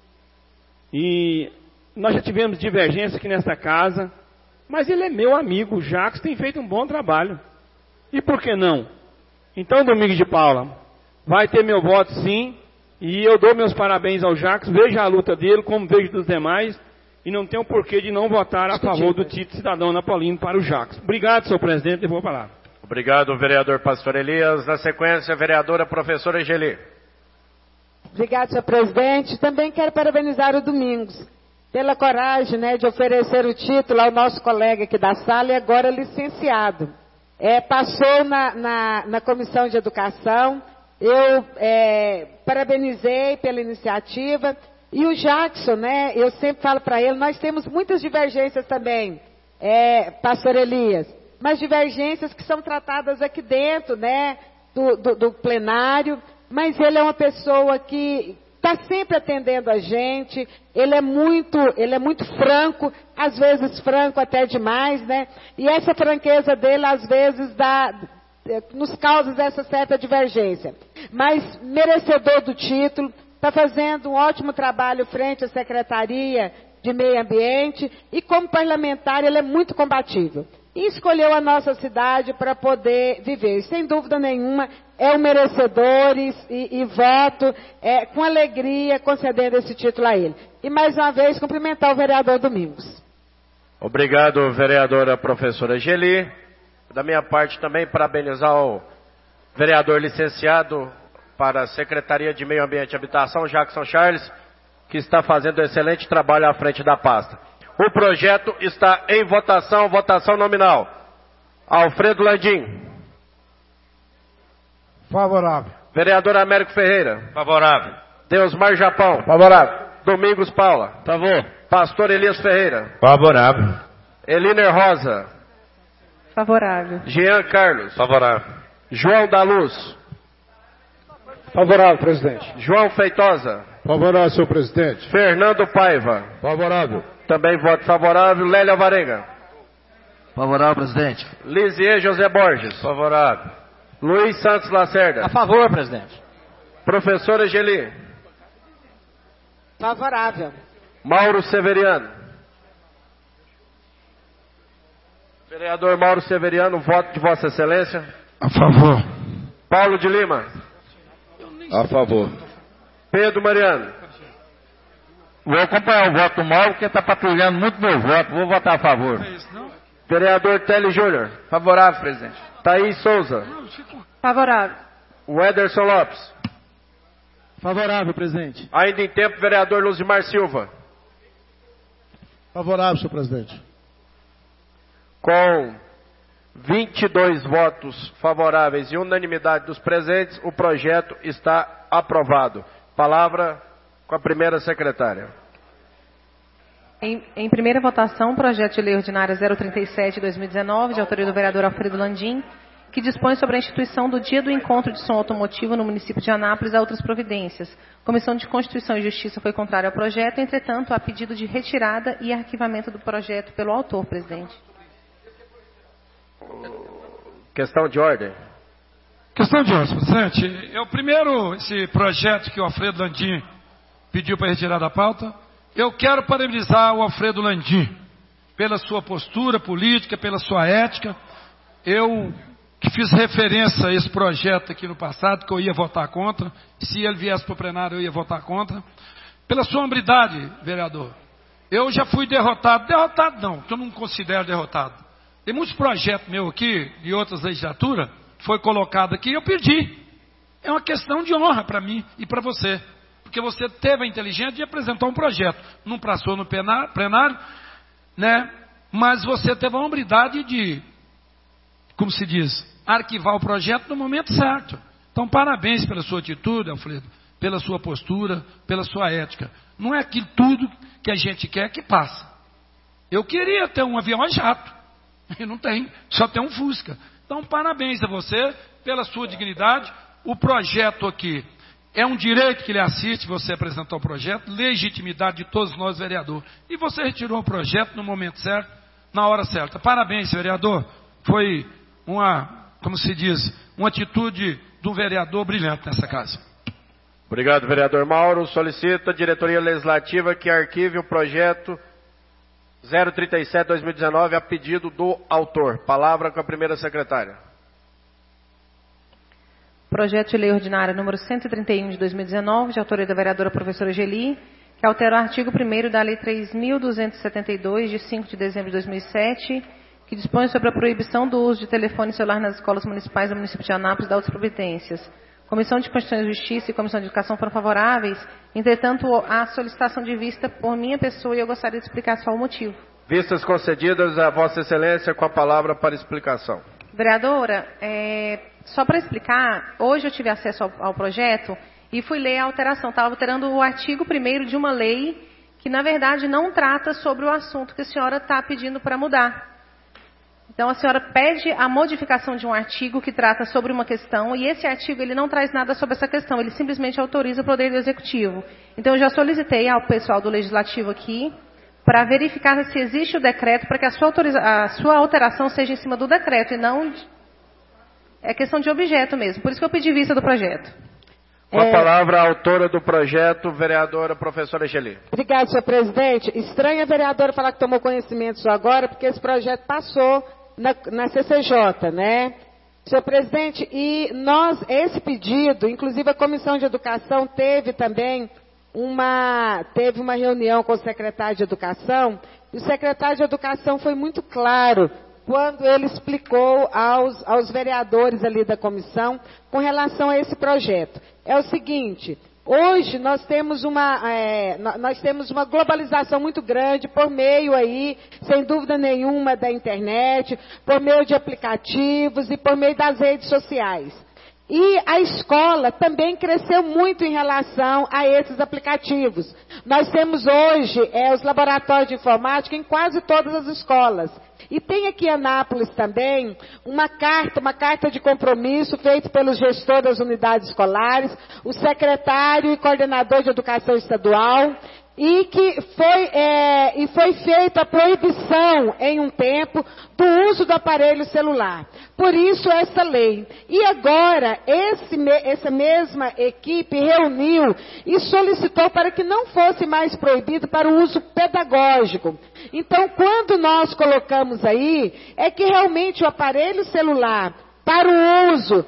e nós já tivemos divergência aqui nesta casa, mas ele é meu amigo. O Jacques tem feito um bom trabalho. E por que não? Então, Domingos de Paula, vai ter meu voto sim, e eu dou meus parabéns ao Jacques, vejo a luta dele, como vejo dos demais, e não tenho porquê de não votar a favor do título cidadão napolino para o Jacques. Obrigado, senhor presidente, devolvo a palavra. Obrigado, vereador Pastor Elias. Na sequência, a vereadora professora Egeli. Obrigado, senhor presidente. Também quero parabenizar o Domingos pela coragem, né, de oferecer o título ao nosso colega aqui da sala e agora licenciado. Passou na Comissão de Educação, eu parabenizei pela iniciativa, e o Jackson, né, eu sempre falo para ele, nós temos muitas divergências também, pastor Elias, mas divergências que são tratadas aqui dentro, né, do plenário, mas ele é uma pessoa que está sempre atendendo a gente, ele é muito franco, às vezes franco até demais, né? E essa franqueza dele, às vezes, nos causa essa certa divergência. Mas merecedor do título, está fazendo um ótimo trabalho frente à Secretaria de Meio Ambiente, e como parlamentar ele é muito combatível. E escolheu a nossa cidade para poder viver. Sem dúvida nenhuma, é um merecedor e voto com alegria concedendo esse título a ele. E mais uma vez, cumprimentar o vereador Domingos. Obrigado, vereadora professora Geli. Da minha parte também, parabenizar o vereador licenciado para a Secretaria de Meio Ambiente e Habitação, Jackson Charles, que está fazendo excelente trabalho à frente da pasta. O projeto está em votação, votação nominal. Alfredo Landim. Favorável. Vereador Américo Ferreira. Favorável. Deusmar Japão. Favorável. Domingos Paula. Favor. Pastor Elias Ferreira. Favorável. Eliner Rosa. Favorável. Jean Carlos. Favorável. João da Luz. Favorável, presidente. João Feitosa. Favorável, senhor presidente. Fernando Paiva. Favorável. Também voto favorável. Lélia Varenga. Favorável, presidente. Lisier José Borges. Favorável. Luiz Santos Lacerda. A favor, presidente. Professora Geli. Favorável. Mauro Severiano. Vereador Mauro Severiano, voto de Vossa Excelência. A favor. Paulo de Lima. A favor. Pedro Mariano. Vou acompanhar o voto do Mauro, porque está patrulhando muito meu voto. Vou votar a favor. Vereador Tele Júnior. Favorável, presidente. Thaís Souza. Favorável. Wederson Lopes. Favorável, presidente. Ainda em tempo, vereador Luzimar Silva. Favorável, senhor presidente. Com 22 votos favoráveis e unanimidade dos presentes, o projeto está aprovado. Palavra com a primeira secretária. Em primeira votação, o projeto de lei ordinária 037/2019, de autoria do vereador Alfredo Landim, que dispõe sobre a instituição do Dia do Encontro de Som Automotivo no município de Anápolis e outras providências. Comissão de Constituição e Justiça foi contrária ao projeto, entretanto, há pedido de retirada e arquivamento do projeto pelo autor, presidente. Questão de ordem. Questão de ordem, presidente. Primeiro, esse projeto que o Alfredo Landim pediu para retirar da pauta, eu quero parabenizar o Alfredo Landim pela sua postura política, pela sua ética. Eu que fiz referência a esse projeto aqui no passado, que eu ia votar contra. Se ele viesse para o plenário, eu ia votar contra. Pela sua hombridade, vereador. Eu já fui derrotado. Derrotado não, que eu não considero derrotado. Tem muitos projetos meus aqui, de outras legislaturas, foi colocado aqui e eu perdi. É uma questão de honra para mim e para você. Porque você teve a inteligência de apresentar um projeto. Não passou no plenário, né? mas você teve a hombridade de, como se diz, arquivar o projeto no momento certo. Então, parabéns pela sua atitude, Alfredo, pela sua postura, pela sua ética. Não é aquilo tudo que a gente quer que passa. Eu queria ter um avião a jato, e não tem, só tem um Fusca. Então, parabéns a você pela sua dignidade. O projeto aqui é um direito que lhe assiste você apresentar o projeto, legitimidade de todos nós, vereador. E você retirou o projeto no momento certo, na hora certa. Parabéns, vereador. Foi uma, como se diz, uma atitude do vereador brilhante nessa casa. Obrigado, vereador Mauro. Solicita a diretoria legislativa que arquive o projeto 037-2019 a pedido do autor. Palavra com a primeira secretária. Projeto de lei ordinária número 131 de 2019, de autoria da vereadora professora Geli, que altera o artigo 1º da lei 3.272, de 5 de dezembro de 2007, que dispõe sobre a proibição do uso de telefone celular nas escolas municipais do município de Anápolis e da outras providências. Comissão de Constituição e Justiça e Comissão de Educação foram favoráveis, entretanto, a solicitação de vista por minha pessoa e eu gostaria de explicar só o motivo. Vistas concedidas a Vossa Excelência, com a palavra para explicação. Vereadora, só para explicar, hoje eu tive acesso ao projeto e fui ler a alteração. Estava alterando o artigo 1º de uma lei que, na verdade, não trata sobre o assunto que a senhora está pedindo para mudar. Então, a senhora pede a modificação de um artigo que trata sobre uma questão, e esse artigo ele não traz nada sobre essa questão, ele simplesmente autoriza o Poder do Executivo. Então, eu já solicitei ao pessoal do Legislativo aqui para verificar se existe o decreto, para que a sua alteração seja em cima do decreto, e não... É questão de objeto mesmo, por isso que eu pedi vista do projeto. Com a palavra, a autora do projeto, vereadora professora Geli. Obrigada, senhor presidente. Estranha a vereadora falar que tomou conhecimento só agora, porque esse projeto passou na CCJ, né? Senhor presidente, e esse pedido, inclusive a Comissão de Educação teve também uma reunião com o secretário de Educação, e o secretário de Educação foi muito claro quando ele explicou aos vereadores ali da comissão com relação a esse projeto. É o seguinte, hoje nós temos uma globalização muito grande por meio aí, sem dúvida nenhuma, da internet, por meio de aplicativos e por meio das redes sociais. E a escola também cresceu muito em relação a esses aplicativos. Nós temos hoje os laboratórios de informática em quase todas as escolas. E tem aqui em Anápolis também uma carta de compromisso feita pelo gestor das unidades escolares, o secretário e coordenador de educação estadual, e que foi feita a proibição em um tempo do uso do aparelho celular. Por isso essa lei. E agora essa mesma equipe reuniu e solicitou para que não fosse mais proibido para o uso pedagógico. Então, quando nós colocamos aí, é que realmente o aparelho celular para o uso,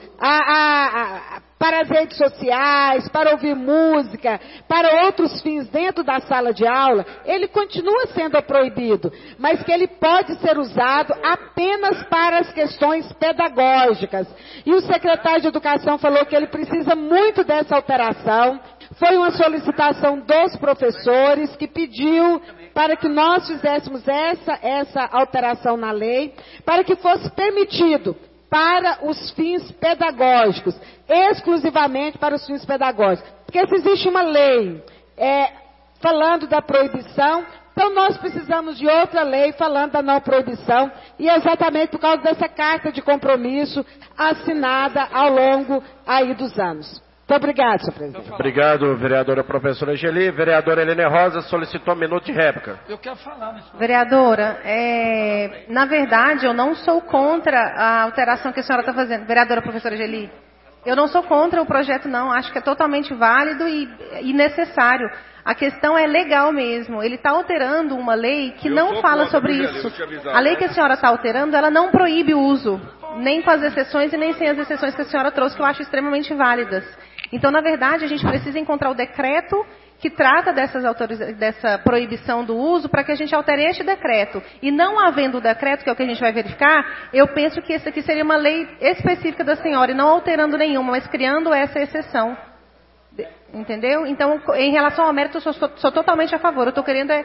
para as redes sociais, para ouvir música, para outros fins dentro da sala de aula, ele continua sendo proibido, mas que ele pode ser usado apenas para as questões pedagógicas. E o secretário de Educação falou que ele precisa muito dessa alteração. Foi uma solicitação dos professores que pediu para que nós fizéssemos essa alteração na lei, para que fosse permitido para os fins pedagógicos, exclusivamente para os fins pedagógicos. Porque se existe uma lei falando da proibição, então nós precisamos de outra lei falando da não proibição, e é exatamente por causa dessa carta de compromisso assinada ao longo aí dos anos. Muito obrigado, senhor presidente. Obrigado, vereadora professora Geli. Vereadora Helene Rosa solicitou um minuto de réplica. Eu quero falar. Vereadora, na verdade, eu não sou contra a alteração que a senhora está fazendo. Vereadora professora Geli, eu não sou contra o projeto, não. Acho que é totalmente válido e necessário. A questão é legal mesmo. Ele está alterando uma lei que não fala sobre isso. A lei que a senhora está alterando, ela não proíbe o uso, nem com as exceções e nem sem as exceções que a senhora trouxe, que eu acho extremamente válidas. Então, na verdade, a gente precisa encontrar o decreto que trata dessa proibição do uso para que a gente altere este decreto. E não havendo o decreto, que é o que a gente vai verificar, eu penso que esse aqui seria uma lei específica da senhora, e não alterando nenhuma, mas criando essa exceção. Entendeu? Então, em relação ao mérito, eu sou totalmente a favor. Eu estou querendo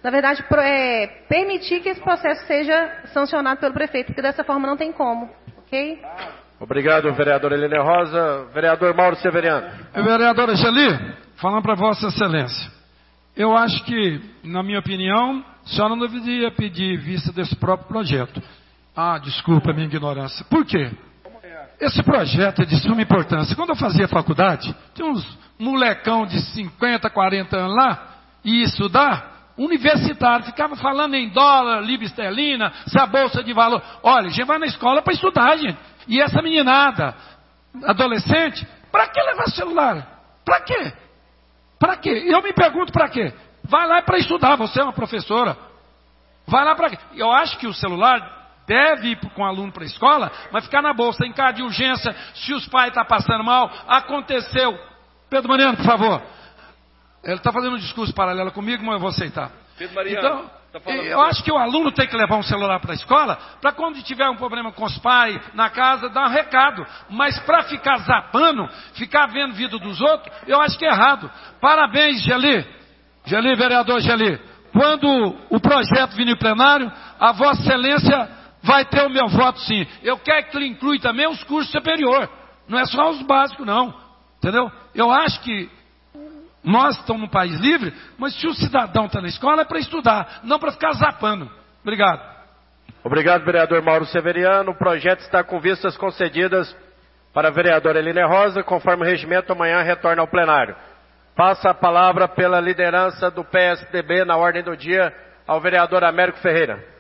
na verdade, permitir que esse processo seja sancionado pelo prefeito, porque dessa forma não tem como, ok? Obrigado, vereador Helena Rosa. Vereador Mauro Severiano. Vereadora Geli, falando para Vossa Excelência, eu acho que, na minha opinião, a senhora não deveria pedir vista desse próprio projeto. Ah, desculpa a minha ignorância. Por quê? Esse projeto é de suma importância. Quando eu fazia faculdade, tinha uns molecão de 50, 40 anos lá, e estudar, universitário, ficava falando em dólar, libra esterlina, se a bolsa de valor. Olha, a gente vai na escola para estudar, gente. E essa meninada, adolescente, para que levar celular? Para quê? Para quê? Eu me pergunto para quê? Vai lá para estudar, você é uma professora. Vai lá para quê? Eu acho que o celular deve ir com o aluno para a escola, mas ficar na bolsa, em caso de urgência, se os pais estão passando mal, aconteceu. Pedro Mariano, por favor. Ele está fazendo um discurso paralelo comigo, mas eu vou aceitar. Pedro Mariano, então, eu acho que o aluno tem que levar um celular para a escola, para quando tiver um problema com os pais, na casa, dar um recado. Mas para ficar zapando, ficar vendo vida dos outros, eu acho que é errado. Parabéns, Geli. Geli, vereador Geli. Quando o projeto vir no plenário, a Vossa Excelência vai ter o meu voto, sim. Eu quero que ele inclui também os cursos superiores. Não é só os básicos, não. Entendeu? Eu acho que nós estamos num país livre, mas se o cidadão está na escola é para estudar, não para ficar zapando. Obrigado. Obrigado, vereador Mauro Severiano. O projeto está com vistas concedidas para a vereadora Helena Rosa, conforme o regimento, amanhã retorna ao plenário. Passa a palavra pela liderança do PSDB na ordem do dia ao vereador Américo Ferreira.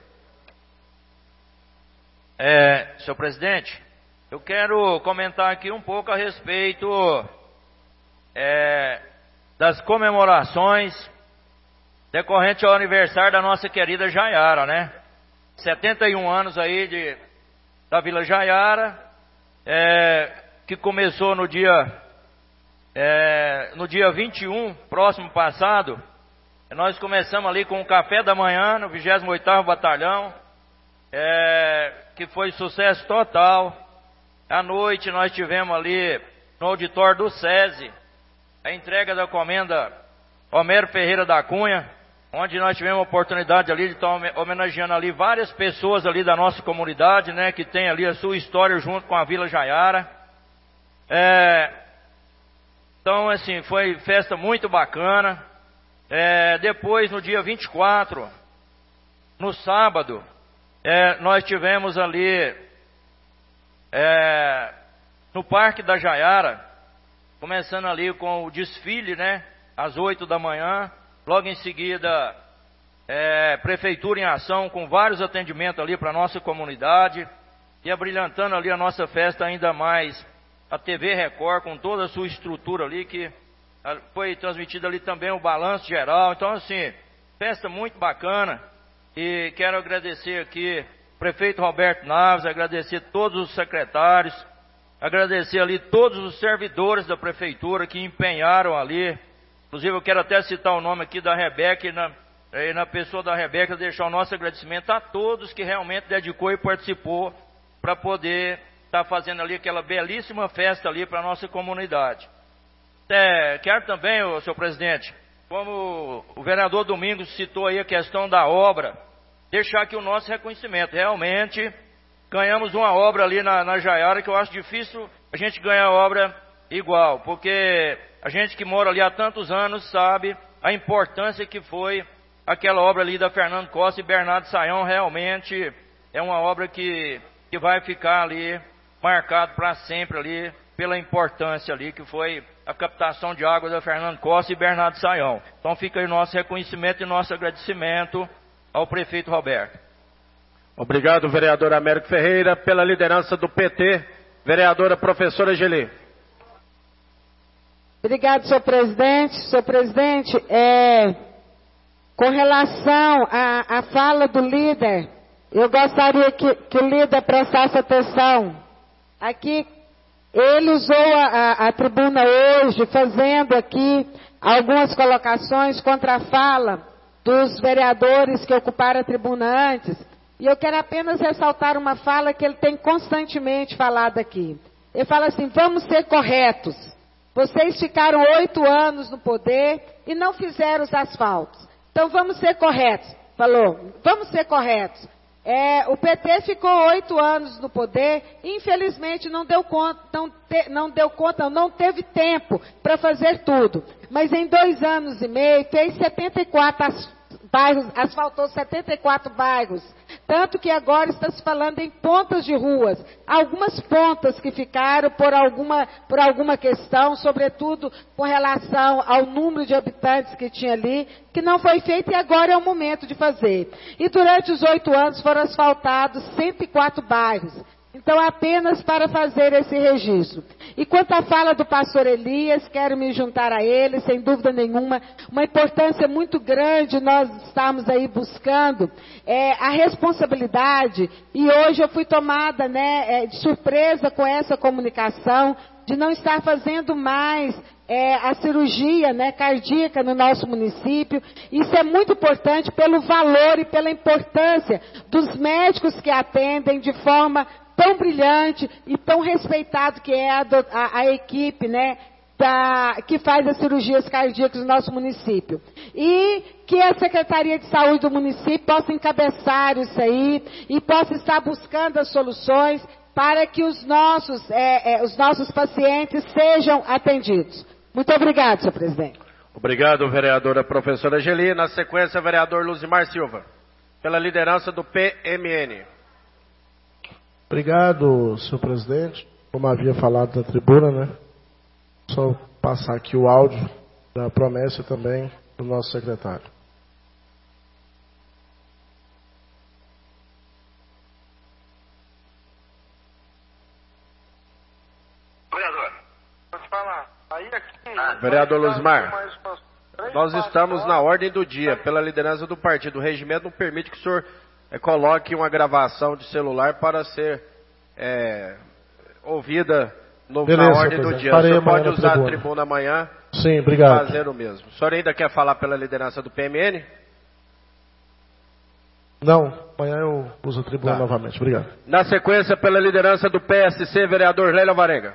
Senhor presidente, eu quero comentar aqui um pouco a respeito das comemorações decorrente ao aniversário da nossa querida Jaiara, né? 71 anos aí da Vila Jaiara, que começou no dia 21, próximo passado. Nós começamos ali com o café da manhã no 28º Batalhão, que foi sucesso total. À noite nós tivemos ali no auditório do SESI a entrega da comenda Homero Ferreira da Cunha, onde nós tivemos a oportunidade ali de estar homenageando ali várias pessoas ali da nossa comunidade, né, que tem ali a sua história junto com a Vila Jaiara. Então, assim, foi festa muito bacana. Depois, no dia 24, no sábado, nós tivemos ali no Parque da Jaiara, começando ali com o desfile, né, às 8 da manhã. Logo em seguida, Prefeitura em Ação, com vários atendimentos ali para a nossa comunidade. E abrilhantando ali a nossa festa ainda mais, a TV Record, com toda a sua estrutura ali, que foi transmitida ali também o balanço geral. Então, assim, festa muito bacana. E quero agradecer aqui o prefeito Roberto Naves, agradecer todos os secretários, agradecer ali todos os servidores da prefeitura que empenharam ali. Inclusive, eu quero até citar o nome aqui da Rebeca, e na pessoa da Rebeca, deixar o nosso agradecimento a todos que realmente dedicou e participou para poder estar fazendo ali aquela belíssima festa ali para a nossa comunidade. Quero também, senhor presidente, como o vereador Domingos citou aí a questão da obra, deixar aqui o nosso reconhecimento. Realmente, ganhamos uma obra ali na Jaiara, que eu acho difícil a gente ganhar obra igual, porque a gente que mora ali há tantos anos sabe a importância que foi aquela obra ali da Fernando Costa e Bernardo Sayão. Realmente é uma obra que vai ficar ali marcado para sempre ali, pela importância ali que foi a captação de água da Fernando Costa e Bernardo Sayão. Então fica aí o nosso reconhecimento e nosso agradecimento ao prefeito Roberto. Obrigado, vereador Américo Ferreira. Pela liderança do PT, vereadora professora Geli. Obrigado, senhor presidente. Senhor presidente, com relação à fala do líder, eu gostaria que o líder prestasse atenção. Aqui, ele usou a tribuna hoje, fazendo aqui algumas colocações contra a fala dos vereadores que ocuparam a tribuna antes. E eu quero apenas ressaltar uma fala que ele tem constantemente falado aqui. Ele fala assim: vamos ser corretos. Vocês ficaram 8 anos no poder e não fizeram os asfaltos. Então vamos ser corretos. Falou, vamos ser corretos. O PT ficou 8 anos no poder, infelizmente não teve tempo para fazer tudo. Mas em 2 anos e meio fez 74 bairros, asfaltou 74 bairros. Tanto que agora está se falando em pontas de ruas. Algumas pontas que ficaram por alguma questão, sobretudo com relação ao número de habitantes que tinha ali, que não foi feito e agora é o momento de fazer. E durante os 8 anos foram asfaltados 104 bairros. Então, apenas para fazer esse registro. E quanto à fala do pastor Elias, quero me juntar a ele, sem dúvida nenhuma, uma importância muito grande nós estamos aí buscando a responsabilidade, e hoje eu fui tomada de surpresa com essa comunicação, de não estar fazendo mais a cirurgia cardíaca no nosso município. Isso é muito importante pelo valor e pela importância dos médicos que atendem de forma tão brilhante e tão respeitado que é a equipe, que faz as cirurgias cardíacas no nosso município. E que a Secretaria de Saúde do município possa encabeçar isso aí e possa estar buscando as soluções para que os nossos pacientes sejam atendidos. Muito obrigado, senhor presidente. Obrigado, vereadora professora Geli. Na sequência, vereador Luzimar Silva, pela liderança do PMN. Obrigado, senhor presidente. Como havia falado na tribuna, só passar aqui o áudio da promessa também do nosso secretário. Vereador, vou te falar. Aí aqui, vereador Luzimar, nós estamos na ordem do dia, pela liderança do partido. O regimento não permite que o senhor coloque uma gravação de celular para ser ouvida na ordem do dia. O senhor pode usar a tribuna amanhã. Sim, obrigado. E fazer o mesmo. O senhor ainda quer falar pela liderança do PMN? Não, amanhã eu uso a tribuna novamente. Obrigado. Na sequência, pela liderança do PSC, vereador Lélio Alvarenga.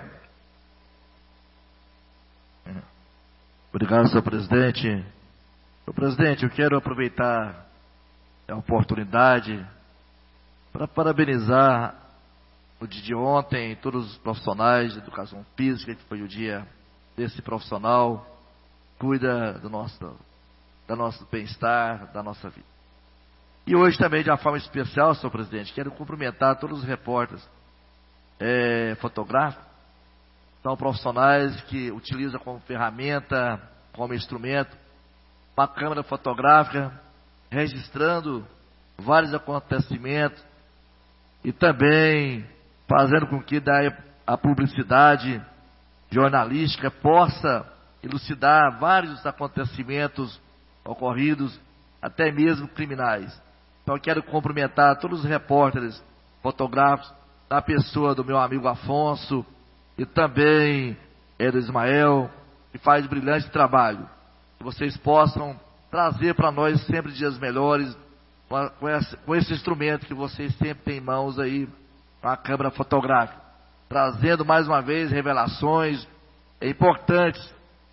Obrigado, senhor presidente. Senhor presidente, eu quero aproveitar a oportunidade para parabenizar no dia de ontem todos os profissionais de educação física, que foi o dia desse profissional, cuida do nosso bem-estar, da nossa vida. E hoje também, de uma forma especial, senhor presidente, quero cumprimentar todos os repórteres fotográficos, são profissionais que utilizam como ferramenta, como instrumento, uma câmera fotográfica, registrando vários acontecimentos e também fazendo com que a publicidade jornalística possa elucidar vários acontecimentos ocorridos, até mesmo criminais. Então eu quero cumprimentar todos os repórteres fotográficos, da pessoa do meu amigo Afonso e também do Ismael, que faz brilhante trabalho. Que vocês possam trazer para nós sempre dias melhores com esse instrumento que vocês sempre têm em mãos aí, a câmera fotográfica, trazendo mais uma vez revelações importantes.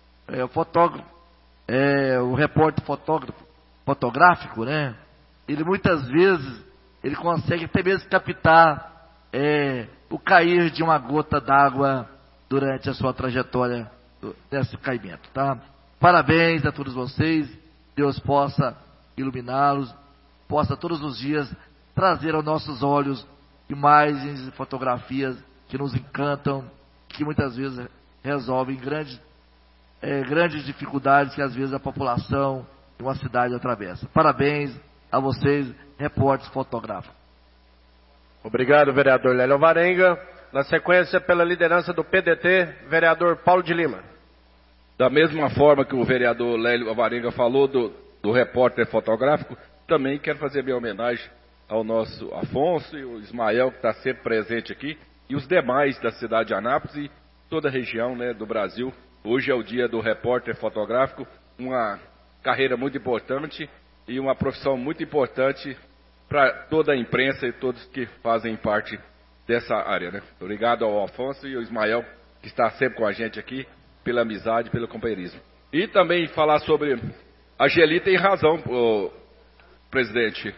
O repórter fotográfico, ele muitas vezes ele consegue até mesmo captar o cair de uma gota d'água durante a sua trajetória desse caimento, tá? Parabéns a todos vocês, Deus possa iluminá-los, possa todos os dias trazer aos nossos olhos imagens e fotografias que nos encantam, que muitas vezes resolvem grandes dificuldades que às vezes a população de uma cidade atravessa. Parabéns a vocês, repórteres fotográficos. Obrigado, vereador Lélio Alvarenga. Na sequência, pela liderança do PDT, vereador Paulo de Lima. Da mesma forma que o vereador Lélio Alvarenga falou do repórter fotográfico, também quero fazer minha homenagem ao nosso Afonso e o Ismael, que está sempre presente aqui, e os demais da cidade de Anápolis e toda a região do Brasil. Hoje é o dia do repórter fotográfico, uma carreira muito importante e uma profissão muito importante para toda a imprensa e todos que fazem parte dessa área. Obrigado ao Afonso e ao Ismael, que está sempre com a gente aqui, pela amizade, pelo companheirismo. E também falar sobre a Geli tem razão, presidente.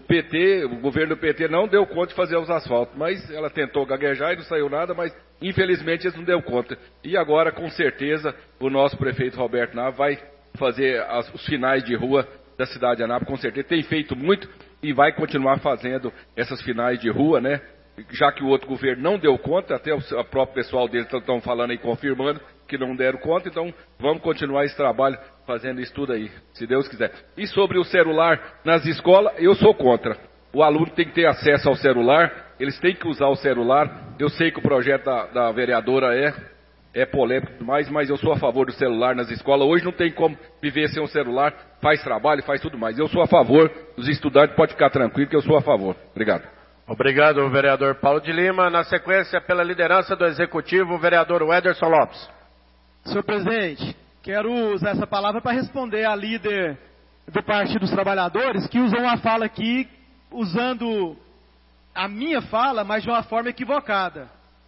O governo do PT não deu conta de fazer os asfaltos, mas ela tentou gaguejar e não saiu nada, mas infelizmente eles não deu conta. E agora, com certeza, o nosso prefeito Roberto Nava vai fazer os finais de rua da cidade de Anápolis, com certeza. Tem feito muito e vai continuar fazendo essas finais de rua, né? Já que o outro governo não deu conta, até o próprio pessoal deles estão falando aí, confirmando que não deram conta, então vamos continuar esse trabalho, fazendo isso tudo aí, se Deus quiser. E sobre o celular nas escolas, eu sou contra. O aluno tem que ter acesso ao celular, eles têm que usar o celular. Eu sei que o projeto da vereadora é polêmico demais, mas eu sou a favor do celular nas escolas. Hoje não tem como viver sem um celular, faz trabalho, faz tudo mais. Eu sou a favor, os estudantes podem ficar tranquilos que eu sou a favor. Obrigado. Obrigado, vereador Paulo de Lima. Na sequência, pela liderança do Executivo, o vereador Wederson Lopes. Senhor presidente, quero usar essa palavra para responder à líder do Partido dos Trabalhadores, que usou uma fala aqui, usando a minha fala, mas de uma forma equivocada.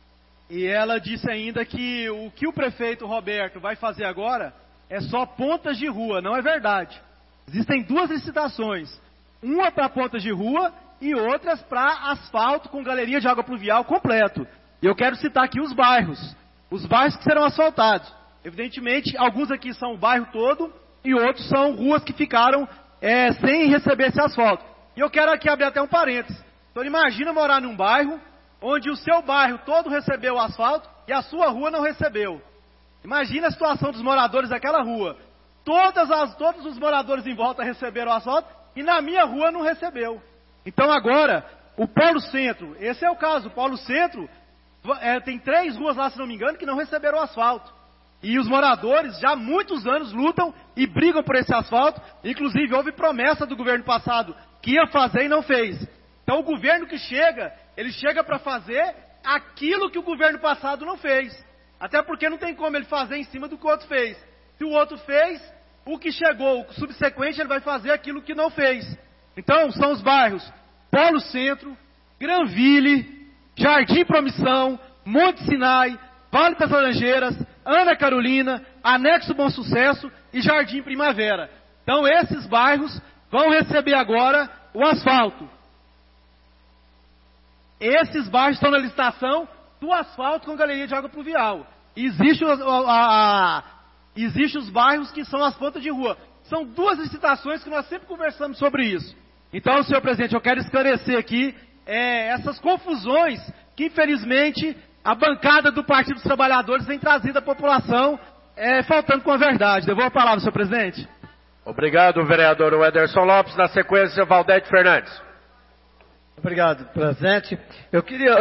E ela disse ainda que o prefeito Roberto vai fazer agora é só pontas de rua. Não é verdade. Existem duas licitações. Uma para pontas de rua e outras para asfalto com galeria de água pluvial completo. E eu quero citar aqui os bairros que serão asfaltados. Evidentemente, alguns aqui são o bairro todo e outros são ruas que ficaram sem receber esse asfalto. E eu quero aqui abrir até um parênteses. Então imagina morar num bairro onde o seu bairro todo recebeu o asfalto e a sua rua não recebeu. Imagina a situação dos moradores daquela rua. Todos os moradores em volta receberam o asfalto e na minha rua não recebeu. Então agora, o Polo Centro, esse é o caso, o Polo Centro tem 3 ruas lá, se não me engano, que não receberam o asfalto. E os moradores já há muitos anos lutam e brigam por esse asfalto. Inclusive houve promessa do governo passado que ia fazer e não fez. Então o governo que chega, ele chega para fazer aquilo que o governo passado não fez. Até porque não tem como ele fazer em cima do que o outro fez. Se o outro fez, o que chegou, o subsequente, ele vai fazer aquilo que não fez. Então são os bairros Polo Centro, Granville, Jardim Promissão, Monte Sinai, Vale das Laranjeiras, Ana Carolina, Anexo Bom Sucesso e Jardim Primavera. Então esses bairros vão receber agora o asfalto. Esses bairros estão na licitação do asfalto com galeria de água pluvial. Existem os bairros que são as pontas de rua. São 2 licitações que nós sempre conversamos sobre isso. Então, senhor presidente, eu quero esclarecer aqui essas confusões que, infelizmente, a bancada do Partido dos Trabalhadores tem trazido à população, faltando com a verdade. Devolvo a palavra, senhor presidente. Obrigado, vereador Wederson Lopes. Na sequência, Valdete Fernandes. Obrigado, presidente. Eu queria,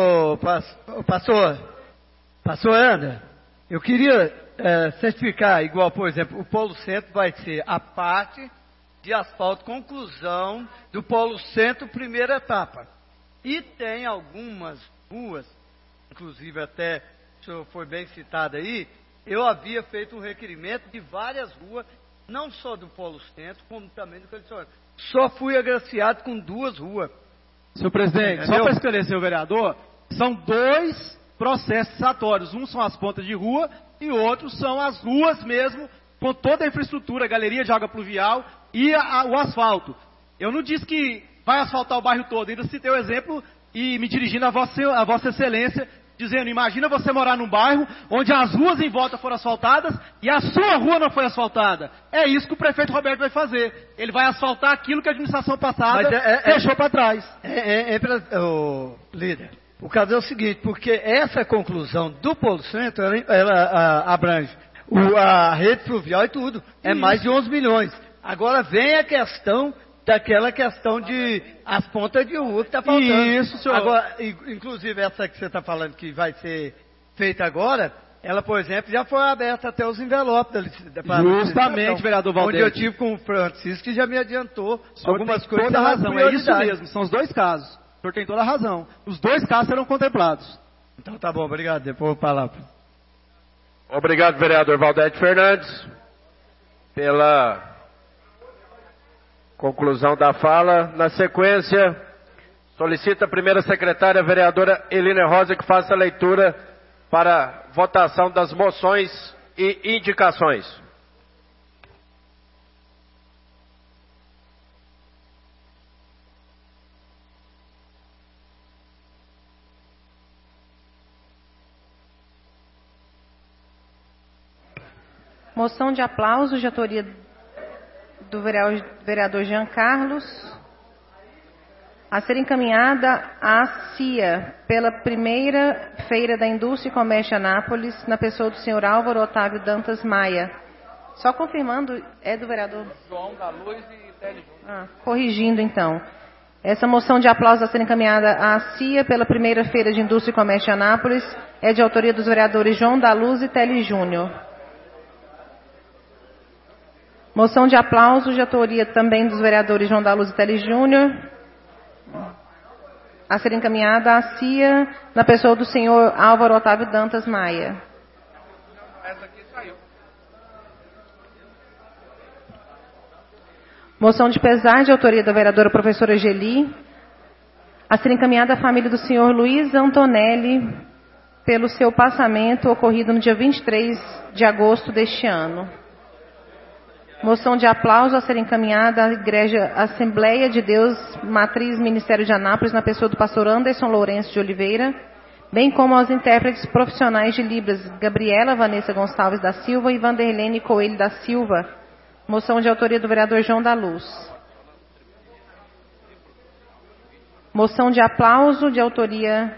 pastor Ana, eu queria certificar, igual, por exemplo, o Polo Centro vai ser a parte de asfalto conclusão do Polo Centro, primeira etapa. E tem algumas ruas, inclusive até, o senhor foi bem citado aí, eu havia feito um requerimento de várias ruas, não só do Polo Centro, como também do Caliçoano. Só fui agraciado com 2 ruas. Senhor presidente, só para esclarecer o vereador, são 2 processos licitatórios. Um são as pontas de rua e outros são as ruas mesmo, com toda a infraestrutura, galeria de água pluvial e o asfalto. Eu não disse que vai asfaltar o bairro todo, ainda citei o exemplo e me dirigindo a vossa excelência, dizendo, imagina você morar num bairro onde as ruas em volta foram asfaltadas e a sua rua não foi asfaltada. É isso que o prefeito Roberto vai fazer. Ele vai asfaltar aquilo que a administração passada deixou para trás. Líder, o caso é o seguinte, porque essa conclusão do Polo Centro, ela abrange a rede fluvial e tudo. É mais de 11 milhões. Agora vem a questão daquela questão de as pontas de rua que está faltando. Isso, senhor. Agora, inclusive essa que você está falando que vai ser feita agora, ela, por exemplo, já foi aberta até os envelopes da Justamente, vereador Valdete. Onde eu tive com o Francisco, que já me adiantou algumas coisas. Toda a razão, é isso mesmo, são os 2 casos. O senhor tem toda a razão. Os 2 casos serão contemplados. Então tá bom, obrigado. Depois eu vou falar. Obrigado, vereador Valdete Fernandes, pela conclusão da fala. Na sequência, solicita a primeira secretária, a vereadora Elina Rosa, que faça a leitura para votação das moções e indicações. Moção de aplauso de autoria do vereador Jean Carlos, a ser encaminhada à CIA pela primeira Feira da Indústria e Comércio de Anápolis, na pessoa do senhor Álvaro Otávio Dantas Maia. Só confirmando, é do vereador João da Luz e Télio Júnior. Corrigindo, então. Essa moção de aplauso a ser encaminhada à CIA pela primeira Feira de Indústria e Comércio de Anápolis é de autoria dos vereadores João da Luz e Télio Júnior. Moção de aplauso de autoria também dos vereadores João da Luz e Télio Júnior, a ser encaminhada à CIA na pessoa do senhor Álvaro Otávio Dantas Maia. Essa aqui saiu. Moção de pesar de autoria da vereadora professora Geli, a ser encaminhada à família do senhor Luiz Antonelli pelo seu passamento ocorrido no dia 23 de agosto deste ano. Moção de aplauso a ser encaminhada à Igreja Assembleia de Deus, Matriz Ministério de Anápolis, na pessoa do pastor Anderson Lourenço de Oliveira, bem como aos intérpretes profissionais de Libras, Gabriela Vanessa Gonçalves da Silva e Vanderlene Coelho da Silva. Moção de autoria do vereador João da Luz. Moção de aplauso de autoria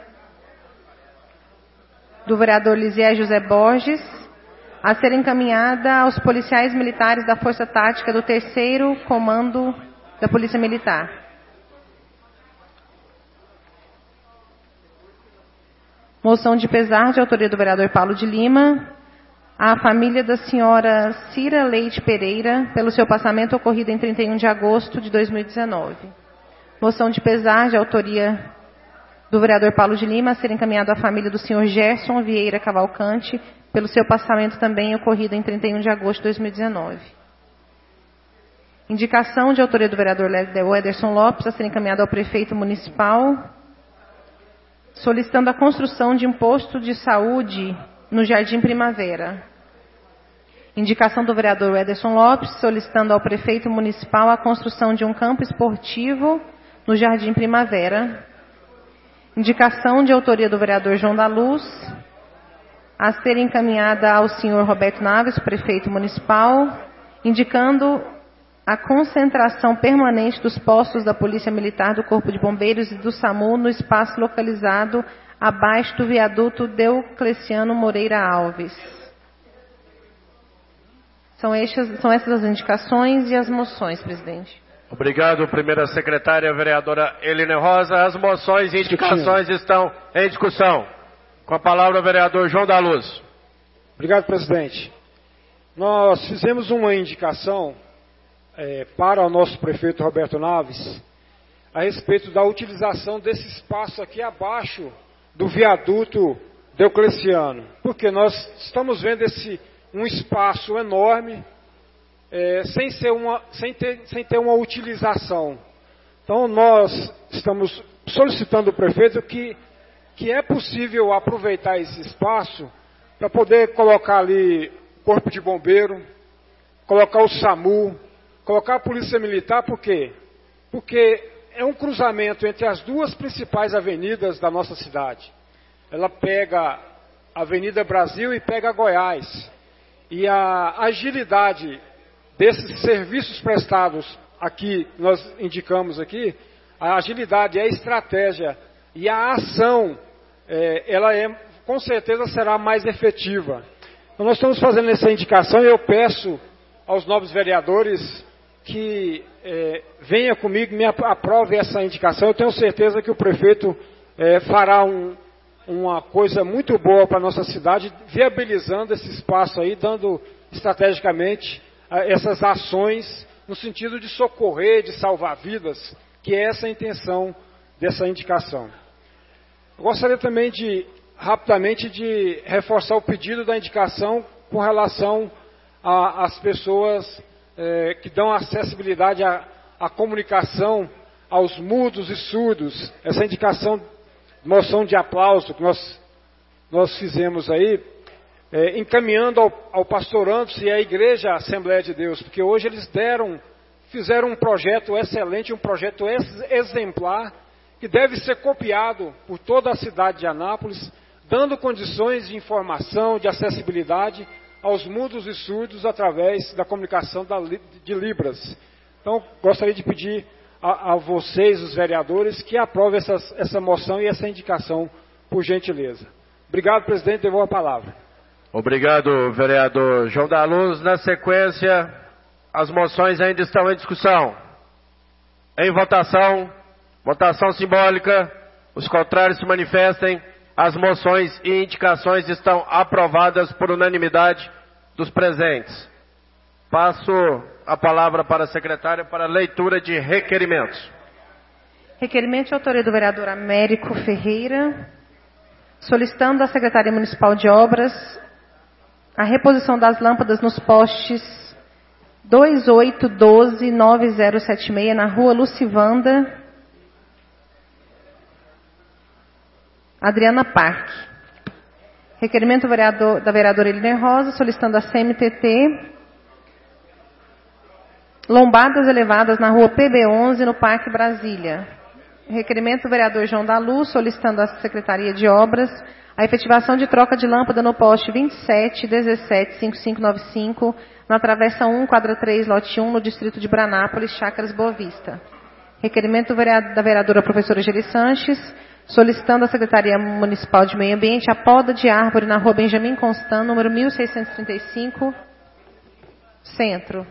do vereador Lisier José Borges, a ser encaminhada aos policiais militares da Força Tática do 3º Comando da Polícia Militar. Moção de pesar de autoria do vereador Paulo de Lima, à família da senhora Cira Leite Pereira, pelo seu passamento ocorrido em 31 de agosto de 2019. Moção de pesar de autoria do vereador Paulo de Lima, a ser encaminhado à família do senhor Gerson Vieira Cavalcante, pelo seu passamento também ocorrido em 31 de agosto de 2019. Indicação de autoria do vereador Ederson Lopes, a ser encaminhado ao prefeito municipal, solicitando a construção de um posto de saúde no Jardim Primavera. Indicação do vereador Ederson Lopes, solicitando ao prefeito municipal a construção de um campo esportivo no Jardim Primavera. Indicação de autoria do vereador João da Luz, a ser encaminhada ao senhor Roberto Naves, prefeito municipal, indicando a concentração permanente dos postos da Polícia Militar, do Corpo de Bombeiros e do SAMU no espaço localizado abaixo do viaduto Deocleciano Moreira Alves. São essas as indicações e as moções, presidente. Obrigado, primeira secretária, vereadora Eline Rosa. As moções e indicações estão em discussão. Com a palavra o vereador João da Luz. Obrigado, presidente. Nós fizemos uma indicação para o nosso prefeito Roberto Naves a respeito da utilização desse espaço aqui abaixo do viaduto Deocleciano, porque nós estamos vendo um espaço enorme sem ter uma utilização. Então nós estamos solicitando ao prefeito que é possível aproveitar esse espaço para poder colocar ali Corpo de Bombeiro, colocar o SAMU, colocar a Polícia Militar. Por quê? Porque é um cruzamento entre as duas principais avenidas da nossa cidade. Ela pega a Avenida Brasil e pega Goiás. E a agilidade desses serviços prestados aqui, nós indicamos aqui, a agilidade e a estratégia e a ação, ela com certeza será mais efetiva. Então nós estamos fazendo essa indicação e eu peço aos nobres vereadores que venha comigo e me aprove essa indicação. Eu tenho certeza que o prefeito fará uma coisa muito boa para a nossa cidade, viabilizando esse espaço aí, dando estrategicamente essas ações no sentido de socorrer, de salvar vidas, que é essa a intenção dessa indicação. Eu gostaria também rapidamente de reforçar o pedido da indicação com relação às pessoas que dão acessibilidade à comunicação aos mudos e surdos. Essa indicação, moção de aplauso que nós fizemos aí, encaminhando ao pastor Anderson e à Igreja Assembleia de Deus, porque hoje eles fizeram um projeto excelente, um projeto exemplar, que deve ser copiado por toda a cidade de Anápolis, dando condições de informação, de acessibilidade aos mudos e surdos através da comunicação de Libras. Então, gostaria de pedir a vocês, os vereadores, que aprovem essa moção e essa indicação, por gentileza. Obrigado, presidente. Devolvo a palavra. Obrigado, vereador João da Luz. Na sequência, as moções ainda estão em discussão. Em votação, votação simbólica. Os contrários se manifestem. As moções e indicações estão aprovadas por unanimidade dos presentes. Passo a palavra para a secretária para leitura de requerimentos. Requerimento de autoria do vereador Américo Ferreira, solicitando à Secretaria Municipal de Obras a reposição das lâmpadas nos postes 2812-9076 na rua Lucivanda, Adriana Parque. Requerimento da vereadora Eliner Rosa, solicitando a CMTT lombadas elevadas na rua PB11, no Parque Brasília. Requerimento do vereador João da Luz, solicitando à Secretaria de Obras a efetivação de troca de lâmpada no poste 27175595, na Travessa 1, quadra 3, lote 1, no distrito de Branápolis, Chácaras Boa Vista. Requerimento da vereadora professora Geli Sanches, solicitando à Secretaria Municipal de Meio Ambiente a poda de árvore na rua Benjamin Constant, número 1635, Centro.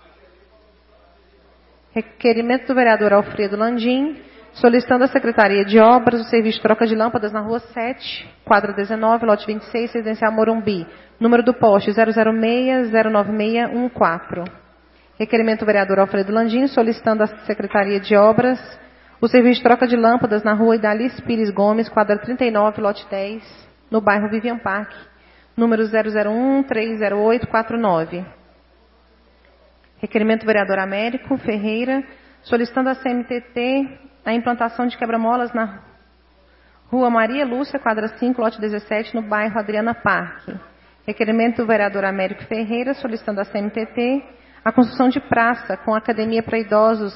Requerimento do vereador Alfredo Landim, solicitando à Secretaria de Obras o serviço de troca de lâmpadas na rua 7, quadra 19, lote 26, residencial Morumbi, número do poste 006-09614. Requerimento do vereador Alfredo Landim, solicitando à Secretaria de Obras o serviço de troca de lâmpadas na rua Idalice Pires Gomes, quadra 39, lote 10, no bairro Vivian Park, número 001-30849. Requerimento do vereador Américo Ferreira, solicitando à CMTT a implantação de quebra-molas na rua Maria Lúcia, quadra 5, lote 17, no bairro Adriana Parque. Requerimento do vereador Américo Ferreira, solicitando à CMTT a construção de praça com academia para idosos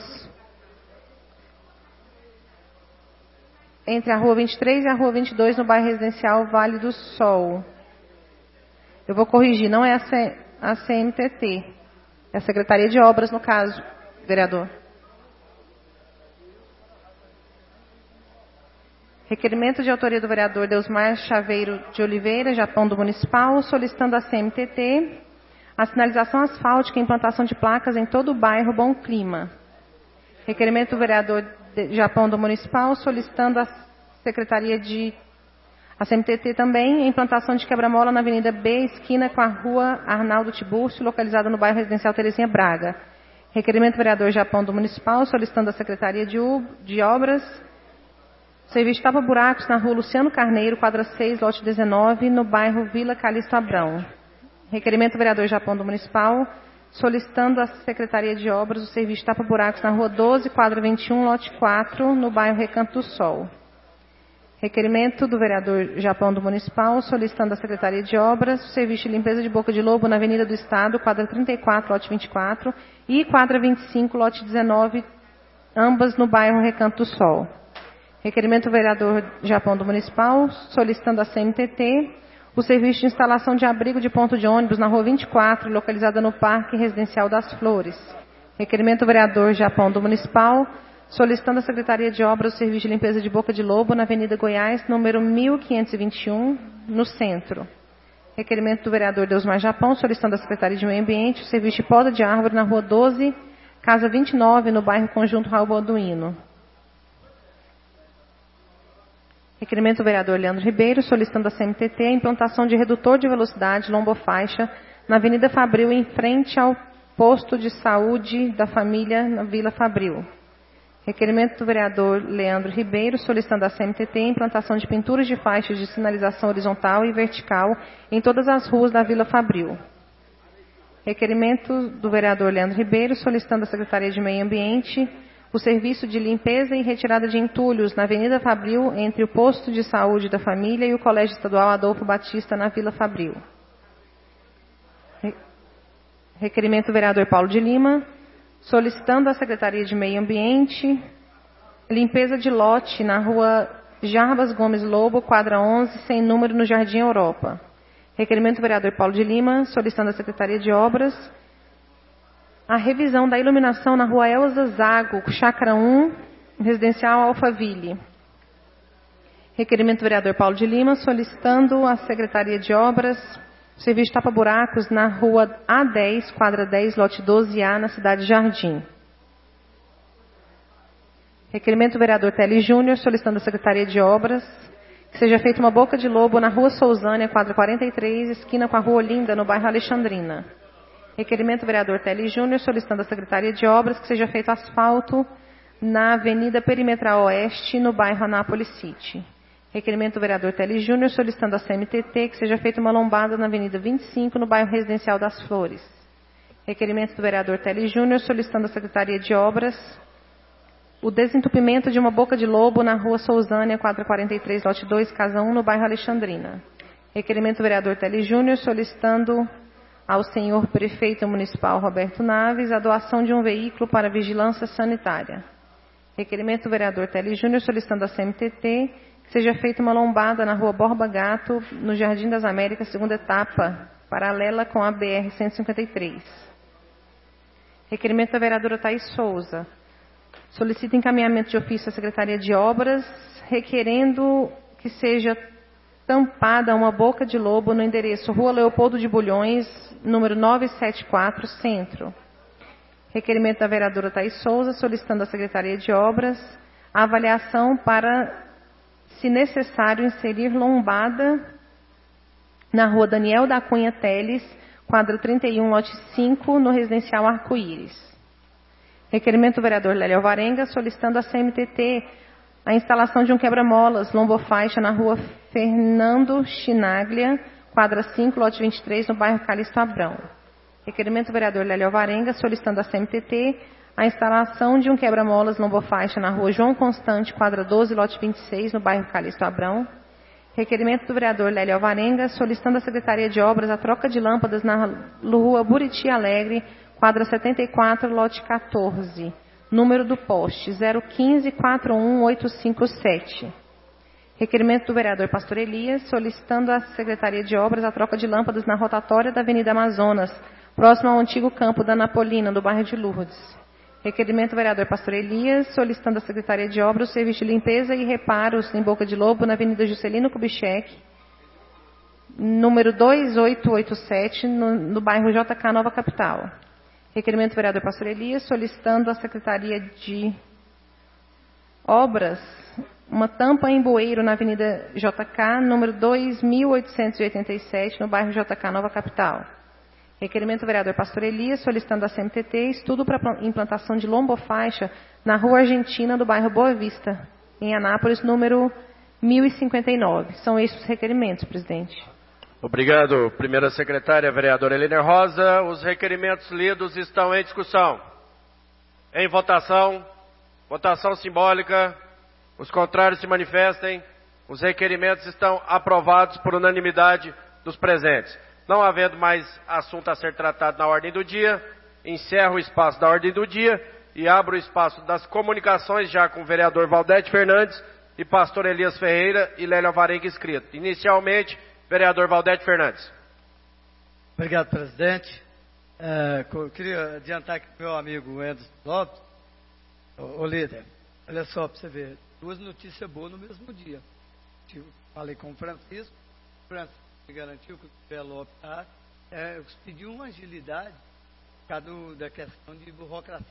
entre a rua 23 e a rua 22, no bairro residencial Vale do Sol. Eu vou corrigir, não é a CMTT, é a Secretaria de Obras, no caso, vereador. Requerimento de autoria do vereador Deusmar Chaveiro de Oliveira, Japão do Municipal, solicitando à CMTT a sinalização asfáltica e implantação de placas em todo o bairro Bom Clima. Requerimento do vereador Japão do Municipal, solicitando à Secretaria de... A CMTT também, a implantação de quebra-mola na Avenida B, esquina com a Rua Arnaldo Tibúrcio, localizada no bairro Residencial Terezinha Braga. Requerimento do vereador Japão do Municipal, solicitando à Secretaria de Obras serviço de tapa-buracos na Rua Luciano Carneiro, quadra 6, lote 19, no bairro Vila Calixto Abrão. Requerimento do vereador Japão do Municipal, solicitando à Secretaria de Obras o serviço de tapa-buracos na Rua 12, quadra 21, lote 4, no bairro Recanto do Sol. Requerimento do vereador Japão do Municipal, solicitando à Secretaria de Obras o serviço de limpeza de boca de lobo na Avenida do Estado, quadra 34, lote 24, e quadra 25, lote 19, ambas no bairro Recanto do Sol. Requerimento do vereador Japão do Municipal, solicitando à CMTT o serviço de instalação de abrigo de ponto de ônibus na Rua 24, localizada no Parque Residencial das Flores. Requerimento do vereador Japão do Municipal, solicitando à Secretaria de Obras o serviço de limpeza de boca de lobo na Avenida Goiás, número 1521, no centro. Requerimento do vereador Deusmar Japão, solicitando à Secretaria de Meio Ambiente o serviço de poda de árvore na Rua 12, Casa 29, no bairro Conjunto Raul Balduino. Requerimento do vereador Leandro Ribeiro, solicitando à CMTT a implantação de redutor de velocidade lombofaixa na Avenida Fabril, em frente ao posto de saúde da família na Vila Fabril. Requerimento do vereador Leandro Ribeiro, solicitando à CMTT a implantação de pinturas de faixas de sinalização horizontal e vertical em todas as ruas da Vila Fabril. Requerimento do vereador Leandro Ribeiro, solicitando à Secretaria de Meio Ambiente o serviço de limpeza e retirada de entulhos na Avenida Fabril, entre o posto de saúde da família e o Colégio Estadual Adolfo Batista, na Vila Fabril. Requerimento do vereador Paulo de Lima, solicitando à Secretaria de Meio Ambiente limpeza de lote na Rua Jarbas Gomes Lobo, quadra 11, sem número, no Jardim Europa. Requerimento do vereador Paulo de Lima, solicitando à Secretaria de Obras a revisão da iluminação na rua Elza Zago, Chácara 1, residencial Alphaville. Requerimento do vereador Paulo de Lima, solicitando à Secretaria de Obras o serviço de tapa-buracos na rua A10, quadra 10, lote 12A, na cidade de Jardim. Requerimento do vereador Tele Júnior, solicitando à Secretaria de Obras que seja feita uma boca de lobo na rua Sousânia, quadra 43, esquina com a rua Olinda, no bairro Alexandrina. Requerimento do vereador Tele Júnior, solicitando à Secretaria de Obras que seja feito asfalto na Avenida Perimetral Oeste, no bairro Anápolis City. Requerimento do vereador Tele Júnior, solicitando à CMTT que seja feita uma lombada na Avenida 25, no bairro Residencial das Flores. Requerimento do vereador Tele Júnior, solicitando à Secretaria de Obras o desentupimento de uma boca de lobo na rua Sousânia, quadra 43, lote 2, casa 1, no bairro Alexandrina. Requerimento do vereador Tele Júnior, solicitando ao senhor prefeito municipal Roberto Naves a doação de um veículo para vigilância sanitária. Requerimento do vereador Tele Júnior, solicitando à CMTT que seja feita uma lombada na rua Borba Gato, no Jardim das Américas, segunda etapa, paralela com a BR-153. Requerimento da vereadora Thaís Souza, solicita encaminhamento de ofício à Secretaria de Obras, requerendo que seja tampada uma boca de lobo no endereço Rua Leopoldo de Bulhões, número 974, Centro. Requerimento da vereadora Thaís Souza, solicitando à Secretaria de Obras a avaliação para, se necessário, inserir lombada na Rua Daniel da Cunha Teles, quadra 31, lote 5, no residencial Arco-Íris. Requerimento do vereador Lélio Alvarenga, solicitando à CMTT a instalação de um quebra-molas lombofaixa na rua Fernando Chinaglia, quadra 5, lote 23, no bairro Calixto Abrão. Requerimento do vereador Lélio Alvarenga, solicitando à CMTT a instalação de um quebra-molas lombofaixa na rua João Constante, quadra 12, lote 26, no bairro Calixto Abrão. Requerimento do vereador Lélio Alvarenga, solicitando à Secretaria de Obras a troca de lâmpadas na rua Buriti Alegre, quadra 74, lote 14. Número do poste 015-41857. Requerimento do vereador Pastor Elias, solicitando à Secretaria de Obras a troca de lâmpadas na rotatória da Avenida Amazonas, próximo ao antigo campo da Napolina, do bairro de Lourdes. Requerimento do vereador Pastor Elias, solicitando à Secretaria de Obras o serviço de limpeza e reparos em Boca de Lobo, na Avenida Juscelino Kubitschek, número 2887, no bairro JK Nova Capital. Requerimento do vereador Pastor Elias, solicitando à Secretaria de Obras uma tampa em bueiro na Avenida JK, número 2887, no bairro JK Nova Capital. Requerimento do vereador Pastor Elias, solicitando à CMTT estudo para implantação de lombofaixa na Rua Argentina, do bairro Boa Vista, em Anápolis, número 1059. São estes os requerimentos, presidente. Obrigado, primeira secretária, vereadora Eliner Rosa. Os requerimentos lidos estão em discussão. Em votação. Votação simbólica. Os contrários se manifestem. Os requerimentos estão aprovados por unanimidade dos presentes. Não havendo mais assunto a ser tratado na ordem do dia, encerro o espaço da ordem do dia e abro o espaço das comunicações já com o vereador Valdete Fernandes e pastor Elias Ferreira e Lélio Alvarenga inscrito. Inicialmente, vereador Valdete Fernandes. Obrigado, presidente. Eu queria adiantar aqui para o meu amigo Anderson Lopes. Ô líder, olha só para você ver, duas notícias boas no mesmo dia. Eu falei com o Francisco me garantiu que o Belo Lopes está. Eu pedi uma agilidade por causa da questão de burocracia.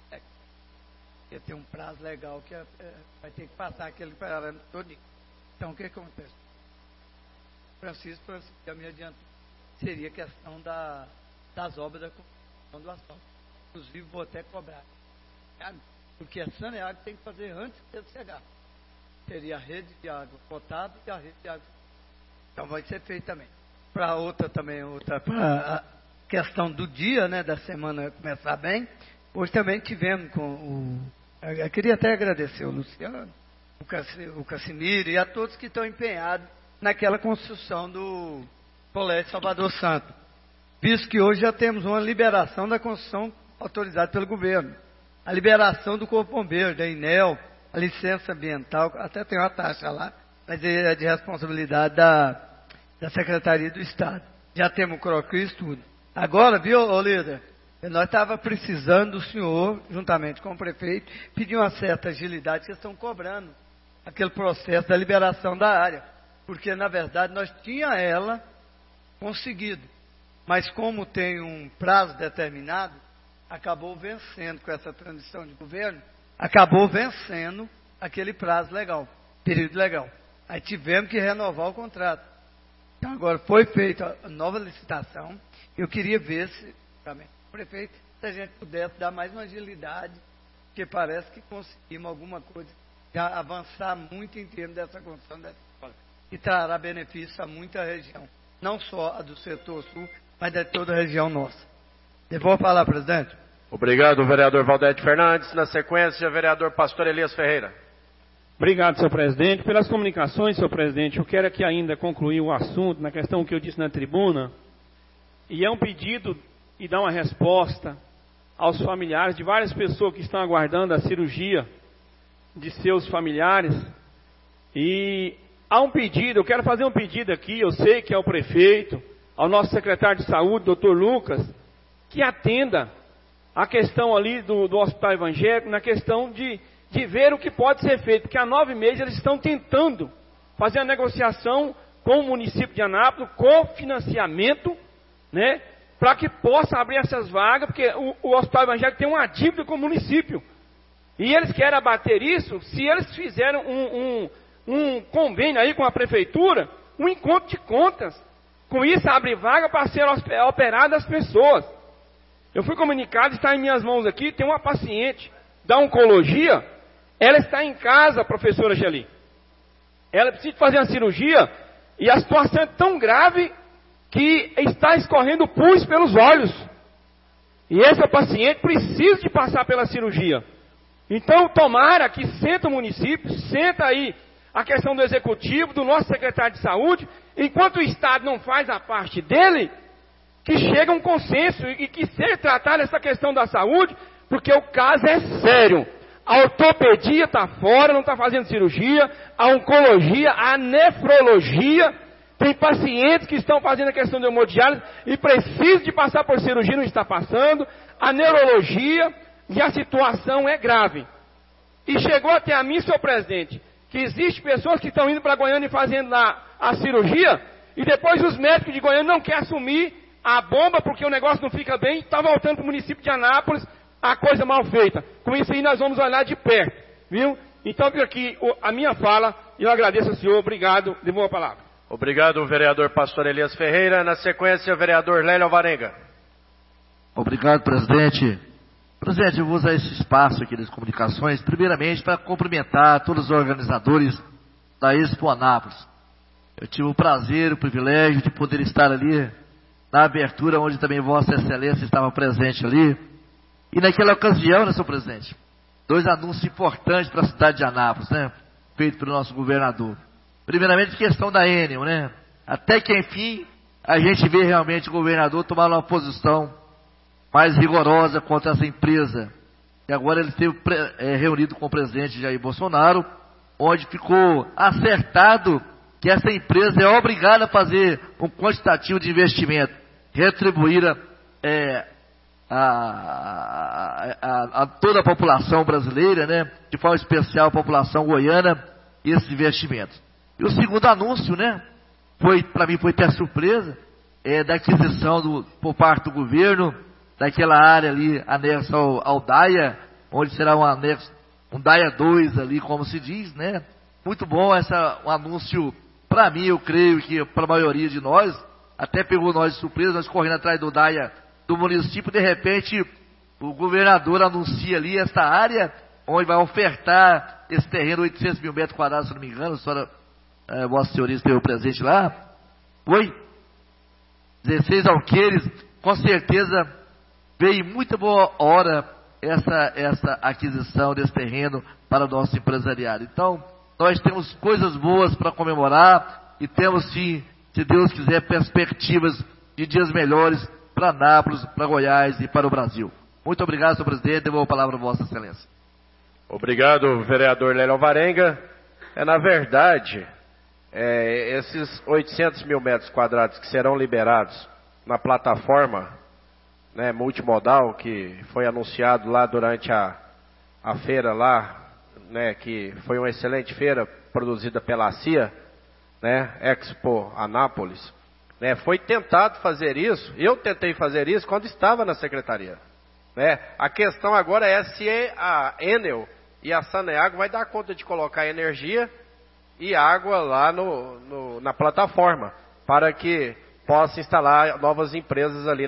Porque tem um prazo legal que vai ter que passar aquele parâmetro todo. Então, o que acontece? Francisco já me adiantou, seria a questão das obras da construção do asfalto. Inclusive, vou até cobrar. Porque a Saneago tem que fazer antes de chegar. Seria a rede de água potável e a rede de água. Então, vai ser feito também. Para outra, para a questão do dia, né, da semana começar bem, hoje também tivemos com eu queria até agradecer o Luciano, o Cassimiro e a todos que estão empenhados naquela construção do Colégio Salvador Santo. Visto que hoje já temos uma liberação da construção autorizada pelo governo. A liberação do Corpo Bombeiro, da INEL, a licença ambiental, até tem uma taxa lá, mas é de responsabilidade da Secretaria do Estado. Já temos o croquis, tudo. Agora, viu, ô líder, nós estávamos precisando do senhor, juntamente com o prefeito, pedir uma certa agilidade, que eles estão cobrando aquele processo da liberação da área. Porque, na verdade, nós tínhamos ela conseguido. Mas como tem um prazo determinado, acabou vencendo com essa transição de governo, acabou vencendo aquele prazo legal, período legal. Aí tivemos que renovar o contrato. Então agora foi feita a nova licitação. Eu queria ver se, também, prefeito, se a gente pudesse dar mais uma agilidade, porque parece que conseguimos alguma coisa, já avançar muito em termos dessa construção dessa escola, e trará benefício a muita região, não só a do setor sul, mas de toda a região nossa. Devolvo a palavra, presidente. Obrigado, vereador Valdete Fernandes. Na sequência, vereador Pastor Elias Ferreira. Obrigado, senhor presidente. Pelas comunicações, senhor presidente, eu quero aqui ainda concluir o assunto na questão que eu disse na tribuna, e é um pedido e dar uma resposta aos familiares de várias pessoas que estão aguardando a cirurgia de seus familiares. E há um pedido, eu quero fazer um pedido aqui, eu sei que é o prefeito, ao nosso secretário de saúde, doutor Lucas, que atenda a questão ali do hospital evangélico, na questão de ver o que pode ser feito, porque há 9 meses eles estão tentando fazer a negociação com o município de Anápolis, com financiamento, né, para que possa abrir essas vagas, porque o hospital evangélico tem uma dívida com o município, e eles querem abater isso, se eles fizeram um convênio aí com a prefeitura, um encontro de contas, com isso abre vaga para ser operada as pessoas. Eu fui comunicado, está em minhas mãos aqui, tem uma paciente da oncologia, ela está em casa, professora Geli. Ela precisa fazer uma cirurgia e a situação é tão grave que está escorrendo pus pelos olhos. E essa paciente precisa de passar pela cirurgia. Então, tomara que senta o município, senta aí a questão do executivo, do nosso secretário de saúde, enquanto o Estado não faz a parte dele, que chegue a um consenso e que seja tratada essa questão da saúde, porque o caso é sério. A ortopedia está fora, não está fazendo cirurgia, a oncologia, a nefrologia, tem pacientes que estão fazendo a questão de hemodiálise e precisam de passar por cirurgia, não está passando, a neurologia, e a situação é grave. E chegou até a mim, senhor presidente, que existem pessoas que estão indo para Goiânia e fazendo lá a cirurgia, e depois os médicos de Goiânia não querem assumir a bomba porque o negócio não fica bem, está voltando para o município de Anápolis, a coisa mal feita. Com isso aí nós vamos olhar de perto, viu? Então fica aqui a minha fala, e eu agradeço ao senhor, obrigado, devolvo a palavra. Obrigado, vereador Pastor Elias Ferreira. Na sequência, vereador Lélio Alvarenga. Obrigado, presidente. Presidente, eu vou usar esse espaço aqui das comunicações, primeiramente para cumprimentar todos os organizadores da Expo Anápolis. Eu tive o prazer, o privilégio de poder estar ali na abertura, onde também Vossa Excelência estava presente ali. E naquela ocasião, né, senhor presidente, 2 anúncios importantes para a cidade de Anápolis, né, feito pelo nosso governador. Primeiramente, questão da Enel, né? Até que, enfim, a gente vê realmente o governador tomar uma posição mais rigorosa contra essa empresa. E agora ele esteve reunido com o presidente Jair Bolsonaro, onde ficou acertado que essa empresa é obrigada a fazer um quantitativo de investimento, retribuir a toda a população brasileira, né? De forma especial a população goiana, esses investimentos. E o segundo anúncio, né? Para mim foi até surpresa, da aquisição por parte do governo, daquela área ali, anexo ao DAIA, onde será um anexo, um DAIA 2 ali, como se diz, né? Muito bom um anúncio, para mim, eu creio que para a maioria de nós, até pegou nós de surpresa, nós correndo atrás do DAIA do município, de repente, o governador anuncia ali essa área, onde vai ofertar esse terreno, 800 mil metros quadrados, se não me engano, a senhora, Vossa Senhoria esteve presente lá, foi 16 alqueires, com certeza veio muito boa hora essa aquisição desse terreno para o nosso empresariado. Então, nós temos coisas boas para comemorar e temos sim, se Deus quiser, perspectivas de dias melhores para Anápolis, para Goiás e para o Brasil. Muito obrigado, senhor presidente, devolvo a palavra a Vossa Excelência. Obrigado, vereador Lélio Alvarenga. Na verdade, esses 800 mil metros quadrados que serão liberados na plataforma, né, multimodal, que foi anunciado lá durante a feira lá, né, que foi uma excelente feira produzida pela CIA, né, Expo Anápolis, né, foi tentado fazer isso, eu tentei fazer isso quando estava na secretaria, né. A questão agora é se a Enel e a Saneago vai dar conta de colocar energia e água lá na plataforma, para que possa instalar novas empresas ali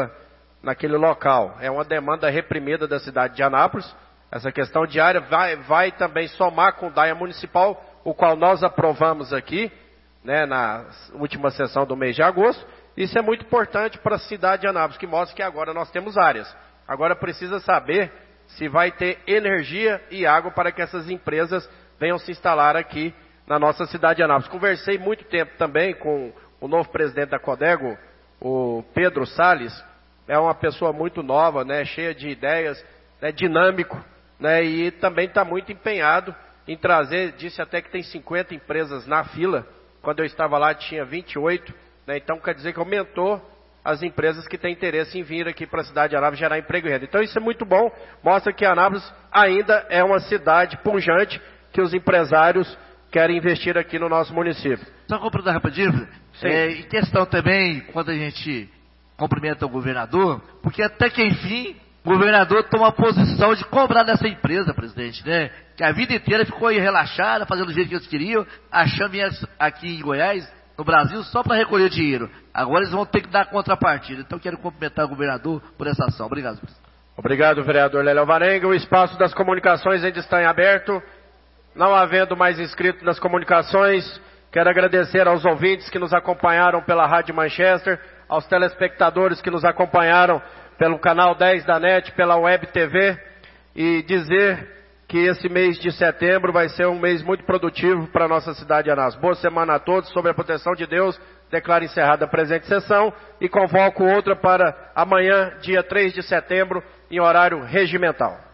naquele local. É uma demanda reprimida da cidade de Anápolis. Essa questão de área vai também somar com o DAIA municipal, o qual nós aprovamos aqui, né, na última sessão do mês de agosto. Isso é muito importante para a cidade de Anápolis, que mostra que agora nós temos áreas. Agora precisa saber se vai ter energia e água para que essas empresas venham se instalar aqui na nossa cidade de Anápolis. Conversei muito tempo também com o novo presidente da Codego, o Pedro Salles. É uma pessoa muito nova, né, cheia de ideias, né, dinâmico, né, e também está muito empenhado em trazer, disse até que tem 50 empresas na fila. Quando eu estava lá tinha 28, né, então quer dizer que aumentou as empresas que têm interesse em vir aqui para a cidade de Anápolis gerar emprego e renda. Então isso é muito bom, mostra que Anápolis ainda é uma cidade pujante, que os empresários querem investir aqui no nosso município. Só completar rapidinho, em questão também, quando a gente cumprimenta o governador, porque até que enfim, o governador toma a posição de cobrar dessa empresa, presidente, né? Que a vida inteira ficou aí relaxada, fazendo do jeito que eles queriam, achando que aqui em Goiás, no Brasil, só para recolher dinheiro. Agora eles vão ter que dar contrapartida. Então quero cumprimentar o governador por essa ação. Obrigado, presidente. Obrigado, vereador Léo Varenga. O espaço das comunicações ainda está em aberto. Não havendo mais inscritos nas comunicações, quero agradecer aos ouvintes que nos acompanharam pela Rádio Manchester, aos telespectadores que nos acompanharam pelo canal 10 da NET, pela Web TV, e dizer que esse mês de setembro vai ser um mês muito produtivo para a nossa cidade de Anápolis. Boa semana a todos, sob a proteção de Deus. Declaro encerrada a presente sessão e convoco outra para amanhã, dia 3 de setembro, em horário regimental.